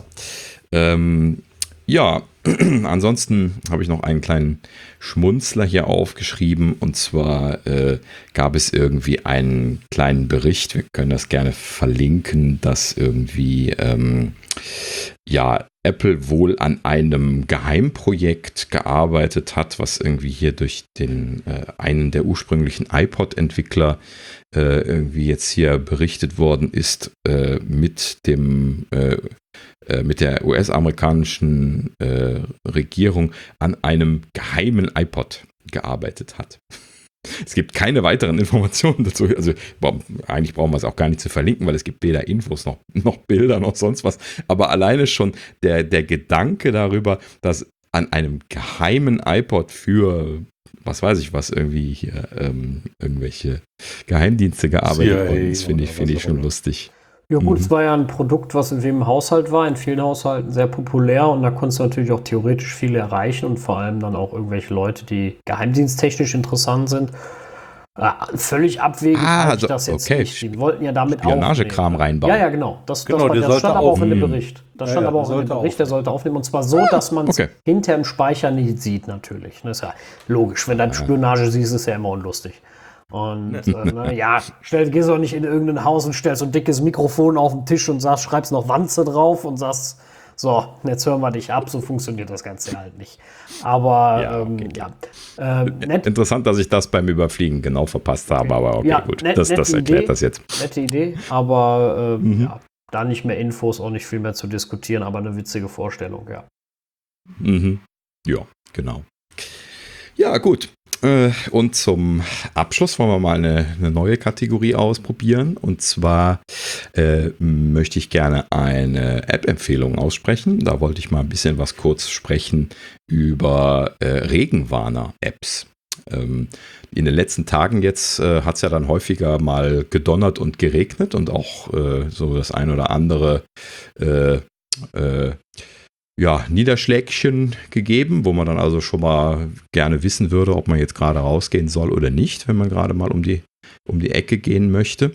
Ähm, ja, ansonsten habe ich noch einen kleinen Schmunzler hier aufgeschrieben und zwar äh, gab es irgendwie einen kleinen Bericht, wir können das gerne verlinken, dass irgendwie ähm, ja, Apple wohl an einem Geheimprojekt gearbeitet hat, was irgendwie hier durch den äh, einen der ursprünglichen iPod-Entwickler äh, irgendwie jetzt hier berichtet worden ist, äh, mit dem äh, äh, mit der U S-amerikanischen äh, Regierung an einem geheimen iPod gearbeitet hat. Es gibt keine weiteren Informationen dazu. Also eigentlich brauchen wir es auch gar nicht zu verlinken, weil es gibt weder Infos noch, noch Bilder noch sonst was. Aber alleine schon der, der Gedanke darüber, dass an einem geheimen iPod für, was weiß ich was, irgendwie hier ähm, irgendwelche Geheimdienste gearbeitet worden ist, finde ich, find ich schon lustig. Ja gut, mhm. Es war ja ein Produkt, was in jedem Haushalt war, in vielen Haushalten sehr populär und da konntest du natürlich auch theoretisch viel erreichen und vor allem dann auch irgendwelche Leute, die geheimdiensttechnisch interessant sind. Äh, völlig abwegig ah, also, das jetzt okay. nicht. Die wollten ja damit auch Spionagekram reinbauen. Ja, ja, genau. Das, genau, das, war, das stand aber auch in dem Bericht. Das ja, stand ja, aber auch in dem Bericht, aufnehmen. Der sollte aufnehmen. Und zwar so, dass man es okay. hinter im Speicher nicht sieht, natürlich. Das ist ja logisch. Wenn du Spionage siehst, ist es ja immer unlustig. Und äh, na, ja, stell, gehst doch nicht in irgendein Haus und stellst so ein dickes Mikrofon auf den Tisch und sagst, schreibst noch Wanze drauf und sagst, so, jetzt hören wir dich ab, so funktioniert das Ganze halt nicht. Aber ja, okay. ähm, ja. Äh, nett. Interessant, dass ich das beim Überfliegen genau verpasst habe, okay. aber okay, ja, gut, net, das, das erklärt Idee, das jetzt. Nette Idee, aber äh, mhm. ja, da nicht mehr Infos, auch nicht viel mehr zu diskutieren, aber eine witzige Vorstellung, ja. Mhm. Ja, genau. Ja, gut. Und zum Abschluss wollen wir mal eine, eine neue Kategorie ausprobieren. Und zwar äh, möchte ich gerne eine App-Empfehlung aussprechen. Da wollte ich mal ein bisschen was kurz sprechen über äh, Regenwarner-Apps. Ähm, in den letzten Tagen jetzt äh, hat es ja dann häufiger mal gedonnert und geregnet und auch äh, so das ein oder andere äh, äh, ja, Niederschlägchen gegeben, wo man dann also schon mal gerne wissen würde, ob man jetzt gerade rausgehen soll oder nicht, wenn man gerade mal um die, um die Ecke gehen möchte.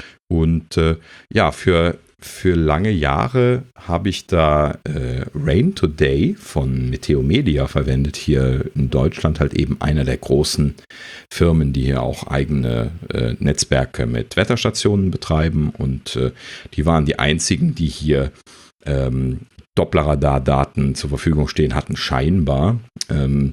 Und äh, ja, für, für lange Jahre habe ich da äh, Rain Today von Meteo Media verwendet, hier in Deutschland halt eben einer der großen Firmen, die hier auch eigene äh, Netzwerke mit Wetterstationen betreiben und äh, die waren die einzigen, die hier ähm, Dopplerradar-Daten zur Verfügung stehen hatten, scheinbar, ähm,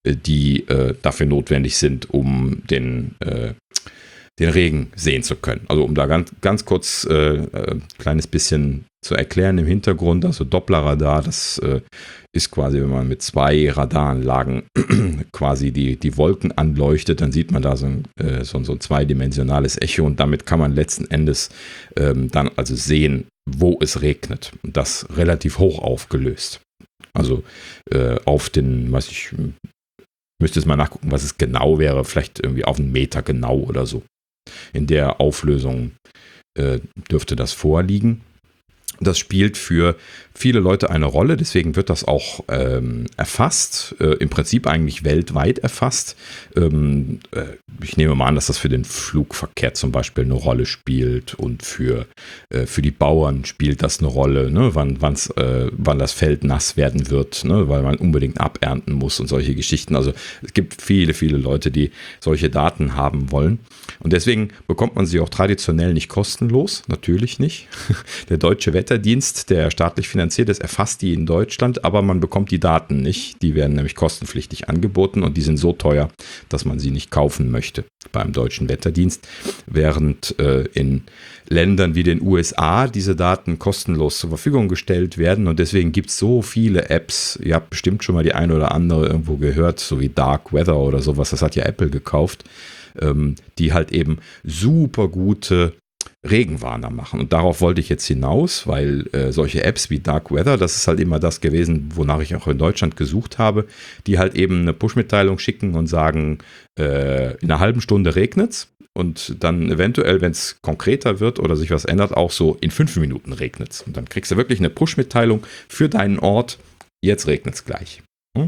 die äh, dafür notwendig sind, um den, äh, den Regen sehen zu können. Also um da ganz, ganz kurz ein äh, kleines bisschen zu erklären im Hintergrund, also Dopplerradar, das äh, ist quasi, wenn man mit zwei Radaranlagen quasi die, die Wolken anleuchtet, dann sieht man da so ein, äh, so, so ein zweidimensionales Echo und damit kann man letzten Endes ähm, dann also sehen, wo es regnet. Und das relativ hoch aufgelöst. Also äh, auf den, was ich, müsste es mal nachgucken, was es genau wäre, vielleicht irgendwie auf einen Meter genau oder so. In der Auflösung äh, dürfte das vorliegen. Das spielt für viele Leute eine Rolle, deswegen wird das auch ähm, erfasst, äh, im Prinzip eigentlich weltweit erfasst. Ähm, äh, ich nehme mal an, dass das für den Flugverkehr zum Beispiel eine Rolle spielt und für, äh, für die Bauern spielt das eine Rolle, ne? wann, wann's, äh, wann das Feld nass werden wird, ne? Weil man unbedingt abernten muss und solche Geschichten. Also es gibt viele, viele Leute, die solche Daten haben wollen und deswegen bekommt man sie auch traditionell nicht kostenlos, natürlich nicht. Der Deutsche Wetterdienst, der staatlich finanziert ist, erfasst die in Deutschland, aber man bekommt die Daten nicht. Die werden nämlich kostenpflichtig angeboten und die sind so teuer, dass man sie nicht kaufen möchte beim Deutschen Wetterdienst, während äh, in Ländern wie den U S A diese Daten kostenlos zur Verfügung gestellt werden und deswegen gibt es so viele Apps, ihr habt bestimmt schon mal die eine oder andere irgendwo gehört, so wie Dark Weather oder sowas, das hat ja Apple gekauft, ähm, die halt eben super gute Regenwarner machen. Und darauf wollte ich jetzt hinaus, weil äh, solche Apps wie Dark Weather, das ist halt immer das gewesen, wonach ich auch in Deutschland gesucht habe, die halt eben eine Push-Mitteilung schicken und sagen, äh, in einer halben Stunde regnet's und dann eventuell, wenn es konkreter wird oder sich was ändert, auch so in fünf Minuten regnet's. Und dann kriegst du wirklich eine Push-Mitteilung für deinen Ort, jetzt regnet's gleich.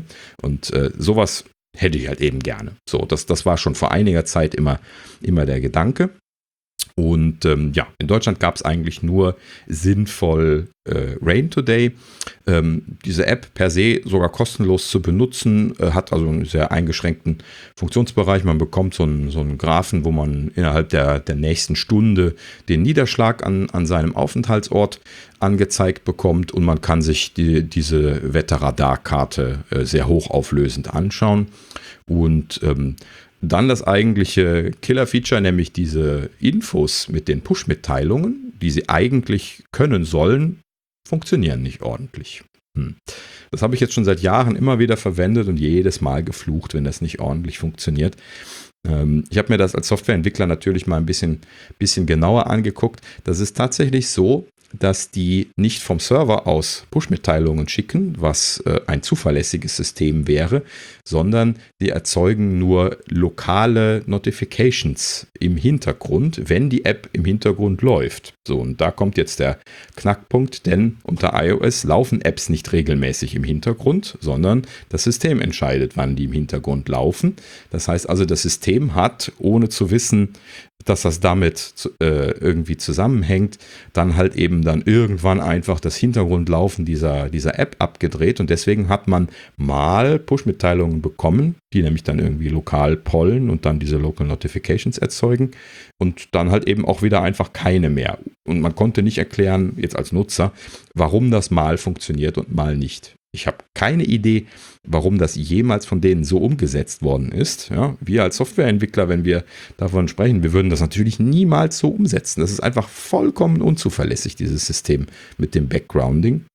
Und äh, sowas hätte ich halt eben gerne. So, das, das war schon vor einiger Zeit immer, immer der Gedanke. Und ähm, ja, in Deutschland gab es eigentlich nur sinnvoll äh, Rain Today. Ähm, diese App per se sogar kostenlos zu benutzen, äh, hat also einen sehr eingeschränkten Funktionsbereich. Man bekommt so einen, so einen Graphen, wo man innerhalb der, der nächsten Stunde den Niederschlag an, an seinem Aufenthaltsort angezeigt bekommt und man kann sich die, diese Wetterradarkarte äh, sehr hochauflösend anschauen. Und ähm, dann das eigentliche Killer-Feature, nämlich diese Infos mit den Push-Mitteilungen, die sie eigentlich können sollen, funktionieren nicht ordentlich. Hm. Das habe ich jetzt schon seit Jahren immer wieder verwendet und jedes Mal geflucht, wenn das nicht ordentlich funktioniert. Ähm, ich habe mir das als Softwareentwickler natürlich mal ein bisschen, bisschen genauer angeguckt. Das ist tatsächlich so, dass die nicht vom Server aus Push-Mitteilungen schicken, was äh, ein zuverlässiges System wäre, sondern die erzeugen nur lokale Notifications im Hintergrund, wenn die App im Hintergrund läuft. So, und da kommt jetzt der Knackpunkt, denn unter iOS laufen Apps nicht regelmäßig im Hintergrund, sondern das System entscheidet, wann die im Hintergrund laufen. Das heißt also, das System hat, ohne zu wissen, dass das damit äh, irgendwie zusammenhängt, dann halt eben dann irgendwann einfach das Hintergrundlaufen dieser, dieser App abgedreht und deswegen hat man mal Push-Mitteilungen bekommen, die nämlich dann irgendwie lokal pollen und dann diese Local Notifications erzeugen und dann halt eben auch wieder einfach keine mehr. Und man konnte nicht erklären, jetzt als Nutzer, warum das mal funktioniert und mal nicht. Ich habe keine Idee, warum das jemals von denen so umgesetzt worden ist. Ja, wir als Softwareentwickler, wenn wir davon sprechen, wir würden das natürlich niemals so umsetzen. Das ist einfach vollkommen unzuverlässig, dieses System mit dem Backgrounding.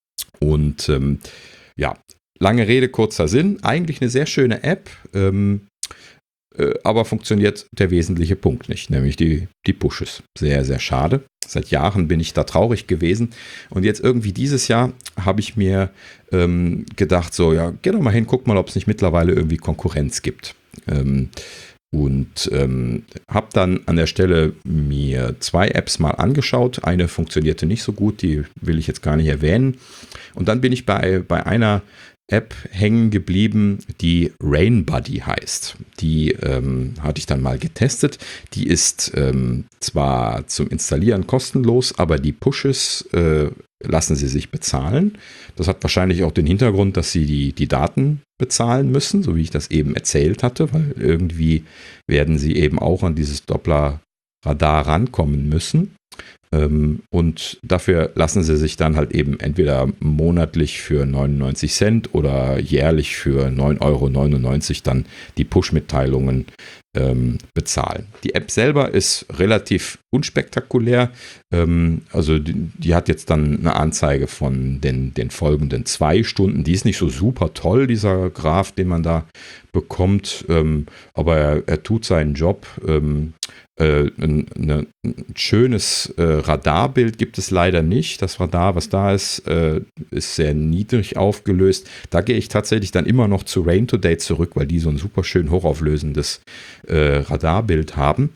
Und ähm, ja, lange Rede, kurzer Sinn. Eigentlich eine sehr schöne App, ähm, äh, aber funktioniert der wesentliche Punkt nicht, nämlich die, die Pushes. Sehr, sehr schade. Seit Jahren bin ich da traurig gewesen und jetzt irgendwie dieses Jahr habe ich mir ähm, gedacht, so ja, geh doch mal hin, guck mal, ob es nicht mittlerweile irgendwie Konkurrenz gibt. Ähm, und ähm, habe dann an der Stelle mir zwei Apps mal angeschaut. Eine funktionierte nicht so gut, die will ich jetzt gar nicht erwähnen. Und dann bin ich bei, bei einer App hängen geblieben, die Rainbuddy heißt. Die ähm, hatte ich dann mal getestet. Die ist ähm, zwar zum Installieren kostenlos, aber die Pushes äh, lassen sie sich bezahlen. Das hat wahrscheinlich auch den Hintergrund, dass sie die, die Daten bezahlen müssen, so wie ich das eben erzählt hatte, weil irgendwie werden sie eben auch an dieses Doppler-Radar rankommen müssen. Ähm, und dafür lassen sie sich dann halt eben entweder monatlich für neunundneunzig Cent oder jährlich für neun Euro neunundneunzig dann die Push-Mitteilungen ähm, bezahlen. Die App selber ist relativ unspektakulär. Ähm, also die, die hat jetzt dann eine Anzeige von den, den folgenden zwei Stunden. Die ist nicht so super toll, dieser Graph, den man da bekommt. Ähm, aber er, er tut seinen Job. Ähm, Ein, ein schönes äh, Radarbild gibt es leider nicht. Das Radar, was da ist, äh, ist sehr niedrig aufgelöst. Da gehe ich tatsächlich dann immer noch zu Rain Today zurück, weil die so ein super schön hochauflösendes äh, Radarbild haben.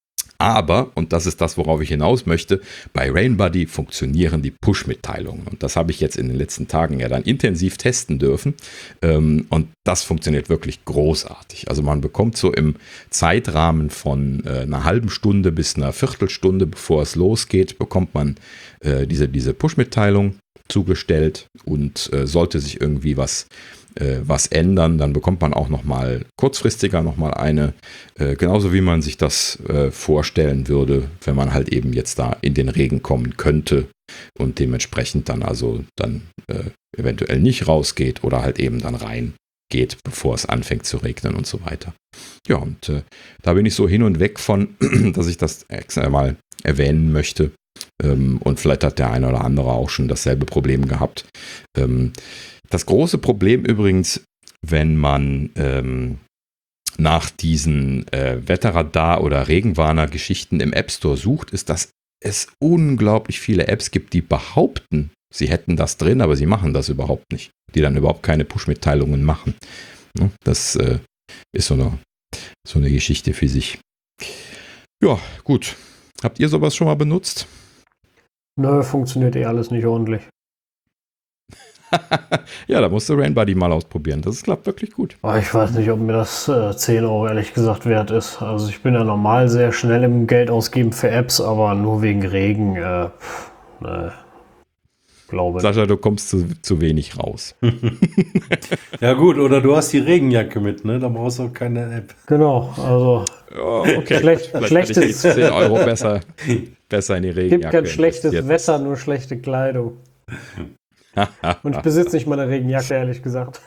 Aber, und das ist das, worauf ich hinaus möchte, bei Rainbuddy funktionieren die Push-Mitteilungen. Und das habe ich jetzt in den letzten Tagen ja dann intensiv testen dürfen. Und das funktioniert wirklich großartig. Also man bekommt so im Zeitrahmen von einer halben Stunde bis einer Viertelstunde, bevor es losgeht, bekommt man diese, diese Push-Mitteilung zugestellt und sollte sich irgendwie was was ändern, dann bekommt man auch nochmal kurzfristiger nochmal eine, äh, genauso wie man sich das äh, vorstellen würde, wenn man halt eben jetzt da in den Regen kommen könnte und dementsprechend dann also dann äh, eventuell nicht rausgeht oder halt eben dann reingeht, bevor es anfängt zu regnen und so weiter. Ja, und äh, da bin ich so hin und weg von, dass ich das extra mal erwähnen möchte. Ähm, und vielleicht hat der eine oder andere auch schon dasselbe Problem gehabt. Ähm, Das große Problem übrigens, wenn man ähm, nach diesen äh, Wetterradar- oder Regenwarner-Geschichten im App Store sucht, ist, dass es unglaublich viele Apps gibt, die behaupten, sie hätten das drin, aber sie machen das überhaupt nicht. Die dann überhaupt keine Push-Mitteilungen machen. Das äh, ist so eine, so eine Geschichte für sich. Ja, gut. Habt ihr sowas schon mal benutzt? Nö, funktioniert eh alles nicht ordentlich. Ja, da musst du Rainbuddy mal ausprobieren. Das klappt wirklich gut. Oh, ich weiß nicht, ob mir das äh, zehn Euro ehrlich gesagt wert ist. Also ich bin ja normal sehr schnell im Geld ausgeben für Apps, aber nur wegen Regen, äh, pff, ne, glaube. Sascha, du kommst zu, zu wenig raus. Ja gut, oder du hast die Regenjacke mit, ne? Da brauchst du auch keine App. Genau, also Oh, okay. Schlecht, Vielleicht schlechtes, hätte ich die zehn Euro besser, besser in die Regenjacke gibt kein schlechtes investiert. Wetter, nur schlechte Kleidung. Und ich besitze nicht mal eine Regenjacke, ehrlich gesagt.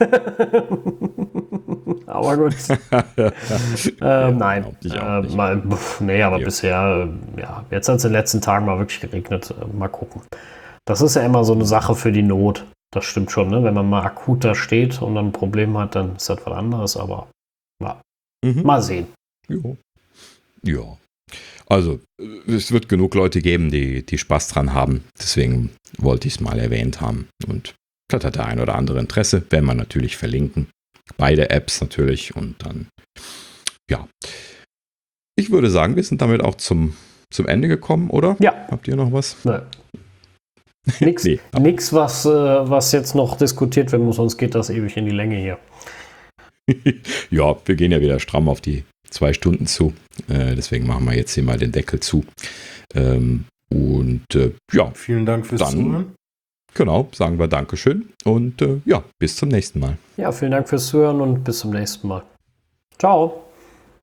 Aber gut. ähm, nein. Ich auch nicht. Äh, mal, pf, nee, aber Ja. bisher, äh, ja, jetzt hat es in den letzten Tagen mal wirklich geregnet. Äh, mal gucken. Das ist ja immer so eine Sache für die Not. Das stimmt schon, ne? Wenn man mal akut da steht und dann ein Problem hat, dann ist das was anderes, aber ja. Mhm. Mal sehen. Jo. Ja. Also, äh, es wird genug Leute geben, die, die Spaß dran haben. Deswegen wollte ich es mal erwähnt haben. Und vielleicht hat der ein oder andere Interesse. Werden wir natürlich verlinken. Beide Apps natürlich. Und dann, ja. Ich würde sagen, wir sind damit auch zum, zum Ende gekommen, oder? Ja. Habt ihr noch was? Nö. Nix, Nee. nix was, äh, was jetzt noch diskutiert werden muss, sonst geht das ewig in die Länge hier. Ja, wir gehen ja wieder stramm auf die zwei Stunden zu. Äh, deswegen machen wir jetzt hier mal den Deckel zu. Ähm, und äh, ja, Vielen Dank fürs Dann- Zuhören. genau, sagen wir Dankeschön. Und äh, ja, bis zum nächsten Mal. Ja, vielen Dank fürs Zuhören und bis zum nächsten Mal. Ciao.